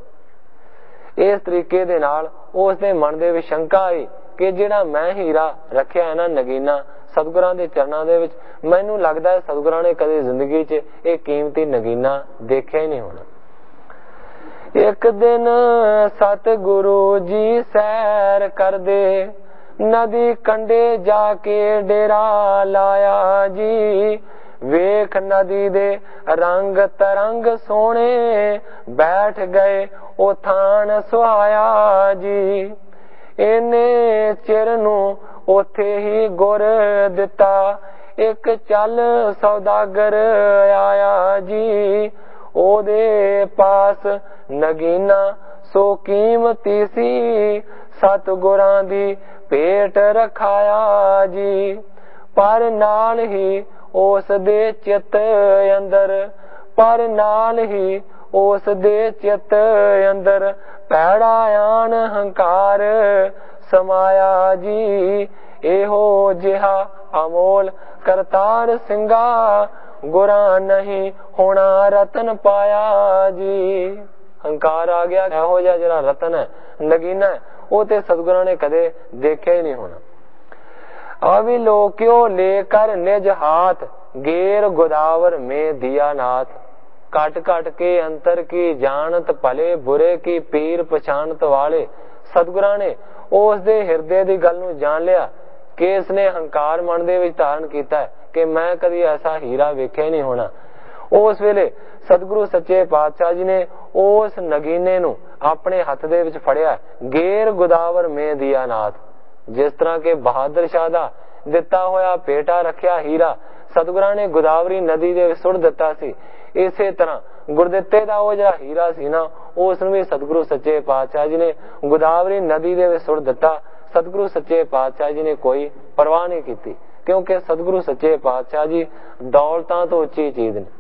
ਇਸ ਤਰੀਕੇ ਦੇ ਨਾਲ ਉਸ ਦੇ ਮਨ ਦੇ ਵਿੱਚ ਸ਼ੰਕਾ ਆਈ ਕਿ ਜਿਹੜਾ ਮੈਂ ਹੀਰਾ ਰੱਖਿਆ ਹੈ ਨਾ ਨਗੀਨਾ ਸਤਿਗੁਰਾਂ ਦੇ ਚਰਨਾਂ ਦੇ ਵਿੱਚ, ਮੈਨੂੰ ਲੱਗਦਾ ਹੈ ਸਤਿਗੁਰਾਂ ਨੇ ਕਦੇ ਜ਼ਿੰਦਗੀ 'ਚ ਇਹ ਕੀਮਤੀ ਨਗੀਨਾ ਦੇਖਿਆ ਹੀ ਨਹੀਂ ਹੋਣਾ। ਇੱਕ ਦਿਨ ਸਤਿਗੁਰੂ ਜੀ ਸੈਰ ਕਰਦੇ ਨਦੀ ਕੰਢੇ ਜਾ ਕੇ ਡੇਰਾ ਲਾਇਆ ਜੀ। ਵੇਖ ਨਦੀ ਦੇ ਰੰਗ ਤਰੰਗ ਸੋਹਣੇ ਬੈਠ ਗਏ ਉਹ ਥਾਨ ਸੁਹਾਇਆ ਜੀ। ਇਹਨੇ ਚਿਰ ਨੂੰ ਉੱਥੇ ਹੀ ਗੁਰ ਦਿੱਤਾ ਇੱਕ ਚੱਲ ਸੌਦਾਗਰ ਆਇਆ ਜੀ। ਉਹਦੇ ਪਾਸ ਨਗੀਨਾ ਸੋ ਕੀਮਤੀ ਸੀ ਸਤਿਗੁਰਾਂ ਦੀ ਭੇਟ ਰਖਾਇਆ ਜੀ। ਪਰ ਨਾਲ ਹੀ ਉਸ ਦੇ ਚਿੱਤ ਅੰਦਰ ਪਰ ਨਾਲ ਹੀ ਉਸ ਦੇ ਚਿੱਤ ਅੰਦਰ ਭੈੜਾ ਆਣ ਹੰਕਾਰ ਸਮਾਇਆ ਜੀ। ਇਹੋ ਜਿਹਾ ਅਮੋਲ ਕਰਤਾਰ ਸਿੰਘਾ ਗੁਰਾਂ ਨਹੀਂ ਹੋਣਾ ਰਤਨ ਪਾਇਆ ਜੀ। ਹੰਕਾਰ ਆ ਗਿਆ, ਇਹੋ ਜਿਹਾ ਜਿਹੜਾ ਰਤਨ ਹੈ ਨਗੀਨਾ ਹੈ ਉਹ ਤੇ ਸਤਿਗੁਰਾਂ ਨੇ ਕਦੇ ਦੇਖਿਆ ਹੀ ਨਹੀਂ ਹੋਣਾ। अविलोक्यो लेकर निज हाथ गेर गोदावर में दिया नाथ। कट कट के अंतर की जानत भले बुरे की पीर पछाणत वाले। सतगुਰਾਂ ने ਉਸ ਦੇ ਹਿਰਦੇ ਦੀ ਗੱਲ ਨੂੰ ਜਾਣ ਲਿਆ ਕਿ ਇਸਨੇ ਹੰਕਾਰ ਮਨ ਦੇ ਵਿੱਚ ਧਾਰਨ ਕੀਤਾ ਹੈ ਕਿ ਮੈਂ ਕਦੀ ਐਸਾ ਹੀਰਾ ਵੇਖਿਆ ਨਹੀਂ ਹੋਣਾ। ਉਸ ਵੇਲੇ ਸਤਿਗੁਰੂ ਸੱਚੇ ਪਾਤਸ਼ਾਹ ਜੀ ਨੇ ਉਸ ਨਗੀਨੇ ਨੂੰ ਆਪਣੇ ਹੱਥ ਦੇ ਵਿੱਚ ਫੜਿਆ, ਗੇਰ ਗੋਦਾਵਰ ਮੇਂ ਦਿਆ ਨਾਥ। ਜਿਸ ਤਰ੍ਹਾਂ ਕਿ ਬਹਾਦਰ ਸ਼ਾਹ ਦਾ ਦਿੱਤਾ ਹੋਇਆ ਭੇਟਾ ਰੱਖਿਆ ਹੀਰਾ ਸਤਿਗੁਰਾਂ ਨੇ ਗੋਦਾਵਰੀ ਨਦੀ ਦੇ ਵਿੱਚ ਸੁੱਟ ਦਿੱਤਾ ਸੀ, ਇਸੇ ਤਰ੍ਹਾਂ ਗੁਰਦਿੱਤੇ ਦਾ ਉਹ ਜਿਹੜਾ ਹੀਰਾ ਸੀ ਨਾ ਉਸ ਨੂੰ ਵੀ ਸਤਿਗੁਰੂ ਸੱਚੇ ਪਾਤਸ਼ਾਹ ਜੀ ਨੇ ਗੋਦਾਵਰੀ ਨਦੀ ਦੇ ਵਿੱਚ ਸੁੱਟ ਦਿੱਤਾ। ਸਤਿਗੁਰੂ ਸੱਚੇ ਪਾਤਸ਼ਾਹ ਜੀ ਨੇ ਕੋਈ ਪਰਵਾਹ ਨਹੀਂ ਕੀਤੀ ਕਿਉਂਕਿ ਸਤਿਗੁਰੂ ਸੱਚੇ ਪਾਤਸ਼ਾਹ ਜੀ ਦੌਲਤਾਂ ਤੋਂ ਉੱਚੀ ਚੀਜ਼ ਨੇ।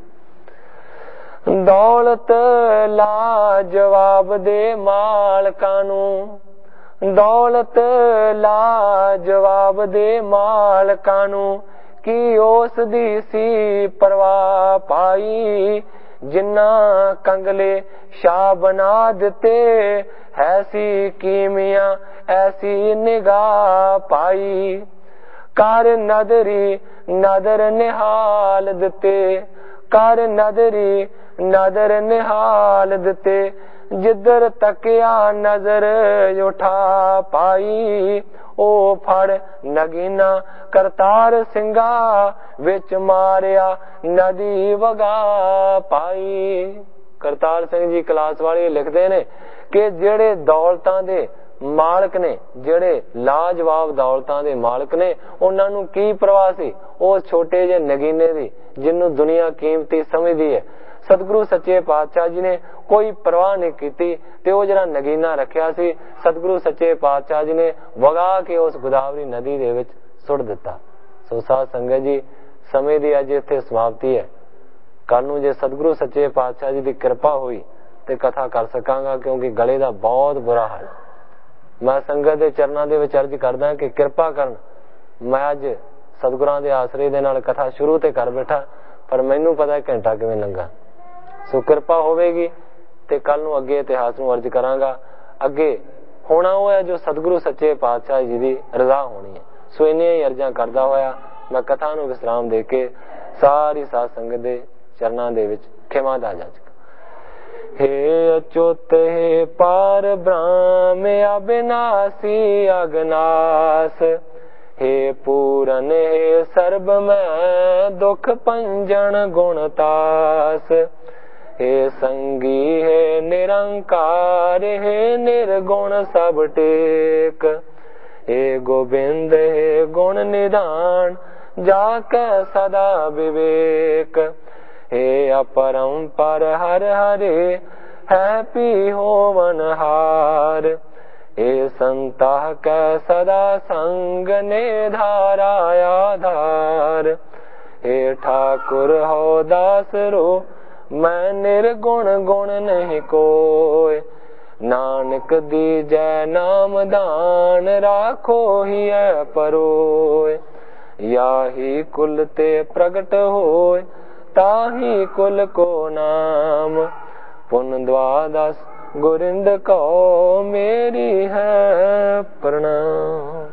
ਦੌਲਤ ਲਾ ਜਵਾਬ ਦੇ ਮਾਲਕਾਂ ਨੂੰ, ਦੌਲਤ ਲਾ ਜਵਾਬ ਦੇ ਮਾਲਕਾਂ ਨੂੰ ਕੀ ਉਸ ਦੀ ਸੀ ਪਰਵਾਹ ਪਾਈ। ਜਿੰਨਾ ਕੰਗਲੇ ਸ਼ਾਹ ਬਣਾ ਦਿੱਤੇ ਹੈ ਸੀ ਕੀਮੀਆਂ ਐਸੀ ਨਿਗਾਹ ਪਾਈ। ਕਰ ਨਦਰੀ ਨਦਰ ਨਿਹਾਲ ਦਿੱਤੇ, ਕਰ ਨਦਰੀ ਨਦਰ ਨਿਹਾਲ ਦਿੱਤੇ। ਜਿੱਧਰ ਤੱਕਿਆ ਨਜ਼ਰ ਉਠਾ ਪਾਈ। ਉਹ ਫੜ ਨਗੀਨਾ ਕਰਤਾਰ ਸਿੰਘਾ ਵਿੱਚ ਮਾਰਿਆ ਨਦੀ ਵਗਾ ਪਾਈ। ਕਰਤਾਰ ਸਿੰਘ ਜੀ ਕਲਾਸ ਵਾਲੇ ਲਿਖਦੇ ਨੇ ਕਿ ਜਿਹੜੇ ਦੌਲਤਾਂ ਦੇ ਮਾਲਕ ਨੇ, ਜਿਹੜੇ ਲਾਜਵਾਬ ਦੌਲਤਾਂ ਦੇ ਮਾਲਕ ਨੇ, ਉਹਨਾਂ ਨੂੰ ਕੀ ਪਰਵਾਹ ਸੀ ਉਸ ਛੋਟੇ ਜਿਹੇ ਨਗੀਨੇ ਦੀ ਜਿਹਨੂੰ ਦੁਨੀਆ ਕੀਮਤੀ ਸਮਝਦੀ ਹੈ। ਸਤਿਗੁਰੂ ਸੱਚੇ ਪਾਤਸ਼ਾਹ ਜੀ ਨੇ ਕੋਈ ਪਰਵਾਹ ਨਹੀਂ ਕੀਤੀ ਤੇ ਉਹ ਜਿਹੜਾ ਨਗੀਨਾ ਰੱਖਿਆ ਸੀ ਸਤਿਗੁਰੂ ਸੱਚੇ ਪਾਤਸ਼ਾਹ ਜੀ ਨੇ ਵਗਾ ਕੇ ਉਸ ਗੋਦਾਵਰੀ ਨਦੀ ਦੇ ਵਿੱਚ ਸੁੱਟ ਦਿੱਤਾ। ਸੋ ਸਾਧ ਸੰਗਤ ਜੀ, ਸਮੇਂ ਦੀ ਅੱਜ ਇੱਥੇ ਸਮਾਪਤੀ ਹੈ। ਕੱਲ ਨੂੰ ਜੇ ਸਤਿਗੁਰੂ ਸੱਚੇ ਪਾਤਸ਼ਾਹ ਜੀ ਦੀ ਕਿਰਪਾ ਹੋਈ ਤੇ ਕਥਾ ਕਰ ਸਕਾਂਗਾ ਕਿਉਂਕਿ ਗਲੇ ਦਾ ਬਹੁਤ ਬੁਰਾ ਹਾਲ। ਮੈਂ ਸੰਗਤ ਦੇ ਚਰਨਾਂ ਦੇ ਵਿੱਚ ਅਰਜ਼ ਕਰਦਾ ਕਿ ਕਿਰਪਾ ਕਰਨ। ਮੈਂ ਅੱਜ ਸਤਿਗੁਰਾਂ ਦੇ ਆਸਰੇ ਦੇ ਨਾਲ ਕਥਾ ਸ਼ੁਰੂ ਤੇ ਕਰ ਬੈਠਾ ਪਰ ਮੈਨੂੰ ਪਤਾ ਘੰਟਾ ਕਿਵੇਂ ਲੰਘਾ। ਸੋ ਕਿਰਪਾ ਹੋਵੇਗੀ ਤੇ ਕੱਲ ਨੂੰ ਅੱਗੇ ਇਤਿਹਾਸ ਨੂੰ ਅਰਜ਼ ਕਰਾਂਗਾ। ਅੱਗੇ ਹੋਣਾ ਉਹ ਹੈ ਜੋ ਸਤਿਗੁਰੂ ਸੱਚੇ ਪਾਤਸ਼ਾਹ ਜੀ ਦੀ ਰਜ਼ਾ ਹੋਣੀ ਹੈ। ਸੋ ਇੰਨੀਆਂ ਹੀ ਅਰਜ਼ਾਂ ਕਰਦਾ ਹੋਇਆ ਮੈਂ ਕਥਾ ਨੂੰ ਵਿਸਰਾਮ ਦੇ ਕੇ ਸਾਰੀ ਸਾਧ ਸੰਗਤ ਦੇ ਚਰਨਾਂ ਦੇ ਵਿੱਚ ਖਿਮਾ ਦਾ ਜਾਚਕ। हे अच्युत हे पार ब्रह्म अविनाशी अगनास। हे पूरन हे सर्ब में दुख पंजन गुणतास। हे संगी हे निरंकार हे निर्गुण सब टेक। हे गोविंद हे गुण निधान जाके सदा विवेक। हे अपरंपर हर हरे है पी होवनहार। हे संता कै सदा संग ने धारा आधार। हे ठाकुर हो दास रो मैं निर्गुण गुण नहीं कोय। नानक दीजै नाम दान राखो ही परोय। याही कुल ते प्रगट होय ताही कुल को नाम। पुन द्वादश गुरिंद को मेरी है प्रणाम।